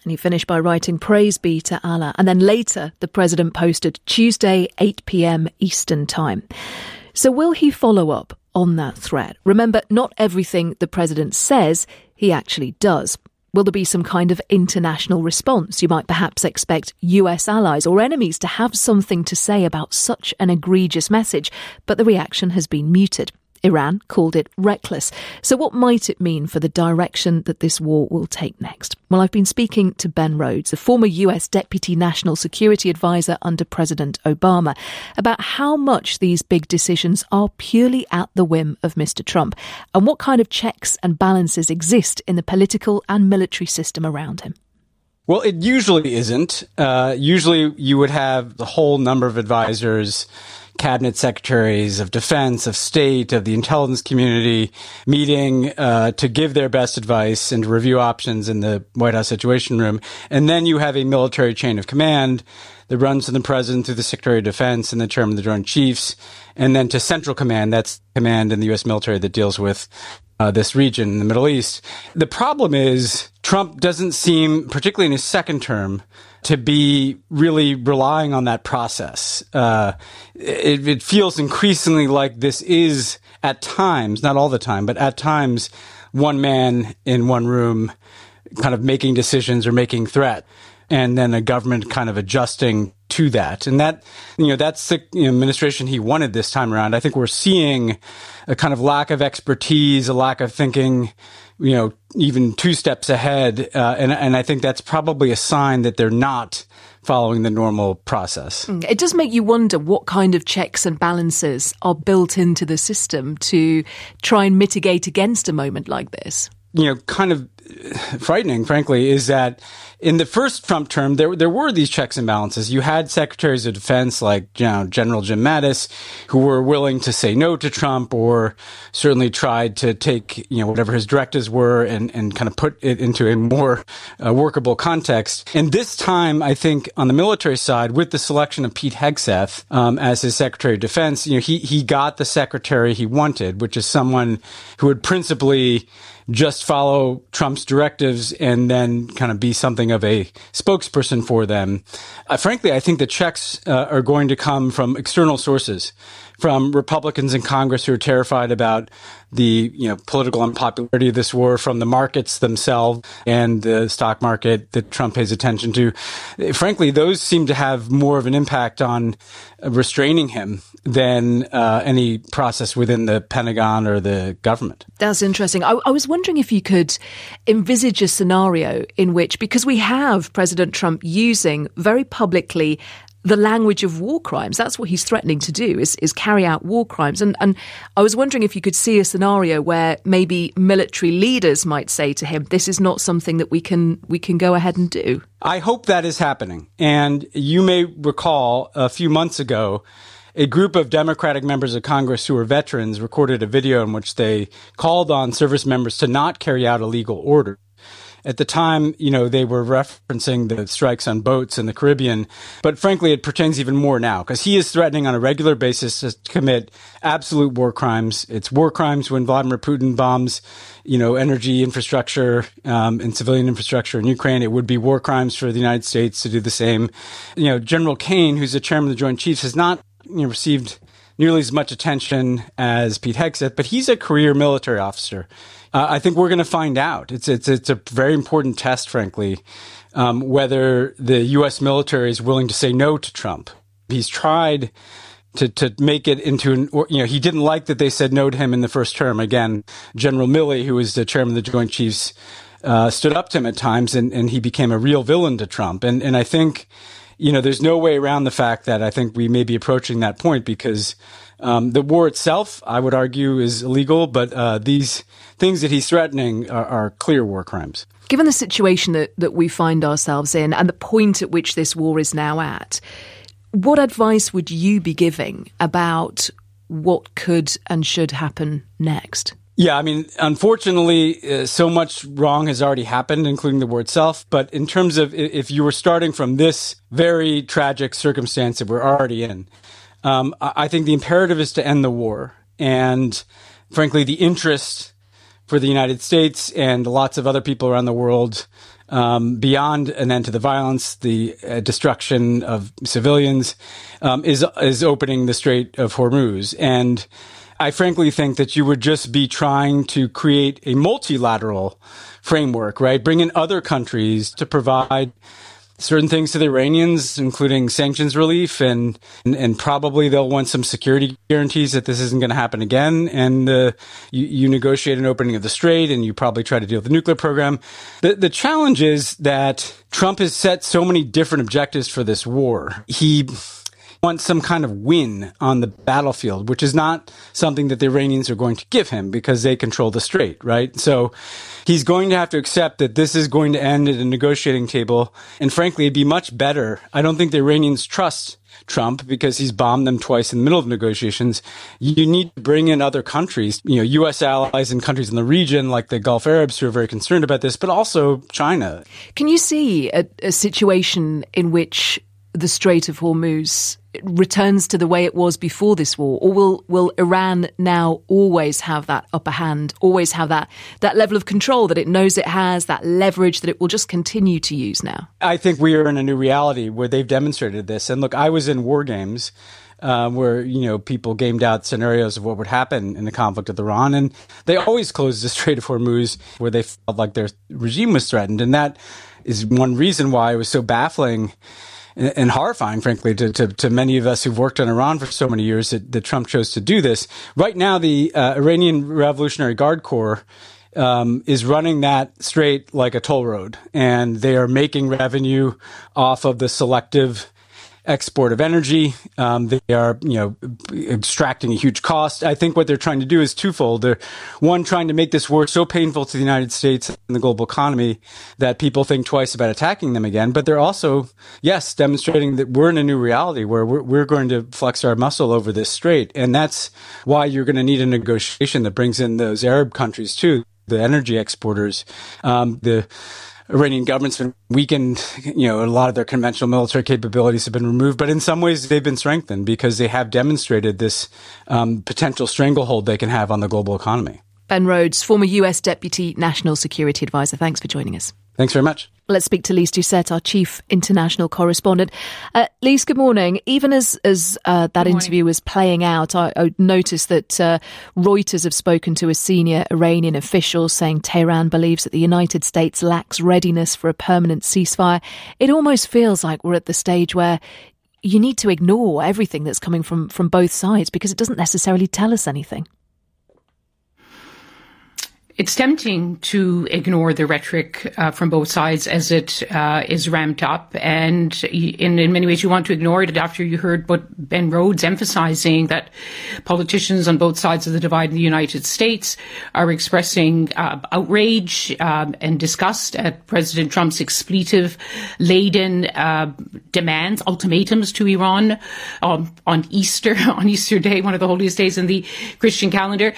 S5: And he finished by writing, "Praise be to Allah." And then later, the president posted, "Tuesday, eight p.m. Eastern Time." So will he follow up on that threat? Remember, not everything the president says he actually does. Will there be some kind of international response? You might perhaps expect U S allies or enemies to have something to say about such an egregious message, but the reaction has been muted. Iran called it reckless. So what might it mean for the direction that this war will take next? Well, I've been speaking to Ben Rhodes, a former U S Deputy National Security Advisor under President Obama, about how much these big decisions are purely at the whim of Mister Trump and what kind of checks and balances exist in the political and military system around him.
S26: Well, it usually isn't. Uh, usually you would have the whole number of advisors, cabinet secretaries of defense, of state, of the intelligence community meeting uh, to give their best advice and to review options in the White House Situation Room. And then you have a military chain of command that runs from the president through the Secretary of Defense and the chairman of the Joint Chiefs, and then to Central Command. That's command in the U S military that deals with uh, this region in the Middle East. The problem is Trump doesn't seem, particularly in his second term, to be really relying on that process. Uh, it, it feels increasingly like this is, at times, not all the time, but at times, one man in one room kind of making decisions or making threat, and then a government kind of adjusting to that. And that, you know, that's the you know, administration he wanted this time around. I think we're seeing a kind of lack of expertise, a lack of thinking, you know, even two steps ahead. Uh, and, and I think that's probably a sign that they're not following the normal process.
S5: It does make you wonder what kind of checks and balances are built into the system to try and mitigate against a moment like this.
S26: You know, kind of frightening, frankly, is that in the first Trump term, there there were these checks and balances. You had secretaries of defense like, you know, General Jim Mattis, who were willing to say no to Trump or certainly tried to take, you know, whatever his directives were and, and kind of put it into a more uh, workable context. And this time, I think on the military side, with the selection of Pete Hegseth um, as his Secretary of Defense, you know, he, he got the secretary he wanted, which is someone who would principally just follow Trump's directives and then kind of be something of a spokesperson for them. Uh, frankly, I think the checks uh, are going to come from external sources, from Republicans in Congress who are terrified about the, you know, political unpopularity of this war, from the markets themselves and the stock market that Trump pays attention to. Frankly, those seem to have more of an impact on restraining him than uh, any process within the Pentagon or the government.
S5: That's interesting. I, I was wondering if you could envisage a scenario in which, because we have President Trump using very publicly the language of war crimes. That's what he's threatening to do, is, is carry out war crimes. And, and I was wondering if you could see a scenario where maybe military leaders might say to him, this is not something that we can we can go ahead and do.
S26: I hope that is happening. And you may recall a few months ago, a group of Democratic members of Congress who were veterans recorded a video in which they called on service members to not carry out illegal orders. At the time, you know, they were referencing the strikes on boats in the Caribbean, but frankly, it pertains even more now because he is threatening on a regular basis to commit absolute war crimes. It's war crimes when Vladimir Putin bombs, you know, energy infrastructure um, and civilian infrastructure in Ukraine. It would be war crimes for the United States to do the same. You know, General Kane, who's the chairman of the Joint Chiefs, has not, you know, received nearly as much attention as Pete Hegseth, but he's a career military officer. Uh, I think we're going to find out. It's it's it's a very important test, frankly, um, whether the U S military is willing to say no to Trump. He's tried to to make it into an, you know, he didn't like that they said no to him in the first term. Again, General Milley, who was the chairman of the Joint Chiefs, uh, stood up to him at times, and, and he became a real villain to Trump. And and I think, you know, there's no way around the fact that I think we may be approaching that point because um, the war itself, I would argue, is illegal, but uh, these things that he's threatening are, are clear war crimes.
S5: Given the situation that, that we find ourselves in and the point at which this war is now at, what advice would you be giving about what could and should happen next?
S26: Yeah, I mean, unfortunately, uh, so much wrong has already happened, including the war itself. But in terms of if you were starting from this very tragic circumstance that we're already in, um, I think the imperative is to end the war. And frankly, the interest for the United States and lots of other people around the world, um, beyond an end to the violence, the uh, destruction of civilians, um, is is opening the Strait of Hormuz. And I frankly think that you would just be trying to create a multilateral framework, right? Bring in other countries to provide certain things to the Iranians, including sanctions relief, and, and, and probably they'll want some security guarantees that this isn't going to happen again. And uh, you, you negotiate an opening of the strait, and you probably try to deal with the nuclear program. The, the challenge is that Trump has set so many different objectives for this war. He wants some kind of win on the battlefield, which is not something that the Iranians are going to give him because they control the strait, right? So he's going to have to accept that this is going to end at a negotiating table. And frankly, it'd be much better. I don't think the Iranians trust Trump because he's bombed them twice in the middle of negotiations. You need to bring in other countries, you know, U S allies and countries in the region like the Gulf Arabs who are very concerned about this, but also China.
S5: Can you see a, a situation in which the Strait of Hormuz returns to the way it was before this war? Or will will Iran now always have that upper hand, always have that, that level of control that it knows it has, that leverage that it will just continue to use now?
S26: I think we are in a new reality where they've demonstrated this. And look, I was in war games um, where, you know, people gamed out scenarios of what would happen in the conflict with Iran. And they always closed the Strait of Hormuz where they felt like their regime was threatened. And that is one reason why it was so baffling and horrifying, frankly, to, to, to many of us who've worked on Iran for so many years that, that Trump chose to do this. Right now, the uh, Iranian Revolutionary Guard Corps um, is running that strait like a toll road, and they are making revenue off of the selective export of energy. Um, they are, you know, extracting a huge cost. I think what they're trying to do is twofold. They're, one, trying to make this war so painful to the United States and the global economy that people think twice about attacking them again. But they're also, yes, demonstrating that we're in a new reality where we're, we're going to flex our muscle over this strait. And that's why you're going to need a negotiation that brings in those Arab countries too, the energy exporters, um, the Iranian government's been weakened. You know, a lot of their conventional military capabilities have been removed, but in some ways they've been strengthened because they have demonstrated this um, potential stranglehold they can have on the global economy.
S5: Ben Rhodes, former U S Deputy National Security Advisor. Thanks for joining us.
S26: Thanks very much.
S5: Let's speak to Lise Doucette, our chief international correspondent. Uh, Lise, good morning. Even as as uh, that interview was playing out, I, I noticed that uh, Reuters have spoken to a senior Iranian official saying Tehran believes that the United States lacks readiness for a permanent ceasefire. It almost feels like we're at the stage where you need to ignore everything that's coming from, from both sides because it doesn't necessarily tell us anything.
S2: It's tempting to ignore the rhetoric uh, from both sides as it uh, is ramped up. And in, in many ways, you want to ignore it after you heard what Ben Rhodes emphasizing that politicians on both sides of the divide in the United States are expressing uh, outrage um, and disgust at President Trump's expletive-laden uh, demands, ultimatums to Iran um, on Easter, on Easter Day, one of the holiest days in the Christian calendar.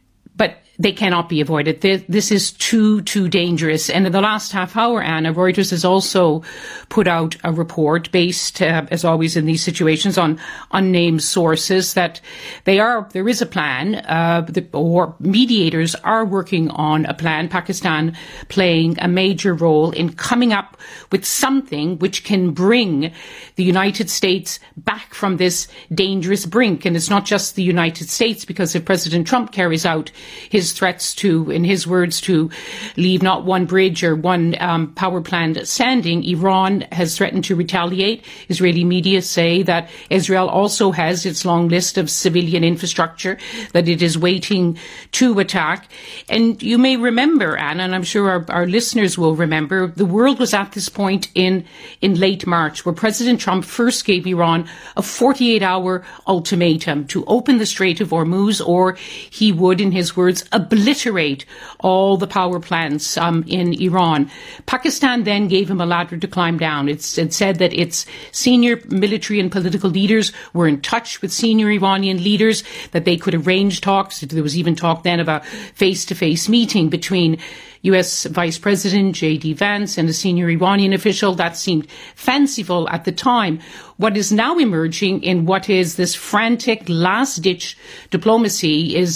S2: But they cannot be avoided. This is too, too dangerous. And in the last half hour, Anna, Reuters has also put out a report based, uh, as always in these situations, on unnamed sources that they are, there is a plan, uh, the, or mediators are working on a plan, Pakistan playing a major role in coming up with something which can bring the United States back from this dangerous brink. And it's not just the United States, because if President Trump carries out his threats to, in his words, to leave not one bridge or one um, power plant standing, Iran has threatened to retaliate. Israeli media say that Israel also has its long list of civilian infrastructure that it is waiting to attack. And you may remember, Anna, and I'm sure our, our listeners will remember, the world was at this point in, in late March, where President Trump first gave Iran a forty-eight hour ultimatum to open the Strait of Hormuz, or he would, in his words, obliterate all the power plants um, in Iran. Pakistan then gave him a ladder to climb down. It's, it said that its senior military and political leaders were in touch with senior Iranian leaders, that they could arrange talks. There was even talk then about face-to-face meeting between U S Vice President J D Vance and a senior Iranian official. That seemed fanciful at the time. What is now emerging in what is this frantic last-ditch diplomacy is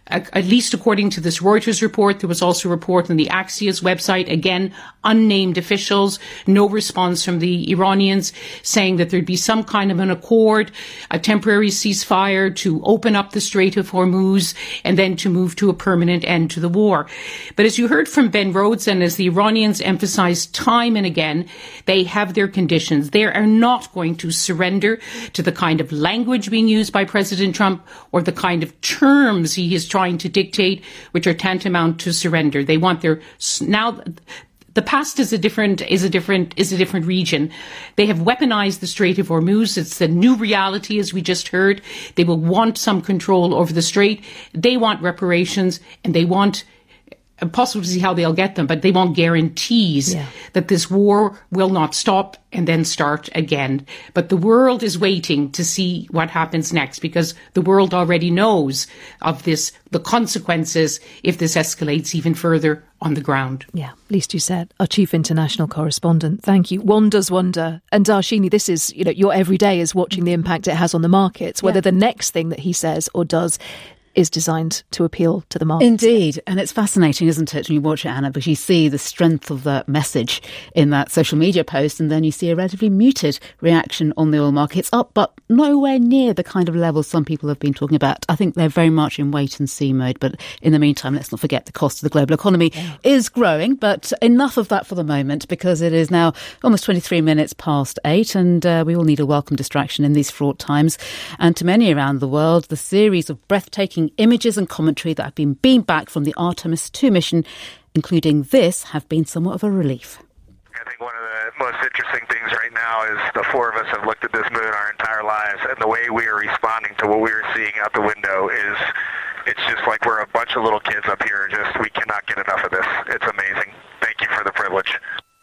S2: at least according to this Reuters report. There was also a report on the Axios website, again, unnamed officials, no response from the Iranians, saying that there'd be some kind of an accord, a temporary ceasefire to open up the Strait of Hormuz and then to move to a permanent end to the war. But as you heard from Ben Rhodes, and as the Iranians emphasized time and again, they have their conditions. They are not going to surrender to the kind of language being used by President Trump or the kind of terms he is trying to dictate, which are tantamount to surrender. They want their now. The past is a different is a different is a different region. They have weaponized the Strait of Hormuz. It's the new reality, as we just heard. They will want some control over the strait. They want reparations, and they want. Impossible to see how they'll get them, but they want guarantees yeah. that this war will not stop and then start again. But the world is waiting to see what happens next, because the world already knows of this, the consequences if this escalates even further on the ground.
S5: Yeah, least you said. Our chief international correspondent. Thank you. One does wonder. And Darshini, this is, you know, your everyday is watching the impact it has on the markets, whether yeah. the next thing that he says or does is designed to appeal to the market.
S6: Indeed. And it's fascinating, isn't it, when you watch it, Anna, because you see the strength of that message in that social media post, and then you see a relatively muted reaction on the oil market. It's up, but nowhere near the kind of levels some people have been talking about. I think they're very much in wait-and-see mode. But in the meantime, let's not forget the cost of the global economy yeah. is growing. But enough of that for the moment, because it is now almost twenty-three minutes past eight, and uh, we all need a welcome distraction in these fraught times. And to many around the world, the series of breathtaking images and commentary that have been beamed back from the Artemis two mission, including this, have been somewhat of a relief.
S7: I think one of the most interesting things right now is the four of us have looked at this moon our entire lives, and the way we are responding to what we are seeing out the window is, it's just like we're a bunch of little kids up here. Just, we cannot get enough of this. It's amazing. Thank you for the privilege.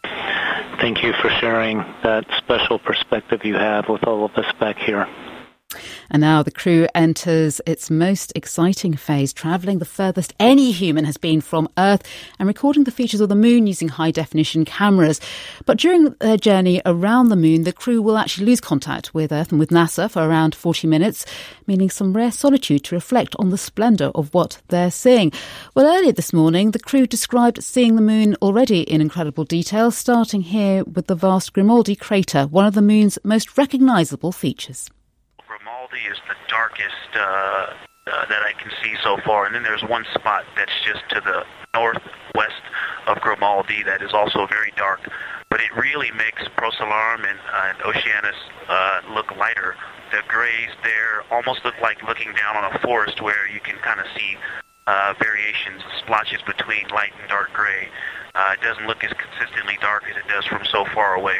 S9: Thank you for sharing that special perspective you have with all of us back here.
S6: And now the crew enters its most exciting phase, travelling the furthest any human has been from Earth and recording the features of the moon using high-definition cameras. But during their journey around the moon, the crew will actually lose contact with Earth and with NASA for around forty minutes, meaning some rare solitude to reflect on the splendour of what they're seeing. Well, earlier this morning, the crew described seeing the moon already in incredible detail, starting here with the vast Grimaldi crater, one of the moon's most recognisable features.
S13: Grimaldi is the darkest uh, uh, that I can see so far, and then there's one spot that's just to the northwest of Grimaldi that is also very dark, but it really makes Procellarum and, uh, and Oceanus uh, look lighter. The grays there almost look like looking down on a forest where you can kind of see uh, variations, splotches between light and dark gray. Uh, it doesn't look as consistently dark as it does from so far away.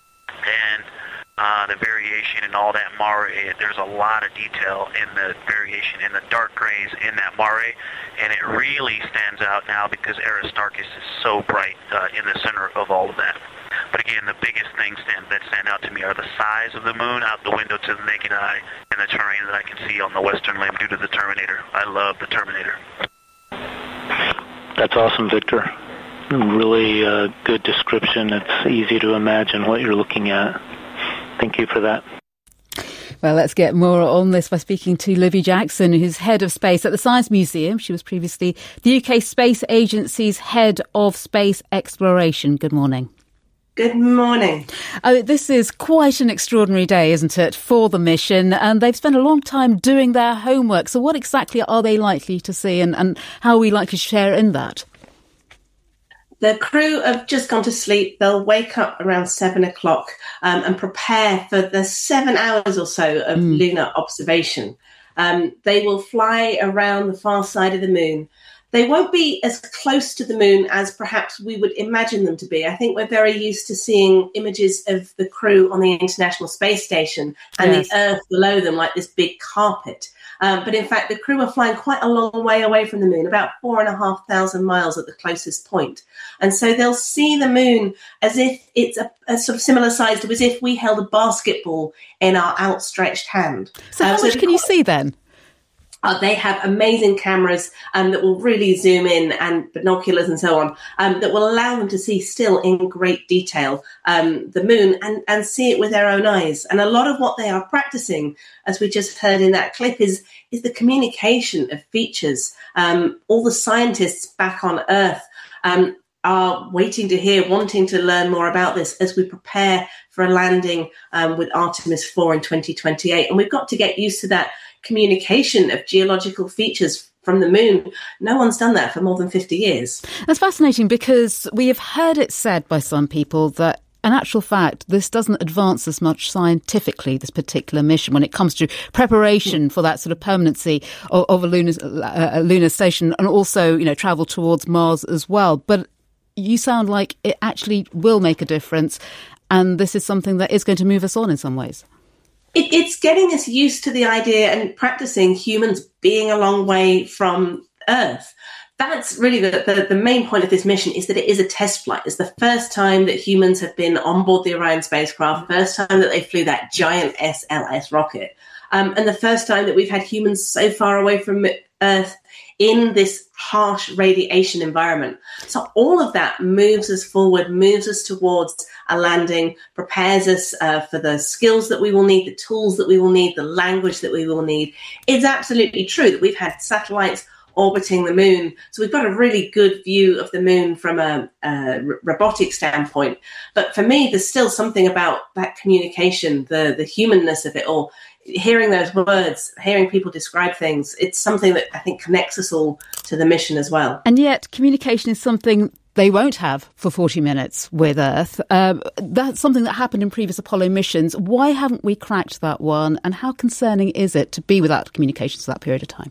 S13: And Uh, the variation and all that mare, there's a lot of detail in the variation in the dark grays in that mare, and it really stands out now because Aristarchus is so bright uh, in the center of all of that. But again, the biggest things stand, that stand out to me are the size of the moon out the window to the naked eye and the terrain that I can see on the western limb due to the Terminator. I love the Terminator.
S9: That's awesome, Victor. Really uh, good description. It's easy to imagine what you're looking at. Thank you for that.
S6: Well, let's get more on this by speaking to Livy Jackson, who's head of space at the Science Museum. She was previously the U K Space Agency's head of space exploration. Good morning.
S14: Good morning.
S6: Oh, this is quite an extraordinary day, isn't it, for the mission? And they've spent a long time doing their homework. So what exactly are they likely to see, and, and how are we likely to share in that?
S14: The crew have just gone to sleep. They'll wake up around seven o'clock um, and prepare for the seven hours or so of mm. lunar observation. Um, they will fly around the far side of the moon. They won't be as close to the moon as perhaps we would imagine them to be. I think we're very used to seeing images of the crew on the International Space Station and yes. the Earth below them like this big carpet. Um, but in fact, the crew are flying quite a long way away from the moon, about four and a half thousand miles at the closest point. And so they'll see the moon as if it's a, a sort of similar size to as if we held a basketball in our outstretched hand.
S6: So how uh, so much can you see then?
S14: Uh, they have amazing cameras um, that will really zoom in, and binoculars and so on, um, that will allow them to see still in great detail um, the moon and, and see it with their own eyes. And a lot of what they are practicing, as we just heard in that clip, is, is the communication of features. Um, all the scientists back on Earth um, are waiting to hear, wanting to learn more about this as we prepare for a landing um, with Artemis four in twenty twenty-eight. And we've got to get used to that communication of geological features from the moon. No one's done that for more than fifty years.
S6: That's fascinating, because we have heard it said by some people that in actual fact, this doesn't advance as much scientifically, this particular mission, when it comes to preparation for that sort of permanency of, of a lunar, uh, a lunar station, and also, you know, travel towards Mars as well. But you sound like it actually will make a difference, and this is something that is going to move us on in some ways.
S14: It, it's getting us used to the idea and practicing humans being a long way from Earth. That's really the, the, the main point of this mission, is that it is a test flight. It's the first time that humans have been on board the Orion spacecraft, first time that they flew that giant S L S rocket, um, and the first time that we've had humans so far away from Earth in this harsh radiation environment. So all of that moves us forward, moves us towards a landing, prepares us uh, for the skills that we will need, the tools that we will need, the language that we will need. It's absolutely true that we've had satellites orbiting the moon, so we've got a really good view of the moon from a, a robotic standpoint. But for me, there's still something about that communication, the, the humanness of it all. Hearing those words, hearing people describe things, it's something that I think connects us all to the mission as well.
S6: And yet communication is something they won't have for forty minutes with Earth. Um, that's something that happened in previous Apollo missions. Why haven't we cracked that one? And how concerning is it to be without communications for that period of time?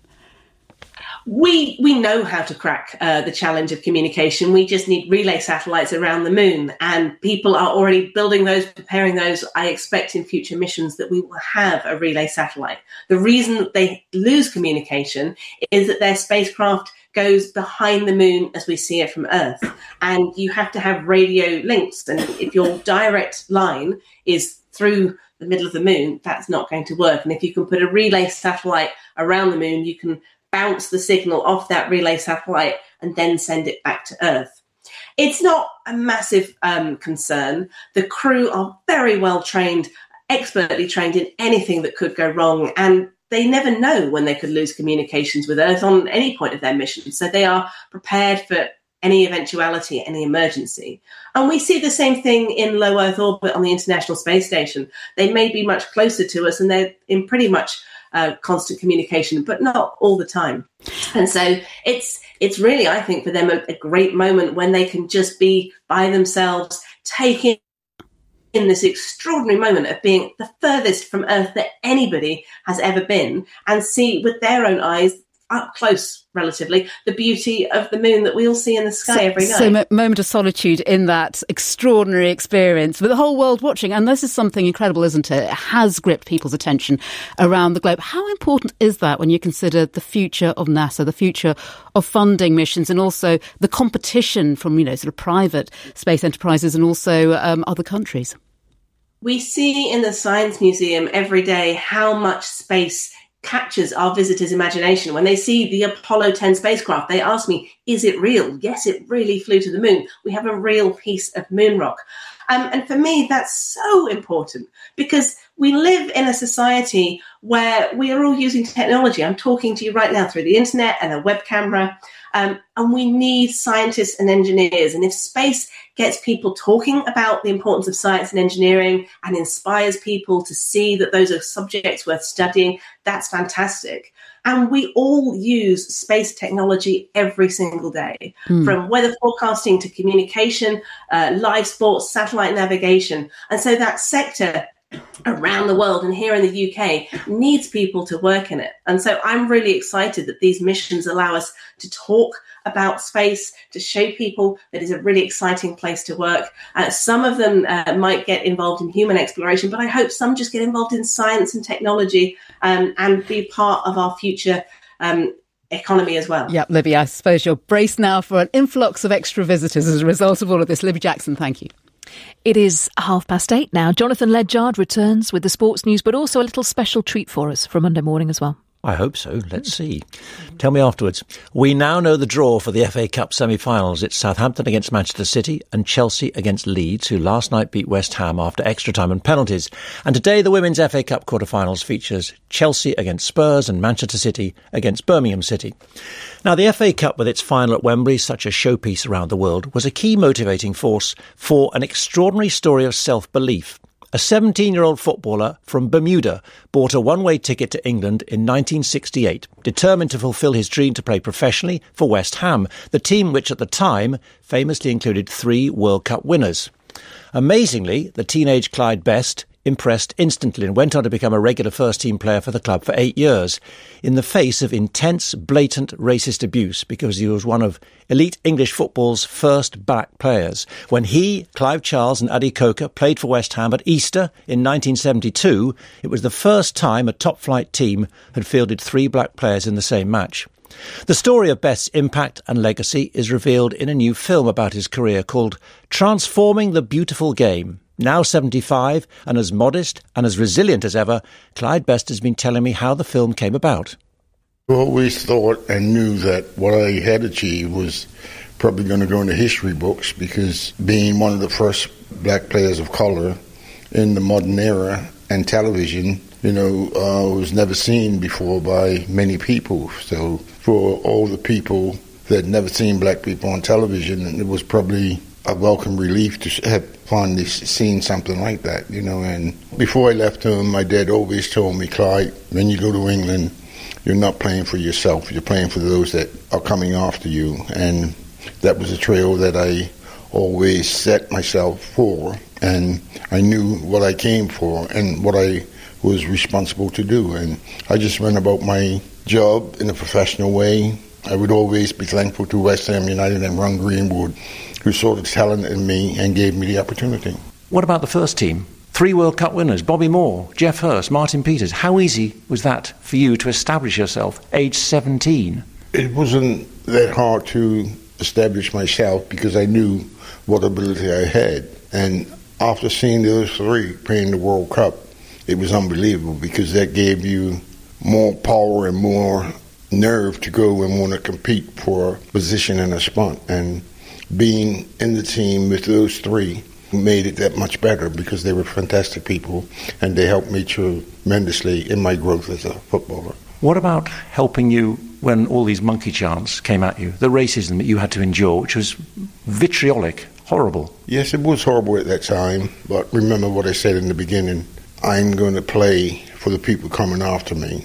S14: We we know how to crack uh, the challenge of communication. We just need relay satellites around the moon, and people are already building those, preparing those. I expect in future missions that we will have a relay satellite. The reason that they lose communication is that their spacecraft goes behind the moon as we see it from Earth, and you have to have radio links. And if your direct line is through the middle of the moon, that's not going to work. And if you can put a relay satellite around the moon, you can bounce the signal off that relay satellite and then send it back to Earth. It's not a massive um, concern. The crew are very well trained, expertly trained in anything that could go wrong, and they never know when they could lose communications with Earth on any point of their mission. So they are prepared for any eventuality, any emergency. And we see the same thing in low Earth orbit on the International Space Station. They may be much closer to us, and they're in pretty much Uh, constant communication, but not all the time. And so it's it's really, I think, for them a, a great moment when they can just be by themselves, taking in this extraordinary moment of being the furthest from Earth that anybody has ever been, and see with their own eyes, up close relatively, the beauty of the moon that we all see in the sky
S6: so,
S14: every night.
S6: So a moment of solitude in that extraordinary experience with the whole world watching. And this is something incredible, isn't it? It has gripped people's attention around the globe. How important is that when you consider the future of NASA, the future of funding missions, and also the competition from, you know, sort of private space enterprises and also um, other countries?
S14: We see in the Science Museum every day how much space captures our visitors' imagination. When they see the Apollo ten spacecraft, they ask me, is it real? Yes, it really flew to the moon. We have a real piece of moon rock. Um, and for me, that's so important, because we live in a society where we are all using technology. I'm talking to you right now through the internet and a web camera, um, and we need scientists and engineers. And if space gets people talking about the importance of science and engineering and inspires people to see that those are subjects worth studying, that's fantastic. And we all use space technology every single day, mm. from weather forecasting to communication, uh, live sports, satellite navigation. And so that sector around the world and here in the U K needs people to work in it. And so I'm really excited that these missions allow us to talk about space, to show people that it's a really exciting place to work. Uh, some of them uh, might get involved in human exploration, but I hope some just get involved in science and technology um, and be part of our future um, economy as well.
S6: Yeah, Libby, I suppose you're braced now for an influx of extra visitors as a result of all of this. Libby Jackson, thank you.
S5: It is half past eight now. Jonathan Ledyard returns with the sports news, but also a little special treat for us for Monday morning as well.
S15: I hope so. Let's see. Tell me afterwards. We now know the draw for the F A Cup semi-finals. It's Southampton against Manchester City and Chelsea against Leeds, who last night beat West Ham after extra time and penalties. And today the Women's F A Cup quarter-finals features Chelsea against Spurs and Manchester City against Birmingham City. Now, the F A Cup, with its final at Wembley, such a showpiece around the world, was a key motivating force for an extraordinary story of self-belief. A seventeen-year-old footballer from Bermuda bought a one-way ticket to England in nineteen sixty-eight, determined to fulfil his dream to play professionally for West Ham, the team which at the time famously included three World Cup winners. Amazingly, the teenage Clyde Best impressed instantly and went on to become a regular first-team player for the club for eight years, in the face of intense, blatant racist abuse, because he was one of elite English football's first black players. When he, Clive Charles and Adi Coker played for West Ham at Easter in nineteen seventy-two, it was the first time a top-flight team had fielded three black players in the same match. The story of Best's impact and legacy is revealed in a new film about his career called Transforming the Beautiful Game. Now seventy-five and as modest and as resilient as ever, Clyde Best has been telling me how the film came about.
S16: I always thought and knew that what I had achieved was probably going to go into history books, because being one of the first black players of color in the modern era and television, you know, uh, was never seen before by many people. So for all the people that had never seen black people on television, it was probably a welcome relief to have finally seen something like that, you know. And before I left home, my dad always told me, Clyde, when you go to England, you're not playing for yourself, you're playing for those that are coming after you. And that was a trail that I always set myself for, and I knew what I came for and what I was responsible to do. And I just went about my job in a professional way. I would always be thankful to West Ham United and Ron Greenwood, who saw the talent in me and gave me the opportunity.
S15: What about the first team? Three World Cup winners, Bobby Moore, Geoff Hurst, Martin Peters. How easy was that for you to establish yourself, age seventeen?
S16: It wasn't that hard to establish myself, because I knew what ability I had. And after seeing those three playing the World Cup, it was unbelievable, because that gave you more power and more nerve to go and want to compete for a position in a spot. And being in the team with those three made it that much better, because they were fantastic people and they helped me tremendously in my growth as a footballer.
S15: What about helping you when all these monkey chants came at you, the racism that you had to endure, which was vitriolic, horrible?
S16: Yes, it was horrible at that time, but remember what I said in the beginning, I'm going to play for the people coming after me.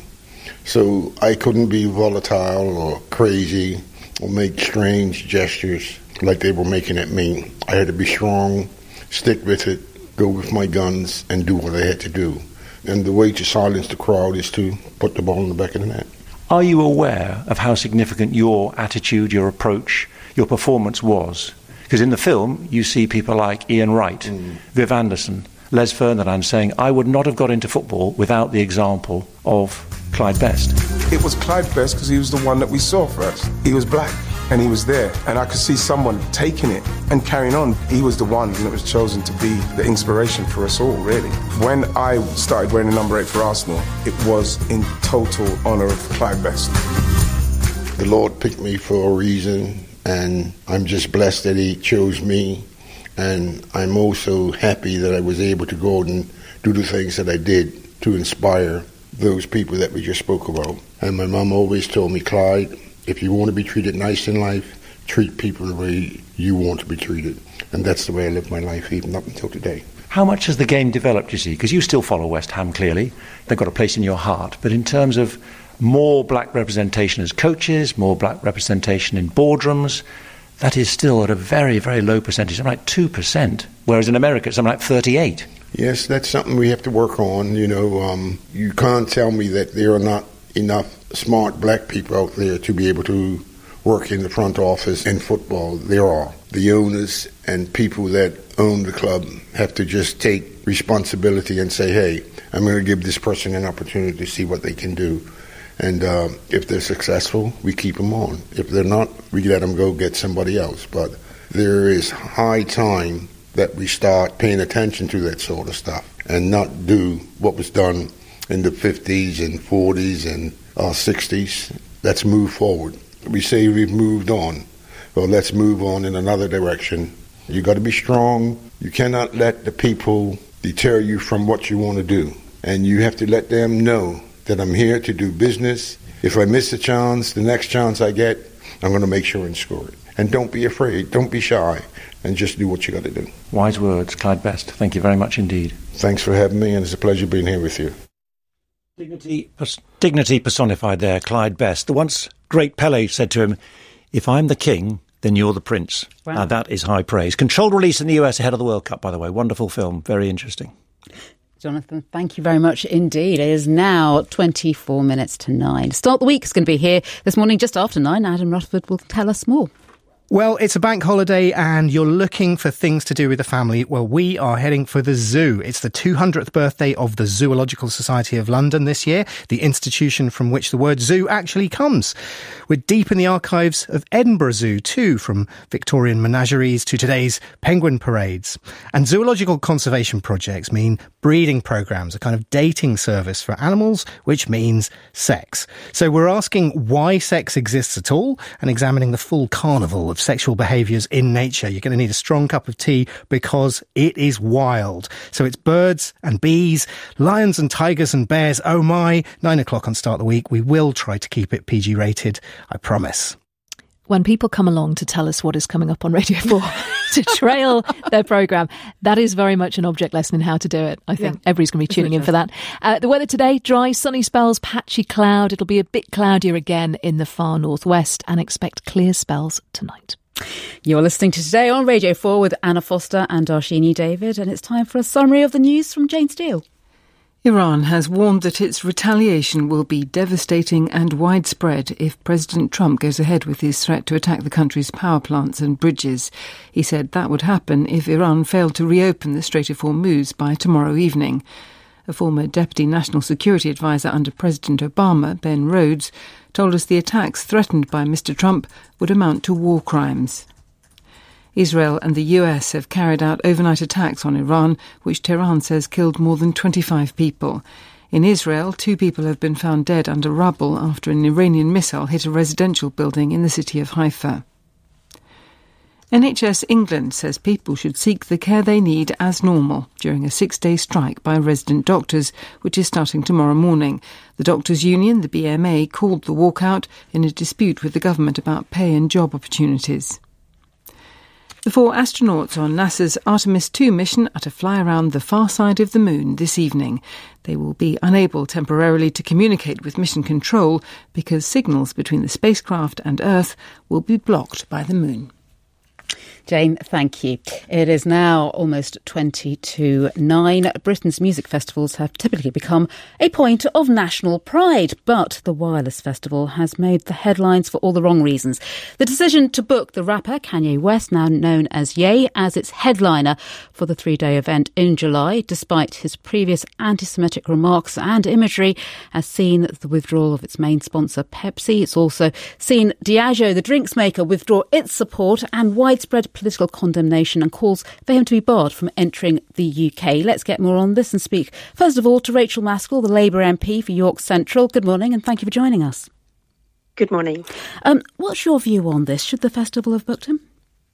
S16: So I couldn't be volatile or crazy or make strange gestures like they were making at me. I had to be strong, stick with it, go with my guns, and do what I had to do. And the way to silence the crowd is to put the ball in the back of the net.
S15: Are you aware of how significant your attitude, your approach, your performance was? Because in the film, you see people like Ian Wright, mm. Viv Anderson, Les Ferdinand saying, I would not have got into football without the example of Clyde Best.
S17: It was Clyde Best because he was the one that we saw first. He was black and he was there, and I could see someone taking it and carrying on. He was the one that was chosen to be the inspiration for us all, really. When I started wearing the number eight for Arsenal, it was in total honour of Clyde Best.
S16: The Lord picked me for a reason, and I'm just blessed that he chose me. And I'm also happy that I was able to go out and do the things that I did to inspire those people that we just spoke about. And my mom always told me, Clyde, if you want to be treated nice in life, treat people the way you want to be treated. And that's the way I live my life, even up until today.
S15: How much has the game developed, you see? Because you still follow West Ham, clearly. They've got a place in your heart. But in terms of more black representation as coaches, more black representation in boardrooms, that is still at a very, very low percentage, something like two percent, whereas in America it's something like thirty-eight.
S16: Yes, that's something we have to work on. You know, um, you can't tell me that there are not enough smart black people out there to be able to work in the front office in football. There are. The owners and people that own the club have to just take responsibility and say, hey, I'm going to give this person an opportunity to see what they can do. And uh, if they're successful, we keep them on. If they're not, we let them go get somebody else. But there is high time that we start paying attention to that sort of stuff and not do what was done in the fifties and forties and our sixties. Let's move forward. We say we've moved on. Well, let's move on in another direction. You got to be strong. You cannot let the people deter you from what you want to do. And you have to let them know that I'm here to do business. If I miss a chance, the next chance I get, I'm going to make sure and score it. And don't be afraid. Don't be shy. And just do what you got to do.
S15: Wise words, Clyde Best. Thank you very much indeed.
S16: Thanks for having me, and it's a pleasure being here with you.
S15: Dignity, dignity personified there, Clyde Best. The once great Pele said to him, "If I'm the king, then you're the prince."
S6: Wow.
S15: Now that is high praise. Controlled release in the U S ahead of the World Cup, by the way. Wonderful film. Very interesting.
S6: Jonathan, thank you very much indeed. It is now twenty-four minutes to nine. Start the Week is going to be here this morning just after nine. Adam Rutherford will tell us more.
S1: Well, it's a bank holiday and you're looking for things to do with the family. Well, we are heading for the zoo. It's the two hundredth birthday of the Zoological Society of London this year, the institution from which the word zoo actually comes. We're deep in the archives of Edinburgh Zoo too, from Victorian menageries to today's penguin parades. And zoological conservation projects mean breeding programs, a kind of dating service for animals, which means sex. So we're asking why sex exists at all and examining the full carnival of sexual behaviours in nature. You're going to need a strong cup of tea because it is wild. So it's birds and bees, lions and tigers and bears. Oh my, nine o'clock on Start the Week. We will try to keep it P G rated, I promise.
S5: When people come along to tell us what is coming up on Radio four to trail their programme, that is very much an object lesson in how to do it. I think yeah, everybody's going to be tuning in for that. Uh, the weather today, dry, sunny spells, patchy cloud. It'll be a bit cloudier again in the far northwest, and expect clear spells tonight.
S6: You're listening to Today on Radio four with Anna Foster and Darshini David, and it's time for a summary of the news from Jane Steele.
S10: Iran has warned that its retaliation will be devastating and widespread if President Trump goes ahead with his threat to attack the country's power plants and bridges. He said that would happen if Iran failed to reopen the Strait of Hormuz by tomorrow evening. A former Deputy National Security Advisor under President Obama, Ben Rhodes, told us the attacks threatened by Mister Trump would amount to war crimes. Israel and the U S have carried out overnight attacks on Iran, which Tehran says killed more than twenty-five people. In Israel, two people have been found dead under rubble after an Iranian missile hit a residential building in the city of Haifa. N H S England says people should seek the care they need as normal during a six-day strike by resident doctors, which is starting tomorrow morning. The doctors' union, the B M A, called the walkout in a dispute with the government about pay and job opportunities. The four astronauts on NASA's Artemis two mission are to fly around the far side of the moon this evening. They will be unable temporarily to communicate with mission control because signals between the spacecraft and Earth will be blocked by the moon.
S6: Jane, thank you. It is now almost twenty to nine. Britain's music festivals have typically become a point of national pride, but the Wireless Festival has made the headlines for all the wrong reasons. The decision to book the rapper Kanye West, now known as Ye, as its headliner for the three-day event in July, despite his previous anti-Semitic remarks and imagery, has seen the withdrawal of its main sponsor, Pepsi. It's also seen Diageo, the drinks maker, withdraw its support and widespread political condemnation and calls for him to be barred from entering the U K. Let's get more on this and speak first of all to Rachel Maskell, the Labour M P for York Central. Good morning and thank you for joining us.
S21: Good morning.
S6: Um, what's your view on this? Should the festival have booked him?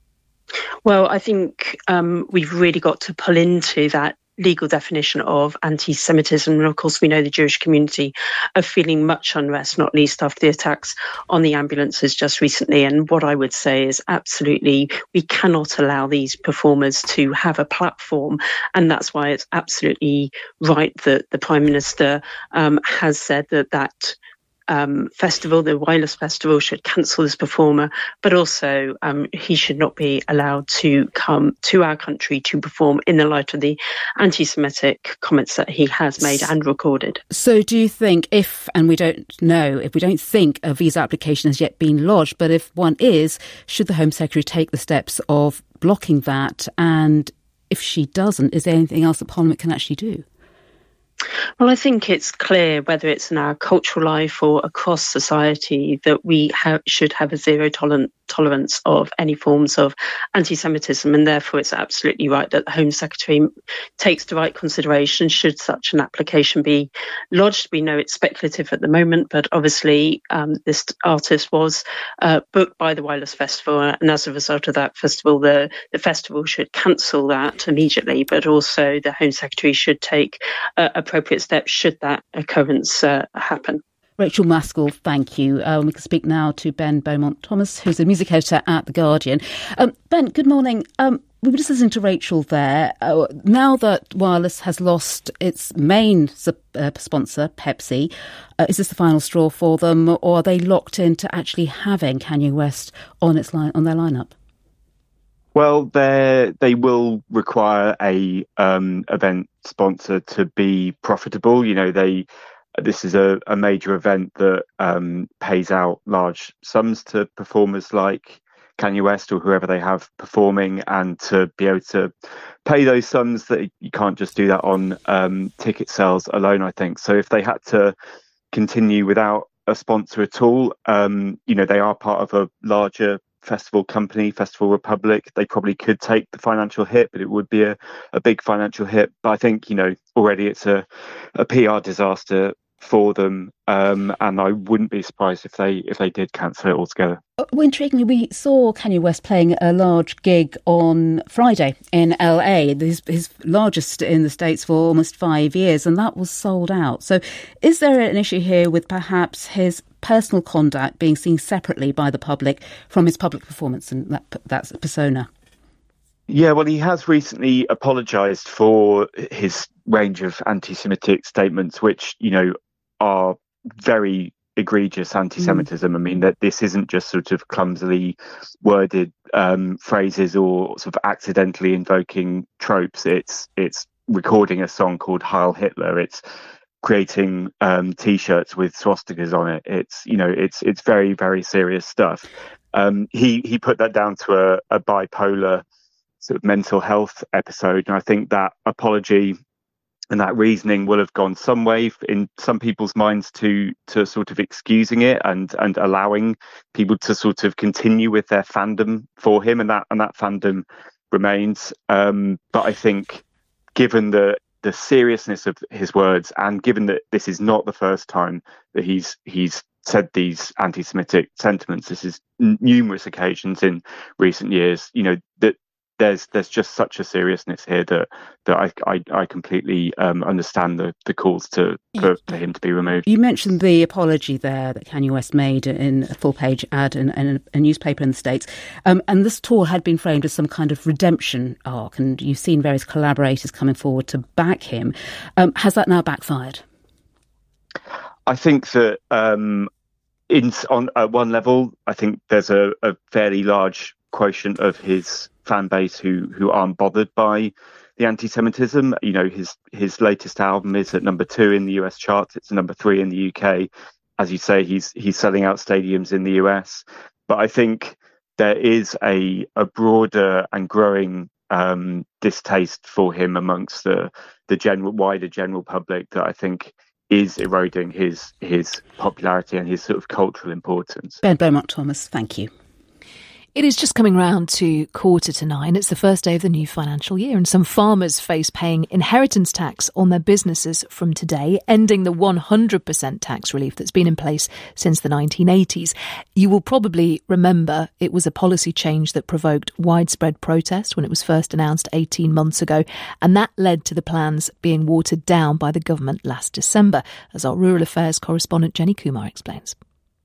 S21: Well, I think um, we've really got to pull into that legal definition of anti-Semitism. And of course, we know the Jewish community are feeling much unrest, not least after the attacks on the ambulances just recently. And what I would say is absolutely, we cannot allow these performers to have a platform. And that's why it's absolutely right that the Prime Minister um, has said that that Um, festival, the Wireless Festival, should cancel this performer, but also um, he should not be allowed to come to our country to perform in the light of the anti-Semitic comments that he has made and recorded.
S6: So do you think if, and we don't know, if we don't think a visa application has yet been lodged, but if one is, should the Home Secretary take the steps of blocking that? And if she doesn't, is there anything else that Parliament can actually do?
S21: Well, I think it's clear, whether it's in our cultural life or across society, that we ha- should have a zero tolerant tolerance of any forms of anti-Semitism, and therefore it's absolutely right that the Home Secretary takes the right consideration should such an application be lodged. We know it's speculative at the moment, but obviously um, this artist was uh, booked by the Wireless Festival, and as a result of that festival, the, the festival should cancel that immediately, but also the Home Secretary should take uh, appropriate steps should that occurrence uh, happen.
S6: Rachel Maskell, thank you. Um, we can speak now to Ben Beaumont-Thomas, who's a music editor at The Guardian. Um, Ben, good morning. Um, we were just listening to Rachel there. Uh, now that Wireless has lost its main uh, sponsor, Pepsi, uh, is this the final straw for them, or are they locked into actually having Kanye West on its line on their lineup?
S3: Well, they they will require a um, event sponsor to be profitable. You know, they. This is a, a major event that um, pays out large sums to performers like Kanye West or whoever they have performing, and to be able to pay those sums, that you can't just do that on um, ticket sales alone, I think. So if they had to continue without a sponsor at all, um, you know, they are part of a larger festival company, Festival Republic. They probably could take the financial hit, but it would be a, a big financial hit. But I think, you know, already it's a, a P R disaster for them, um, and I wouldn't be surprised if they if they did cancel it altogether.
S6: Well, intriguingly, we saw Kanye West playing a large gig on Friday in L A, his, his largest in the States for almost five years, and that was sold out. So is there an issue here with perhaps his personal conduct being seen separately by the public from his public performance and that, that persona?
S3: Yeah, well, he has recently apologised for his range of anti-Semitic statements, which, you know, are very egregious anti-Semitism. Mm. I mean, that this isn't just sort of clumsily worded um, phrases or sort of accidentally invoking tropes. It's it's recording a song called Heil Hitler. It's creating um, T-shirts with swastikas on it. It's, you know, it's it's very, very serious stuff. Um, he he put that down to a, a bipolar sort of mental health episode, and I think that apology and that reasoning will have gone some way in some people's minds to to sort of excusing it and and allowing people to sort of continue with their fandom for him, and that and that fandom remains. Um, but I think, given the the seriousness of his words, and given that this is not the first time that he's he's said these anti-Semitic sentiments, this is n- numerous occasions in recent years, you know, that there's there's just such a seriousness here that that I I, I completely um, understand the, the calls to for, for him to be removed.
S6: You mentioned the apology there that Kanye West made in a full page ad in, in a newspaper in the States, um, and this tour had been framed as some kind of redemption arc, and you've seen various collaborators coming forward to back him. Um, has that now backfired?
S3: I think that um, in on at one level, I think there's a, a fairly large quotient of his fan base who who aren't bothered by the anti-Semitism. You know, his his latest album is at number two in the U S charts. It's number three in the U K. As you say, he's he's selling out stadiums in the U S. But I think there is a a broader and growing um, distaste for him amongst the the general wider general public that I think is eroding his his popularity and his sort of cultural importance.
S6: Ben Beaumont-Thomas, thank you.
S5: It is just coming round to quarter to nine. It's the first day of the new financial year, and some farmers face paying inheritance tax on their businesses from today, ending the one hundred percent tax relief that's been in place since the nineteen eighties. You will probably remember it was a policy change that provoked widespread protest when it was first announced eighteen months ago, and that led to the plans being watered down by the government last December, as our rural affairs correspondent Jenny Kumar explains.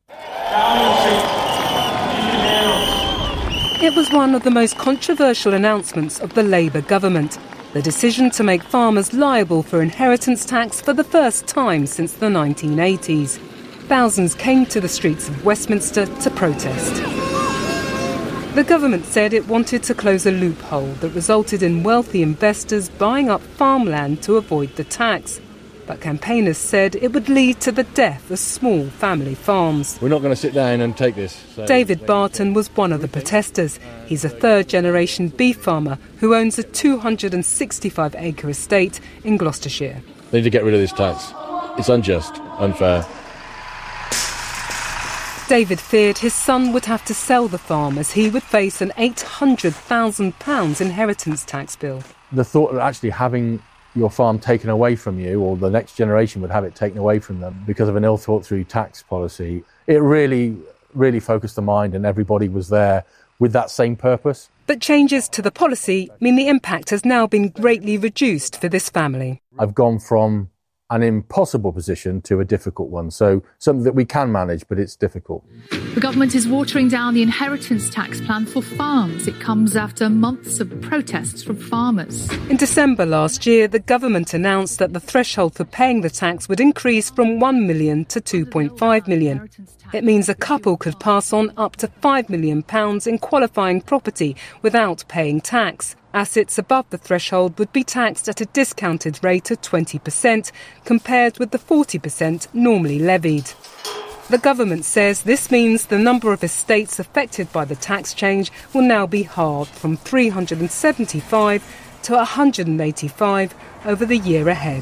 S18: It was one of the most controversial announcements of the Labour government, the decision to make farmers liable for inheritance tax for the first time since the nineteen eighties. Thousands came to the streets of Westminster to protest. The government said it wanted to close a loophole that resulted in wealthy investors buying up farmland to avoid the tax. But campaigners said it would lead to the death of small family farms.
S8: We're not going to sit down and take this.
S18: So. David Barton was one of the protesters. He's a third-generation beef farmer who owns a two hundred sixty-five acre estate in Gloucestershire.
S8: They need to get rid of this tax. It's unjust, unfair.
S18: David feared his son would have to sell the farm as he would face an eight hundred thousand pounds inheritance tax bill.
S4: The thought of actually having your farm taken away from you, or the next generation would have it taken away from them because of an ill-thought-through tax policy, it really, really focused the mind, and everybody was there with that same purpose.
S18: But changes to the policy mean the impact has now been greatly reduced for this family.
S4: I've gone from an impossible position to a difficult one. So something that we can manage, but it's difficult.
S8: The government is watering down the inheritance tax plan for farms. It comes after months of protests from farmers.
S18: In December last year, the government announced that the threshold for paying the tax would increase from one million to two point five million. It means a couple could pass on up to five million pounds in qualifying property without paying tax. Assets above the threshold would be taxed at a discounted rate of twenty percent, compared with the forty percent normally levied. The government says this means the number of estates affected by the tax change will now be halved from three hundred seventy-five to one hundred eighty-five over the year ahead.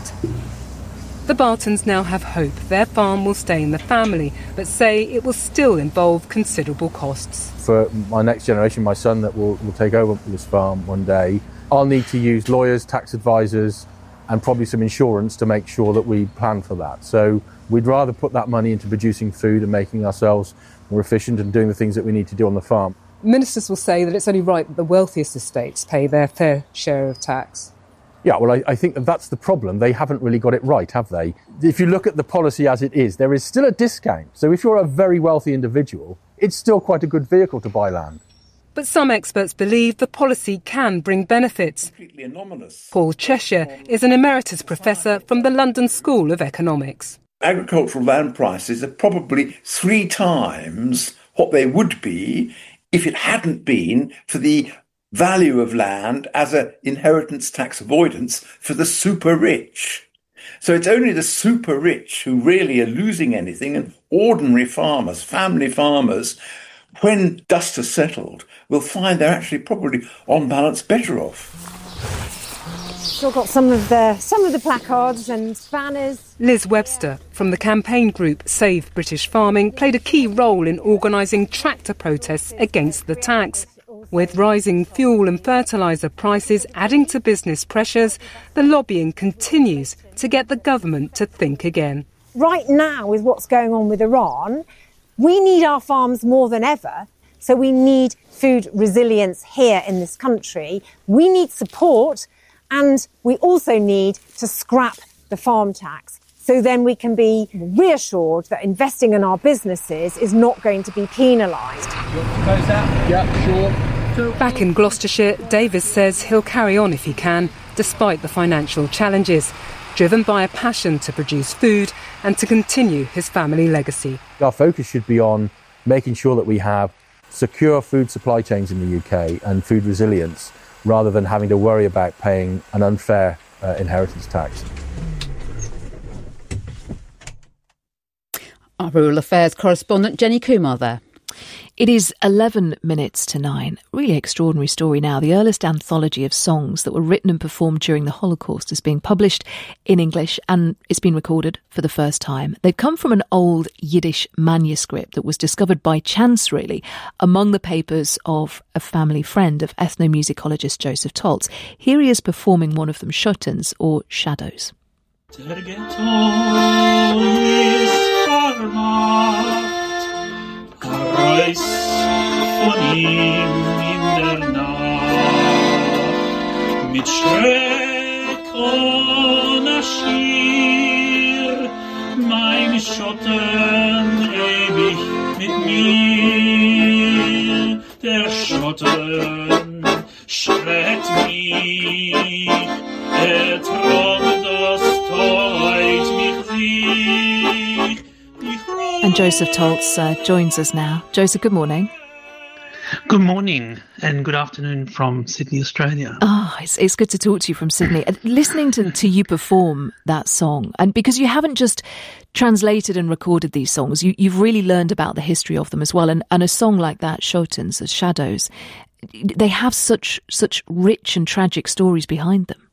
S18: The Bartons now have hope their farm will stay in the family, but say it will still involve considerable costs.
S4: For my next generation, my son that will, will take over this farm one day, I'll need to use lawyers, tax advisors, and probably some insurance to make sure that we plan for that. So we'd rather put that money into producing food and making ourselves more efficient and doing the things that we need to do on the farm.
S18: Ministers will say that it's only right that the wealthiest estates pay their fair share of tax.
S4: Yeah, well, I, I think that that's the problem. They haven't really got it right, have they? If you look at the policy as it is, there is still a discount. So if you're a very wealthy individual, it's still quite a good vehicle to buy land.
S18: But some experts believe the policy can bring benefits.
S22: Completely anomalous.
S18: Paul Cheshire is an emeritus professor from the London School of Economics.
S22: Agricultural land prices are probably three times what they would be if it hadn't been for the value of land as an inheritance tax avoidance for the super rich. So it's only the super rich who really are losing anything, and ordinary farmers, family farmers, when dust has settled, will find they're actually probably on balance better off.
S23: Still got some of the some of the placards and banners.
S18: Liz Webster from the campaign group Save British Farming played a key role in organising tractor protests against the tax. With rising fuel and fertiliser prices adding to business pressures, the lobbying continues to get the government to think again.
S23: Right now, with what's going on with Iran, we need our farms more than ever. So we need food resilience here in this country. We need support, and we also need to scrap the farm tax. So then we can be reassured that investing in our businesses is not going to be penalised.
S4: Yeah, sure.
S18: Back in Gloucestershire, Davis says he'll carry on if he can, despite the financial challenges, driven by a passion to produce food and to continue his family legacy.
S4: Our focus should be on making sure that we have secure food supply chains in the U K and food resilience, rather than having to worry about paying an unfair uh, inheritance tax.
S6: Our Rural Affairs correspondent Jenny Kumar there.
S5: It is eleven minutes to nine. Really extraordinary story now. The Earlist anthology of songs that were written and performed during the Holocaust is being published in English, and it's been recorded for the first time. They've come from an old Yiddish manuscript that was discovered by chance, really, among the papers of a family friend of ethnomusicologist Joseph Toltz. Here he is performing one of them, Schotens, or Shadows.
S24: Kreis von ihm in der Nacht, mit Schreck und Schier, mein Schotten ewig mit mir. Der Schotten schreckt mich, er tragt das Teut mich sich.
S5: And Joseph Toltz uh, joins us now. Joseph, good morning.
S25: Good morning and good afternoon from Sydney, Australia.
S5: Ah, oh, it's, it's good to talk to you from Sydney. Listening to, to you perform that song, and because you haven't just translated and recorded these songs, you, you've really learned about the history of them as well. And, and a song like that, Schotens, as Shadows, they have such such rich and tragic stories behind them.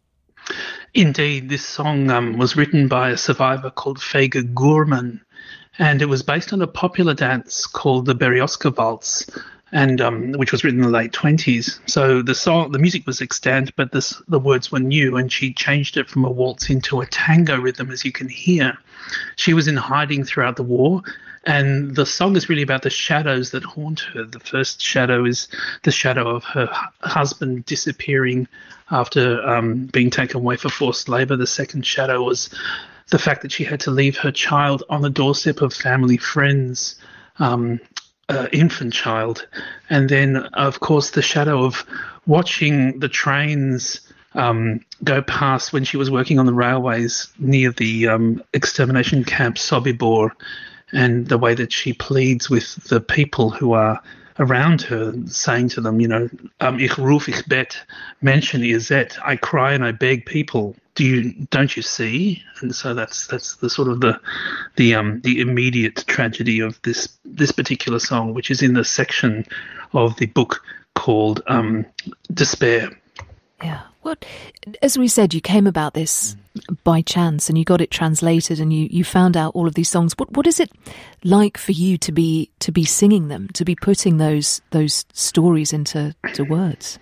S25: Indeed, this song um, was written by a survivor called Fege Gurman, and it was based on a popular dance called the Berioska Waltz, and um, which was written in the late twenties. So the song, the music was extant, but this, the words were new, and she changed it from a waltz into a tango rhythm, as you can hear. She was in hiding throughout the war, and the song is really about the shadows that haunt her. The first shadow is the shadow of her husband disappearing after um, being taken away for forced labour. The second shadow was the fact that she had to leave her child on the doorstep of family friends, um, uh, infant child. And then, of course, the shadow of watching the trains um, go past when she was working on the railways near the um, extermination camp Sobibor, and the way that she pleads with the people who are around her, saying to them, you know, um, ich ruf, ich bet, Menschen, ihr seht, I cry and I beg people, do you, don't you see? And so that's that's the sort of the the um the immediate tragedy of this this particular song, which is in the section of the book called um, Despair.
S5: Yeah. Well, as we said, you came about this by chance and you got it translated and you, you found out all of these songs. What what is it like for you to be to be singing them, to be putting those those stories into to words?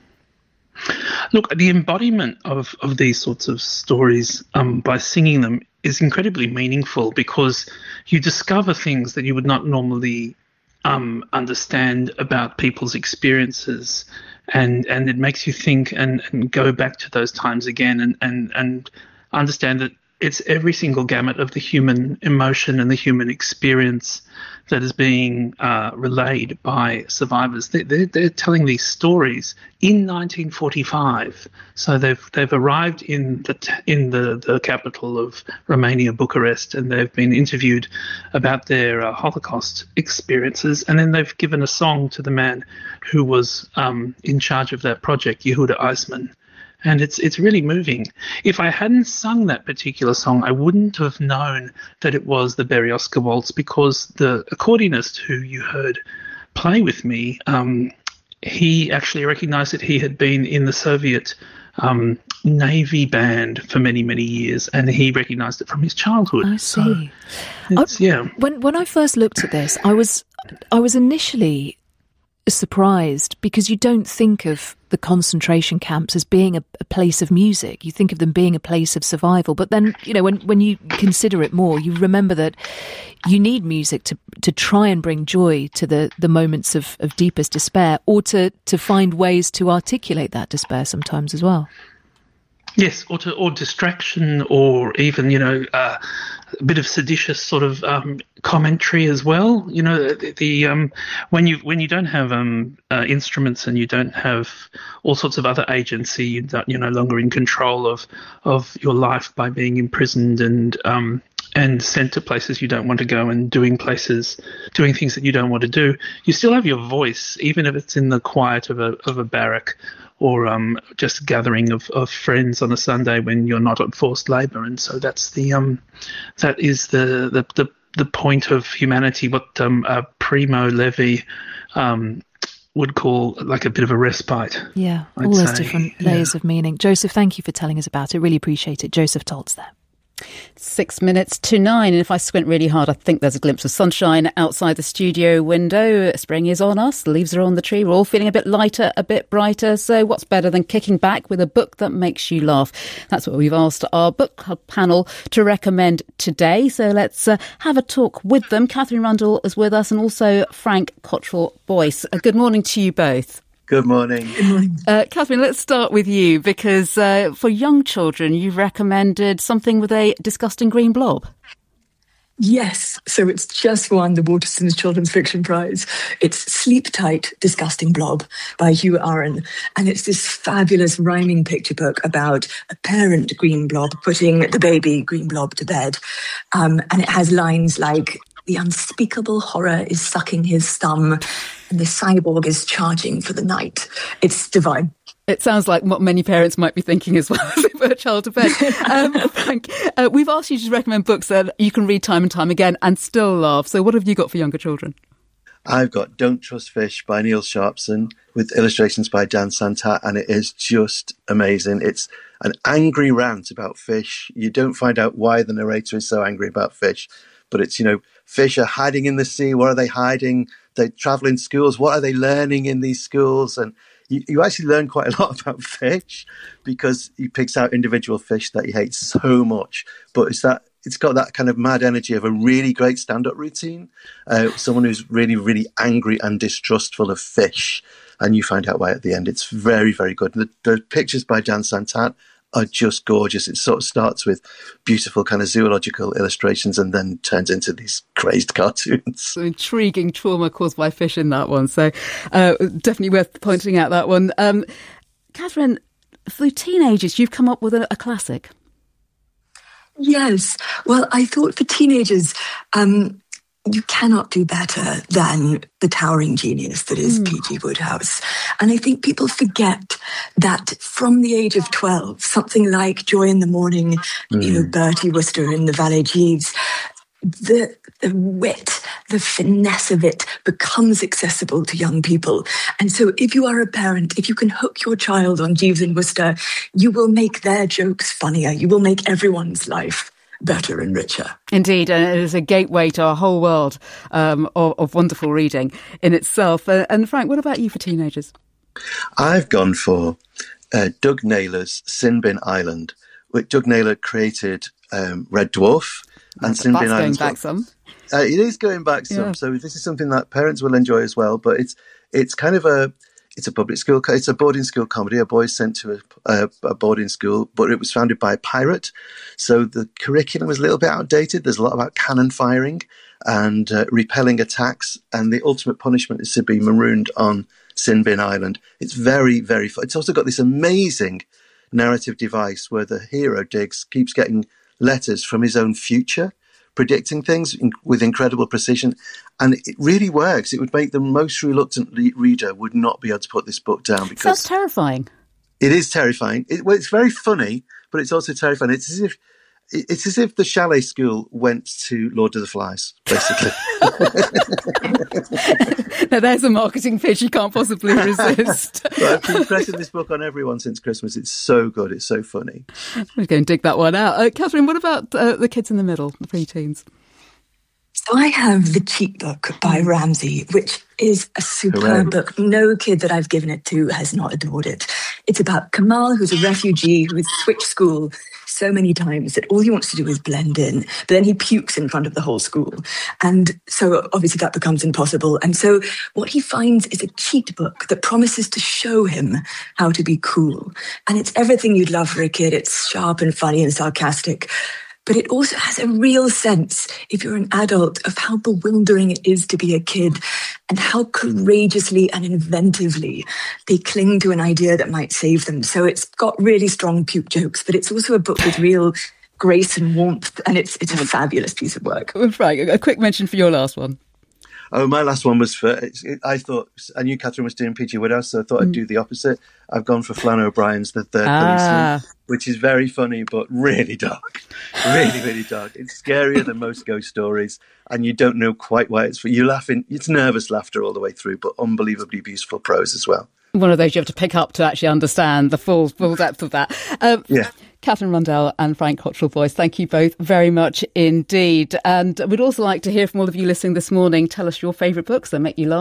S25: Look, the embodiment of, of these sorts of stories um, by singing them is incredibly meaningful, because you discover things that you would not normally um, understand about people's experiences. And and it makes you think and, and go back to those times again and, and, and understand that it's every single gamut of the human emotion and the human experience that is being uh, relayed by survivors. They, they're, they're telling these stories in nineteen forty-five. So they've they've arrived in the in the, the capital of Romania, Bucharest, and they've been interviewed about their uh, Holocaust experiences, and then they've given a song to the man who was um, in charge of that project, Yehuda Eisman. And it's it's really moving. If I hadn't sung that particular song, I wouldn't have known that it was the Berioska Waltz, because the accordionist who you heard play with me, um, he actually recognised that he had been in the Soviet um, Navy band for many, many years, and he recognised it from his childhood.
S5: I see.
S25: So it's,
S5: I,
S25: yeah.
S5: When when I first looked at this, I was I was initially surprised, because you don't think of the concentration camps as being a, a place of music. You think of them being a place of survival. But then, you know, when, when you consider it more, you remember that you need music to to try and bring joy to the, the moments of, of deepest despair, or to, to find ways to articulate that despair sometimes as well.
S25: Yes, or to, or distraction, or even, you know, uh, a bit of seditious sort of um, commentary as well. You know, the, the um, when you when you don't have um, uh, instruments and you don't have all sorts of other agency, you don't, you're no longer in control of of your life by being imprisoned and um, and sent to places you don't want to go, and doing places, doing things that you don't want to do. You still have your voice, even if it's in the quiet of a of a barrack, or um, just a gathering of, of friends on a Sunday when you're not at forced labour. And so that's the um, that is the the, the, the point of humanity, what um, uh, Primo Levi um, would call like a bit of a respite.
S5: Yeah,
S25: I'd
S5: all those
S25: say.
S5: different layers
S25: yeah.
S5: of meaning. Joseph, thank you for telling us about it. Really appreciate it. Joseph Toltz there.
S6: Six minutes to nine, and if I squint really hard, I think there's a glimpse of sunshine outside the studio window. Spring is on us, the leaves are on the tree, we're all feeling a bit lighter, a bit brighter. So what's better than kicking back with a book that makes you laugh? That's what we've asked our book club panel to recommend today. So let's uh, have a talk with them. Catherine Rundle is with us, and also Frank Cottrell-Boyce. Uh, good morning to you both.
S2: Good morning.
S6: Good morning. Uh, Catherine, let's start with you, because uh, for young children, you've recommended something with a disgusting green blob.
S11: Yes, so it's just won the Waterston's Children's Fiction Prize. It's Sleep Tight, Disgusting Blob by Hugh Aaron. And it's this fabulous rhyming picture book about a parent green blob putting the baby green blob to bed. Um, and it has lines like, "The unspeakable horror is sucking his thumb, and the cyborg is charging for the night." It's divine.
S6: It sounds like what many parents might be thinking as well as they put a child to bed. Um, Frank, uh, we've asked you to recommend books that you can read time and time again and still laugh. So what have you got for younger children?
S2: I've got Don't Trust Fish by Neil Sharpson with illustrations by Dan Santat, and it is just amazing. It's an angry rant about fish. You don't find out why the narrator is so angry about fish, but it's, you know, fish are hiding in the sea. What are they hiding? They travel in schools. What are they learning in these schools? And you, you actually learn quite a lot about fish because he picks out individual fish that he hates so much. But it's that it's got that kind of mad energy of a really great stand-up routine. Uh, someone who's really, really angry and distrustful of fish. And you find out why at the end. It's very, very good. The, the pictures by Dan Santat are just gorgeous. It sort of starts with beautiful kind of zoological illustrations and then turns into these crazed cartoons.
S6: So intriguing trauma caused by fish in that one. So uh, definitely worth pointing out that one. Um, Catherine, for teenagers, you've come up with a, a classic.
S11: Yes. Well, I thought for teenagers, um, you cannot do better than the towering genius that is mm. P G Wodehouse. And I think people forget that from the age of twelve, something like Joy in the Morning, mm. you know, Bertie Wooster in The Valet Jeeves, the the wit, the finesse of it becomes accessible to young people. And so if you are a parent, if you can hook your child on Jeeves and Wooster, you will make their jokes funnier. You will make everyone's life better and richer.
S6: Indeed, and it is a gateway to a whole world um, of, of wonderful reading in itself. Uh, and Frank, what about you for teenagers?
S2: I've gone for uh, Doug Naylor's Sin Bin Island, which Doug Naylor created um, Red Dwarf. And Sin Bin Island.
S6: That's going back some.
S2: Uh, it is going back some.
S6: Yeah.
S2: So this is something that parents will enjoy as well. But it's it's kind of a it's a public school. It's a boarding school comedy. A boy sent to a, a, a boarding school, but it was founded by a pirate. So the curriculum is a little bit outdated. There's a lot about cannon firing and uh, repelling attacks. And the ultimate punishment is to be marooned on Sin Bin Island. It's very, very fun. It's also got this amazing narrative device where the hero, Diggs, keeps getting letters from his own future, predicting things in, with incredible precision. And it really works. It would make the most reluctant le- reader would not be able to put this book down. Because
S6: sounds terrifying.
S2: It is terrifying. It, well, it's very funny, but it's also terrifying. It's as if it's as if the Chalet School went to Lord of the Flies, basically.
S6: Now, there's a marketing pitch you can't possibly resist.
S2: Well, I've been pressing this book on everyone since Christmas. It's so good. It's so funny.
S6: We're going to dig that one out. Uh, Catherine, what about uh, the kids in the middle, the preteens?
S11: So I have The Cheat Book by Ramsey, which is a superb
S2: Hooray.
S11: book. No kid that I've given it to has not adored it. It's about Kamal, who's a refugee who has switched school so many times that all he wants to do is blend in. But then he pukes in front of the whole school. And so obviously that becomes impossible. And so what he finds is a cheat book that promises to show him how to be cool. And it's everything you'd love for a kid. It's sharp and funny and sarcastic. But it also has a real sense, if you're an adult, of how bewildering it is to be a kid and how courageously and inventively they cling to an idea that might save them. So it's got really strong puke jokes, but it's also a book with real grace and warmth, and it's it's a fabulous piece of work.
S6: Frank, a quick mention for your last one.
S2: Oh, my last one was for, it, I thought, I knew Catherine was doing P G Wodehouse, so I thought mm. I'd do the opposite. I've gone for Flann O'Brien's The Third
S6: ah.
S2: Policeman, which is very funny, but really dark. Really, really dark. It's scarier than most ghost stories, and you don't know quite why it's for you. Laughing, it's nervous laughter all the way through, but unbelievably beautiful prose as well.
S6: One of those you have to pick up to actually understand the full full depth of that. Um,
S2: yeah.
S6: Catherine Rundell and Frank Cottrell-Boyce, thank you both very much indeed. And we'd also like to hear from all of you listening this morning. Tell us your favourite books that make you laugh.